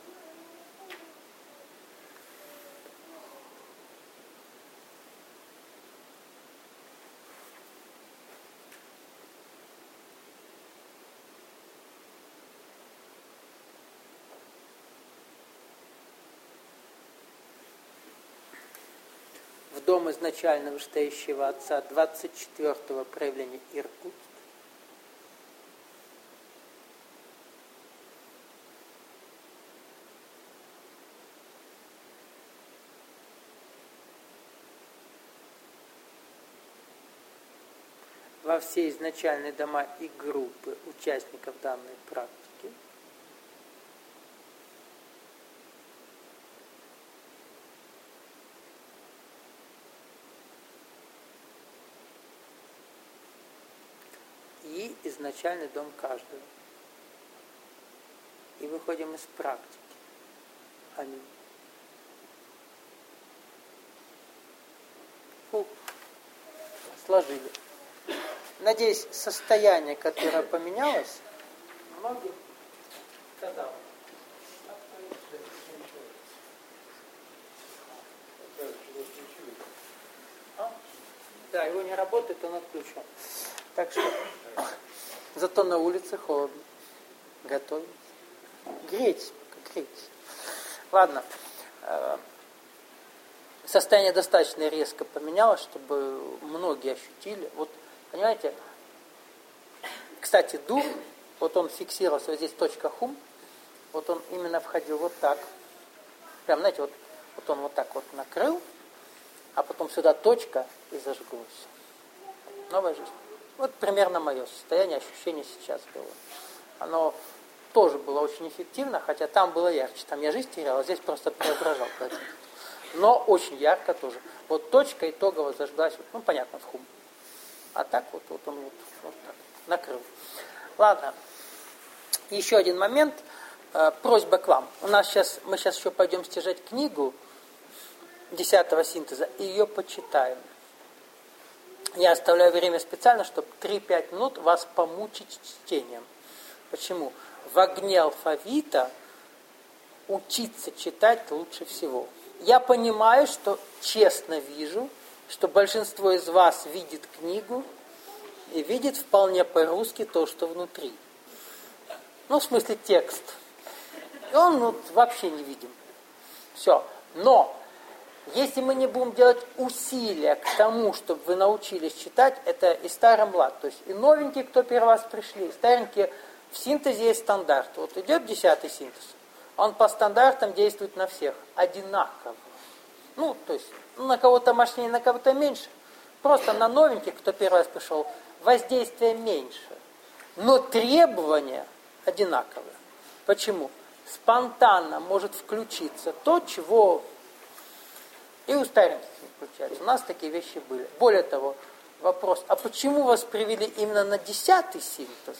В дом изначально вышестоящего Отца 24-го проявления Иркут. Во все изначальные дома и группы участников данной практики. И изначальный дом каждого. И выходим из практики. Аминь. Сложили. Надеюсь, состояние, которое поменялось, многим сказал. Да, его не работает, он отключен. Так что, зато на улице холодно. Готовить. Греть, греть. Ладно. Состояние достаточно резко поменялось, чтобы многие ощутили. Вот, понимаете, кстати, дух, вот он фиксировался, вот здесь точка хум, вот он именно входил вот так. Прям, знаете, вот он вот так вот накрыл, а потом сюда точка и зажглось. Новая жизнь. Вот примерно мое состояние, ощущение сейчас было. Оно тоже было очень эффективно, хотя там было ярче. Там я жизнь терял, а здесь просто преображал. Но очень ярко тоже. Вот точка итогово зажглась, ну, понятно, в хум. А так вот он вот так накрыл. Ладно. Еще один момент. Просьба к вам. Мы сейчас еще пойдем стяжать книгу 10-го синтеза и ее почитаем. Я оставляю время специально, чтобы 3-5 минут вас помучить чтением. Почему? В огне алфавита учиться читать лучше всего. Я понимаю, что честно вижу, что большинство из вас видит книгу и видит вполне по-русски то, что внутри. Ну, в смысле текст. И он вообще не видим. Все. Но если мы не будем делать усилия к тому, чтобы вы научились читать, это и старый млад. То есть и новенькие, кто первый раз пришли, и старенькие, в синтезе есть стандарт. Вот идет 10-й синтез. Он по стандартам действует на всех. Одинаково. Ну, то есть, на кого-то мощнее, на кого-то меньше. Просто на новеньких, кто первый раз пришел, воздействие меньше. Но требования одинаковые. Почему? Спонтанно может включиться то, чего и у стареньких не включается. У нас такие вещи были. Более того, вопрос, а почему вас привели именно на 10-й синтез?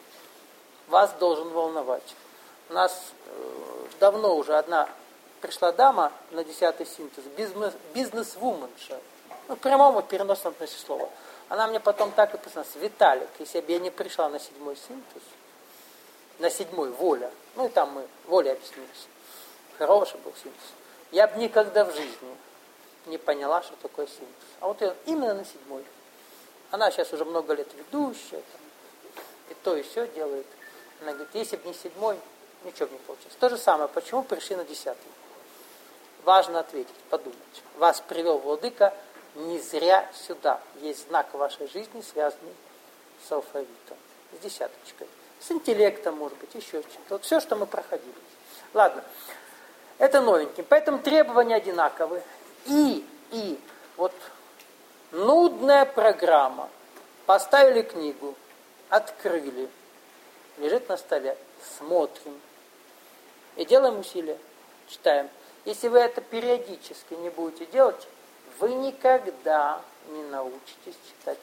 Вас должен волновать. У нас давно уже одна пришла дама на 10-й синтез, бизнес-вуменша. Ну, в прямом и переносном смысле слова. Она мне потом так и призналась: Виталик, если бы я не пришла на 7-й синтез, на 7-й воля, ну и там мы волей объяснились, хороший был синтез, я бы никогда в жизни не поняла, что такое синтез. А вот именно на 7-й. Она сейчас уже много лет ведущая, там, и то, и все делает. Она говорит, если бы не 7-й, ничего бы не получилось. То же самое, почему пришли на 10-й? Важно ответить, подумать. Вас привел владыка не зря сюда. Есть знак вашей жизни, связанный с алфавитом, с десяточкой, с интеллектом, может быть, еще чем-то. Вот все, что мы проходили. Ладно, это новенький. Поэтому требования одинаковые. И вот нудная программа. Поставили книгу, открыли, лежит на столе, смотрим и делаем усилия, читаем. Если вы это периодически не будете делать, вы никогда не научитесь читать.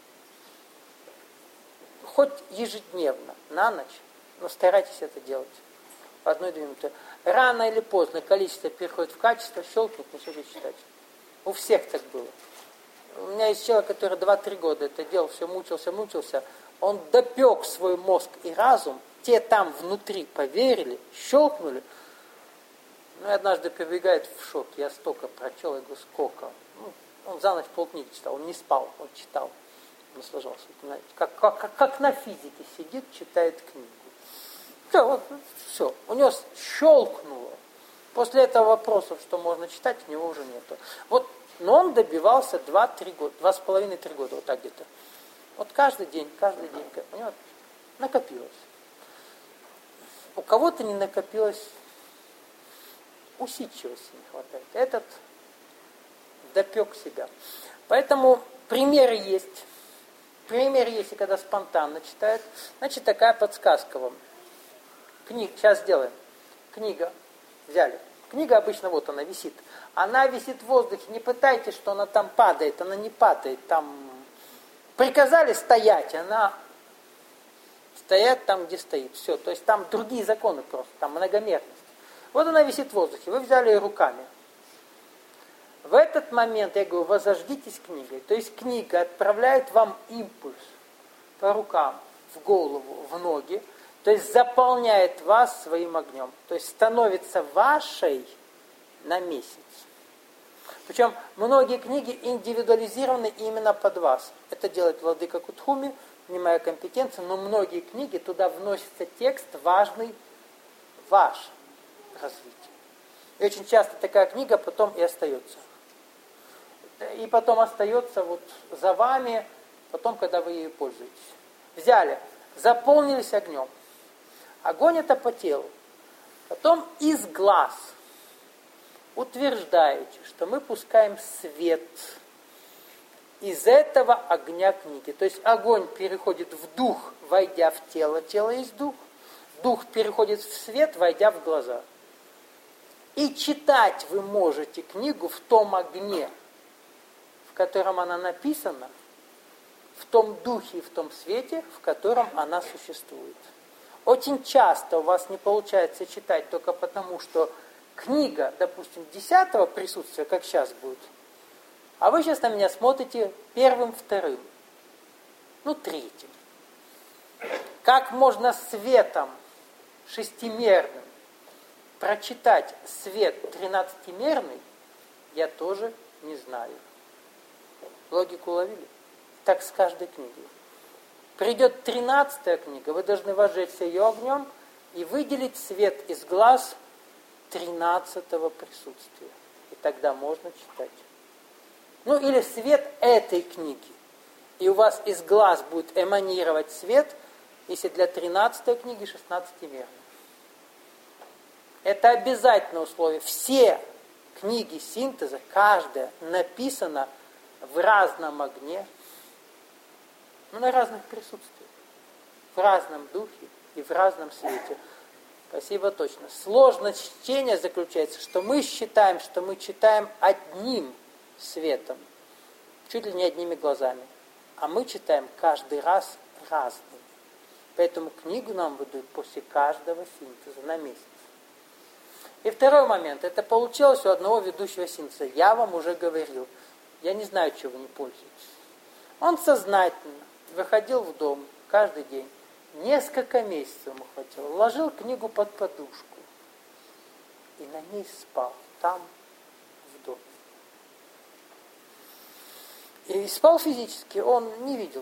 Хоть ежедневно, на ночь, но старайтесь это делать. По 1-2 минуты. Рано или поздно количество переходит в качество, щелкнет, начнете читать. У всех так было. У меня есть человек, который 2-3 года это делал, все мучился. Он допек свой мозг и разум, те там внутри поверили, щелкнули. Ну, и однажды прибегает в шок. Я столько прочел, я говорю, сколько? Ну, он за ночь полкниги читал, он не спал, он читал, наслаждался. Понимаете? Как на физике сидит, читает книгу. Все, вот, все. У него щелкнуло. После этого вопросов, что можно читать, у него уже нету. Вот, но он добивался 2-3 года, 2,5-3 года, вот так где-то. Вот каждый день, у него накопилось. У кого-то не накопилось, усидчивости не хватает. Этот допек себя. Поэтому примеры есть. Пример есть, и когда спонтанно читают. Значит, такая подсказка вам. Сейчас сделаем. Книга. Взяли. Книга обычно вот она висит. Она висит в воздухе. Не пытайтесь, что она там падает. Она не падает. Там приказали стоять. Она стоит там, где стоит. Все. То есть там другие законы просто. Там многомерность. Вот она висит в воздухе. Вы взяли ее руками. В этот момент, я говорю, вы зажгитесь книгой. То есть книга отправляет вам импульс по рукам, в голову, в ноги. То есть заполняет вас своим огнем. То есть становится вашей на месяц. Причем многие книги индивидуализированы именно под вас. Это делает владыка Кутхуми, не моя компетенция, но многие книги, туда вносится текст важный ваш развитие. И очень часто такая книга потом и остается. И потом остается вот за вами, потом, когда вы ею пользуетесь. Взяли, заполнились огнем. Огонь это по телу. Потом из глаз утверждаете, что мы пускаем свет из этого огня книги. То есть огонь переходит в дух, войдя в тело, тело есть дух. Дух переходит в свет, войдя в глаза. И читать вы можете книгу в том огне, в котором она написана, в том духе и в том свете, в котором она существует. Очень часто у вас не получается читать только потому, что книга, допустим, 10-го присутствия, как сейчас будет, а вы сейчас на меня смотрите 1-м, 2-м, 3-м. Как можно светом 6-мерным прочитать свет 13-мерный, я тоже не знаю. Логику уловили? Так с каждой книгой. Придет 13-я книга, вы должны возжечься ее огнем и выделить свет из глаз 13-го присутствия. И тогда можно читать. Или свет этой книги. И у вас из глаз будет эманировать свет, если для 13-й книги 16-мерный. Это обязательное условие. Все книги синтеза, каждая написана в разном огне, на разных присутствиях, в разном духе и в разном свете. Спасибо, точно. Сложность чтения заключается, что мы считаем, что мы читаем одним светом, чуть ли не одними глазами, а мы читаем каждый раз разными. Поэтому книгу нам выдают после каждого синтеза на месяц. И второй момент. Это получилось у одного ведущего синтеза. Я вам уже говорил. Я не знаю, чего вы не пользуетесь. Он сознательно выходил в дом каждый день. Несколько месяцев ему хватило. Ложил книгу под подушку. И на ней спал. Там, в доме. И спал физически. Он не видел.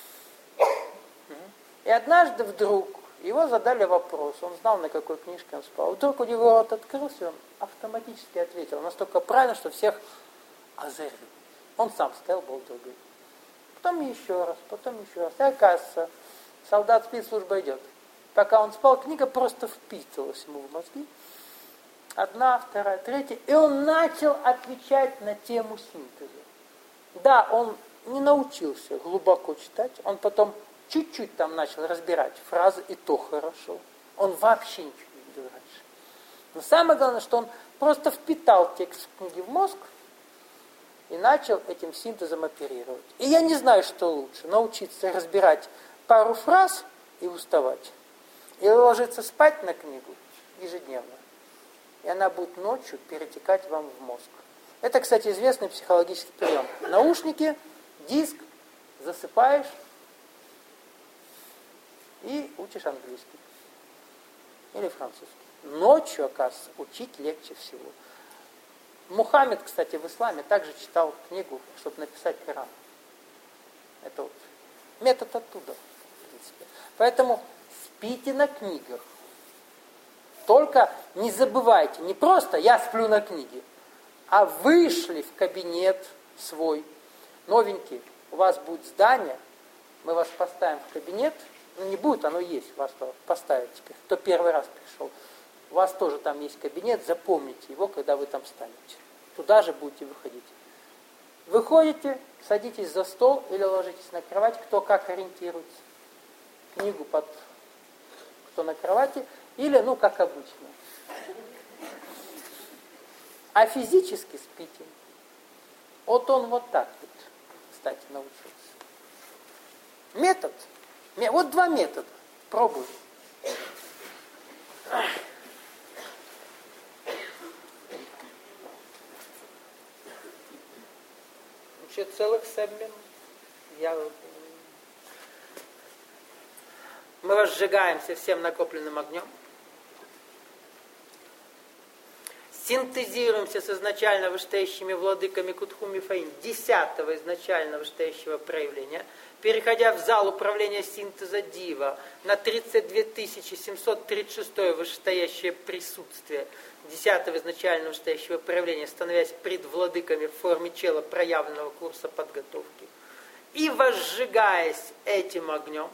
И однажды вдруг его задали вопрос. Он знал, на какой книжке он спал. Вдруг у него рот открылся, и он автоматически ответил. Настолько правильно, что всех озарил. Он сам стоял, был другой. Потом еще раз. И оказывается, солдат спит, служба идет. Пока он спал, книга просто впитывалась ему в мозги. 1, 2, 3. И он начал отвечать на тему синтеза. Да, он не научился глубоко читать. Он потом чуть-чуть там начал разбирать фразы, и то хорошо. Он вообще ничего не видел раньше. Но самое главное, что он просто впитал текст книги в мозг, и начал этим синтезом оперировать. И я не знаю, что лучше. Научиться разбирать пару фраз и уставать. Или ложиться спать на книгу ежедневно. И она будет ночью перетекать вам в мозг. Это, кстати, известный психологический прием. Наушники, диск, засыпаешь. и учишь английский или французский. Ночью, оказывается, учить легче всего. Мухаммед, кстати, в исламе также читал книгу, чтобы написать Коран. Это вот метод оттуда, в принципе. Поэтому спите на книгах. Только не забывайте, не просто я сплю на книге, а вышли в кабинет свой, новенький, у вас будет здание, мы вас поставим в кабинет, ну не будет, оно есть, вас поставят теперь, кто первый раз пришел. У вас тоже там есть кабинет, запомните его, когда вы там станете. Туда же будете выходить. Выходите, садитесь за стол или ложитесь на кровать, кто как ориентируется. Книгу под кто на кровати, или, ну, как обычно. А физически спите. Вот он вот так вот, кстати, научился. Метод. Вот два метода. Пробуй. Вообще целых 7 минут. Мы разжигаемся всем накопленным огнем. Синтезируемся с изначально вышестоящими владыками Кутхуми Фаин 10-го изначально вышестоящего проявления, переходя в зал управления синтеза Дива на 32 736 вышестоящее присутствие 10-го изначально вышестоящего проявления, становясь пред владыками в форме чела проявленного курса подготовки. И возжигаясь этим огнем,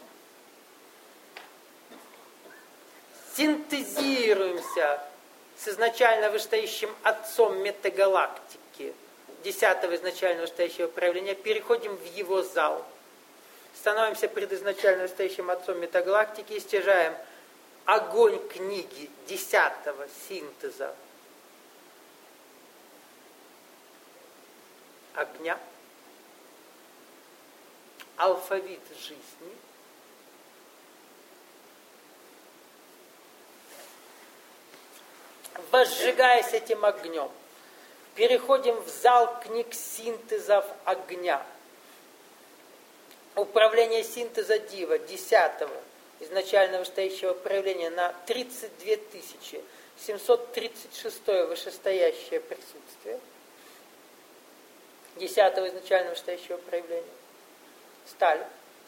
синтезируемся с изначально вышестоящим отцом метагалактики, 10-го изначально вышестоящего проявления, переходим в его зал. Становимся пред изначально вышестоящим отцом метагалактики и стяжаем огонь книги 10-го синтеза огня, алфавит жизни, возжигаясь этим огнем, переходим в зал книг синтезов огня. Управление синтеза Дива 10-го изначально вышестоящего проявления на 32 736 вышестоящее присутствие 10-го изначально вышестоящего проявления. Стали.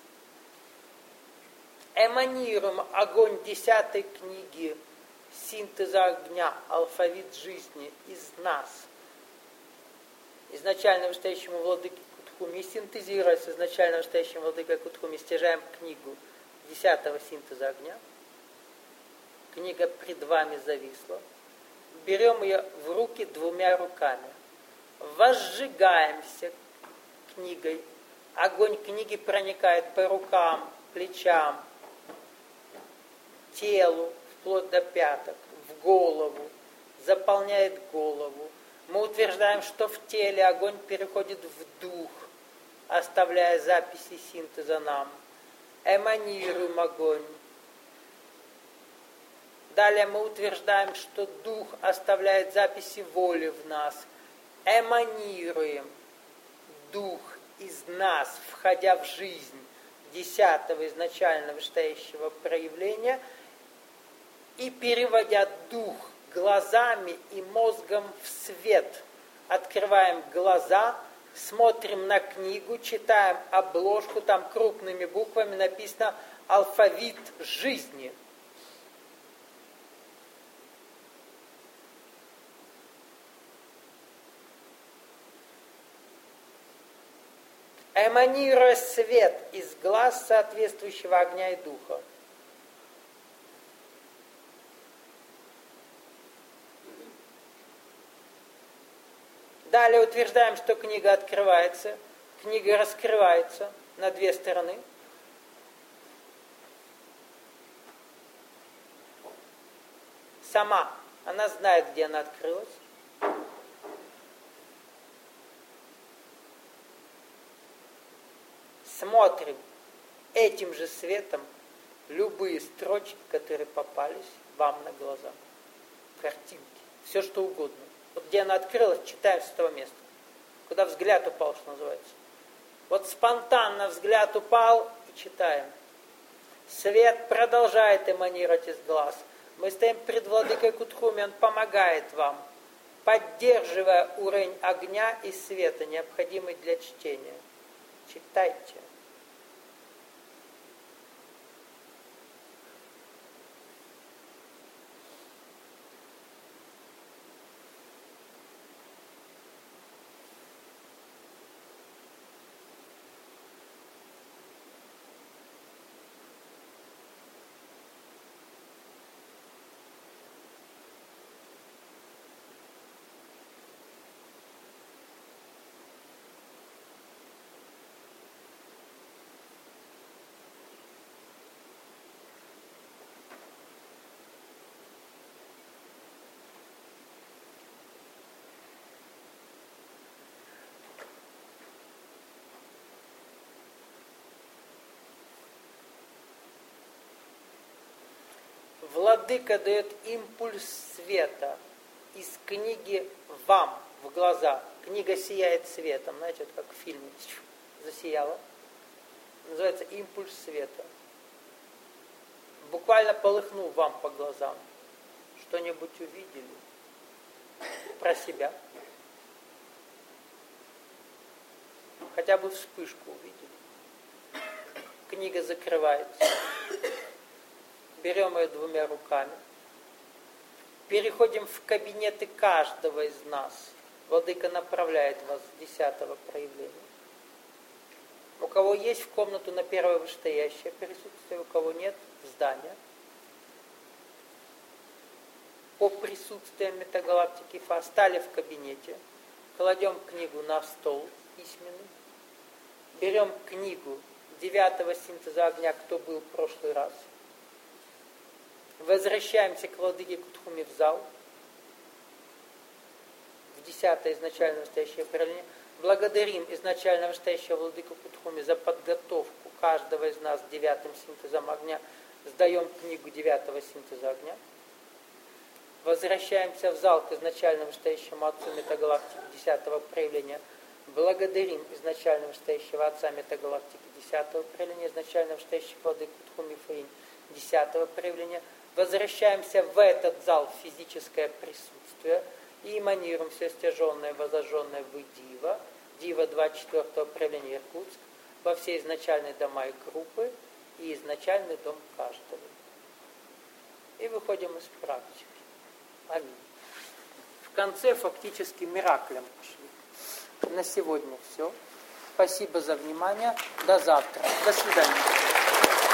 Эманируем огонь 10-й книги синтеза огня, алфавит жизни из нас, изначально вышестоящему владыке Кутхуми, синтезируя с изначально вышестоящим владыкой Кутхуми, стяжаем книгу 10-го синтеза огня. Книга пред вами зависла. Берем ее в руки 2 руками. Возжигаемся книгой. Огонь книги проникает по рукам, плечам, телу, вплоть до пяток, в голову, заполняет голову. Мы утверждаем, что в теле огонь переходит в дух, оставляя записи синтеза нам. Эманируем огонь. Далее мы утверждаем, что дух оставляет записи воли в нас. Эманируем дух из нас, входя в жизнь 10-го изначально вышестоящего проявления, и переводя дух глазами и мозгом в свет. Открываем глаза, смотрим на книгу, читаем обложку, там крупными буквами написано «Алфавит жизни». Эманируя свет из глаз соответствующего огня и духа. Далее утверждаем, что книга открывается, книга раскрывается на 2 стороны. Сама, она знает, где она открылась. Смотрим этим же светом любые строчки, которые попались вам на глаза. Картинки, все что угодно. Вот где она открылась, читаем с этого места. Куда взгляд упал, что называется. Вот спонтанно взгляд упал и читаем. Свет продолжает эманировать из глаз. Мы стоим пред владыкой Кутхуми, он помогает вам, поддерживая уровень огня и света, необходимый для чтения. Читайте. Владыка дает импульс света из книги вам в глаза. Книга сияет светом. Знаете, вот как в фильме засияла. Называется импульс света. Буквально полыхнул вам по глазам. Что-нибудь увидели про себя. Хотя бы вспышку увидели. Книга закрывается. Берем ее двумя руками. Переходим в кабинеты каждого из нас. Владыка направляет вас с 10-го проявления. У кого есть в комнату на первое вышестоящее присутствие, у кого нет, в здание. По присутствиям метагалактики Фа стали в кабинете. Кладем книгу на стол письменный. Берем книгу 9-го синтеза огня, кто был в прошлый раз. Возвращаемся к владыке Кутхуми в зал. В 10-е изначально настоящее проявление. Благодарим изначально настоящего владыку Кутхуми за подготовку каждого из нас 9-м синтезом огня. Сдаем книгу 9-го синтеза огня. Возвращаемся в зал к изначально настоящему отцу метагалактики 10-го проявления. Благодарим изначально настоящего отца метагалактики 10-го проявления, изначально настоящего владыку Кутхуми Фаинь 10-го проявления. Возвращаемся в этот зал в физическое присутствие и эманируем все стяженное, возожженное в Дива, Дива 24-го проявления Иркутск, во все изначальные дома и группы и изначальный дом каждого. И выходим из практики. Аминь. В конце фактически мираклем пошли. На сегодня все. Спасибо за внимание. До завтра. До свидания.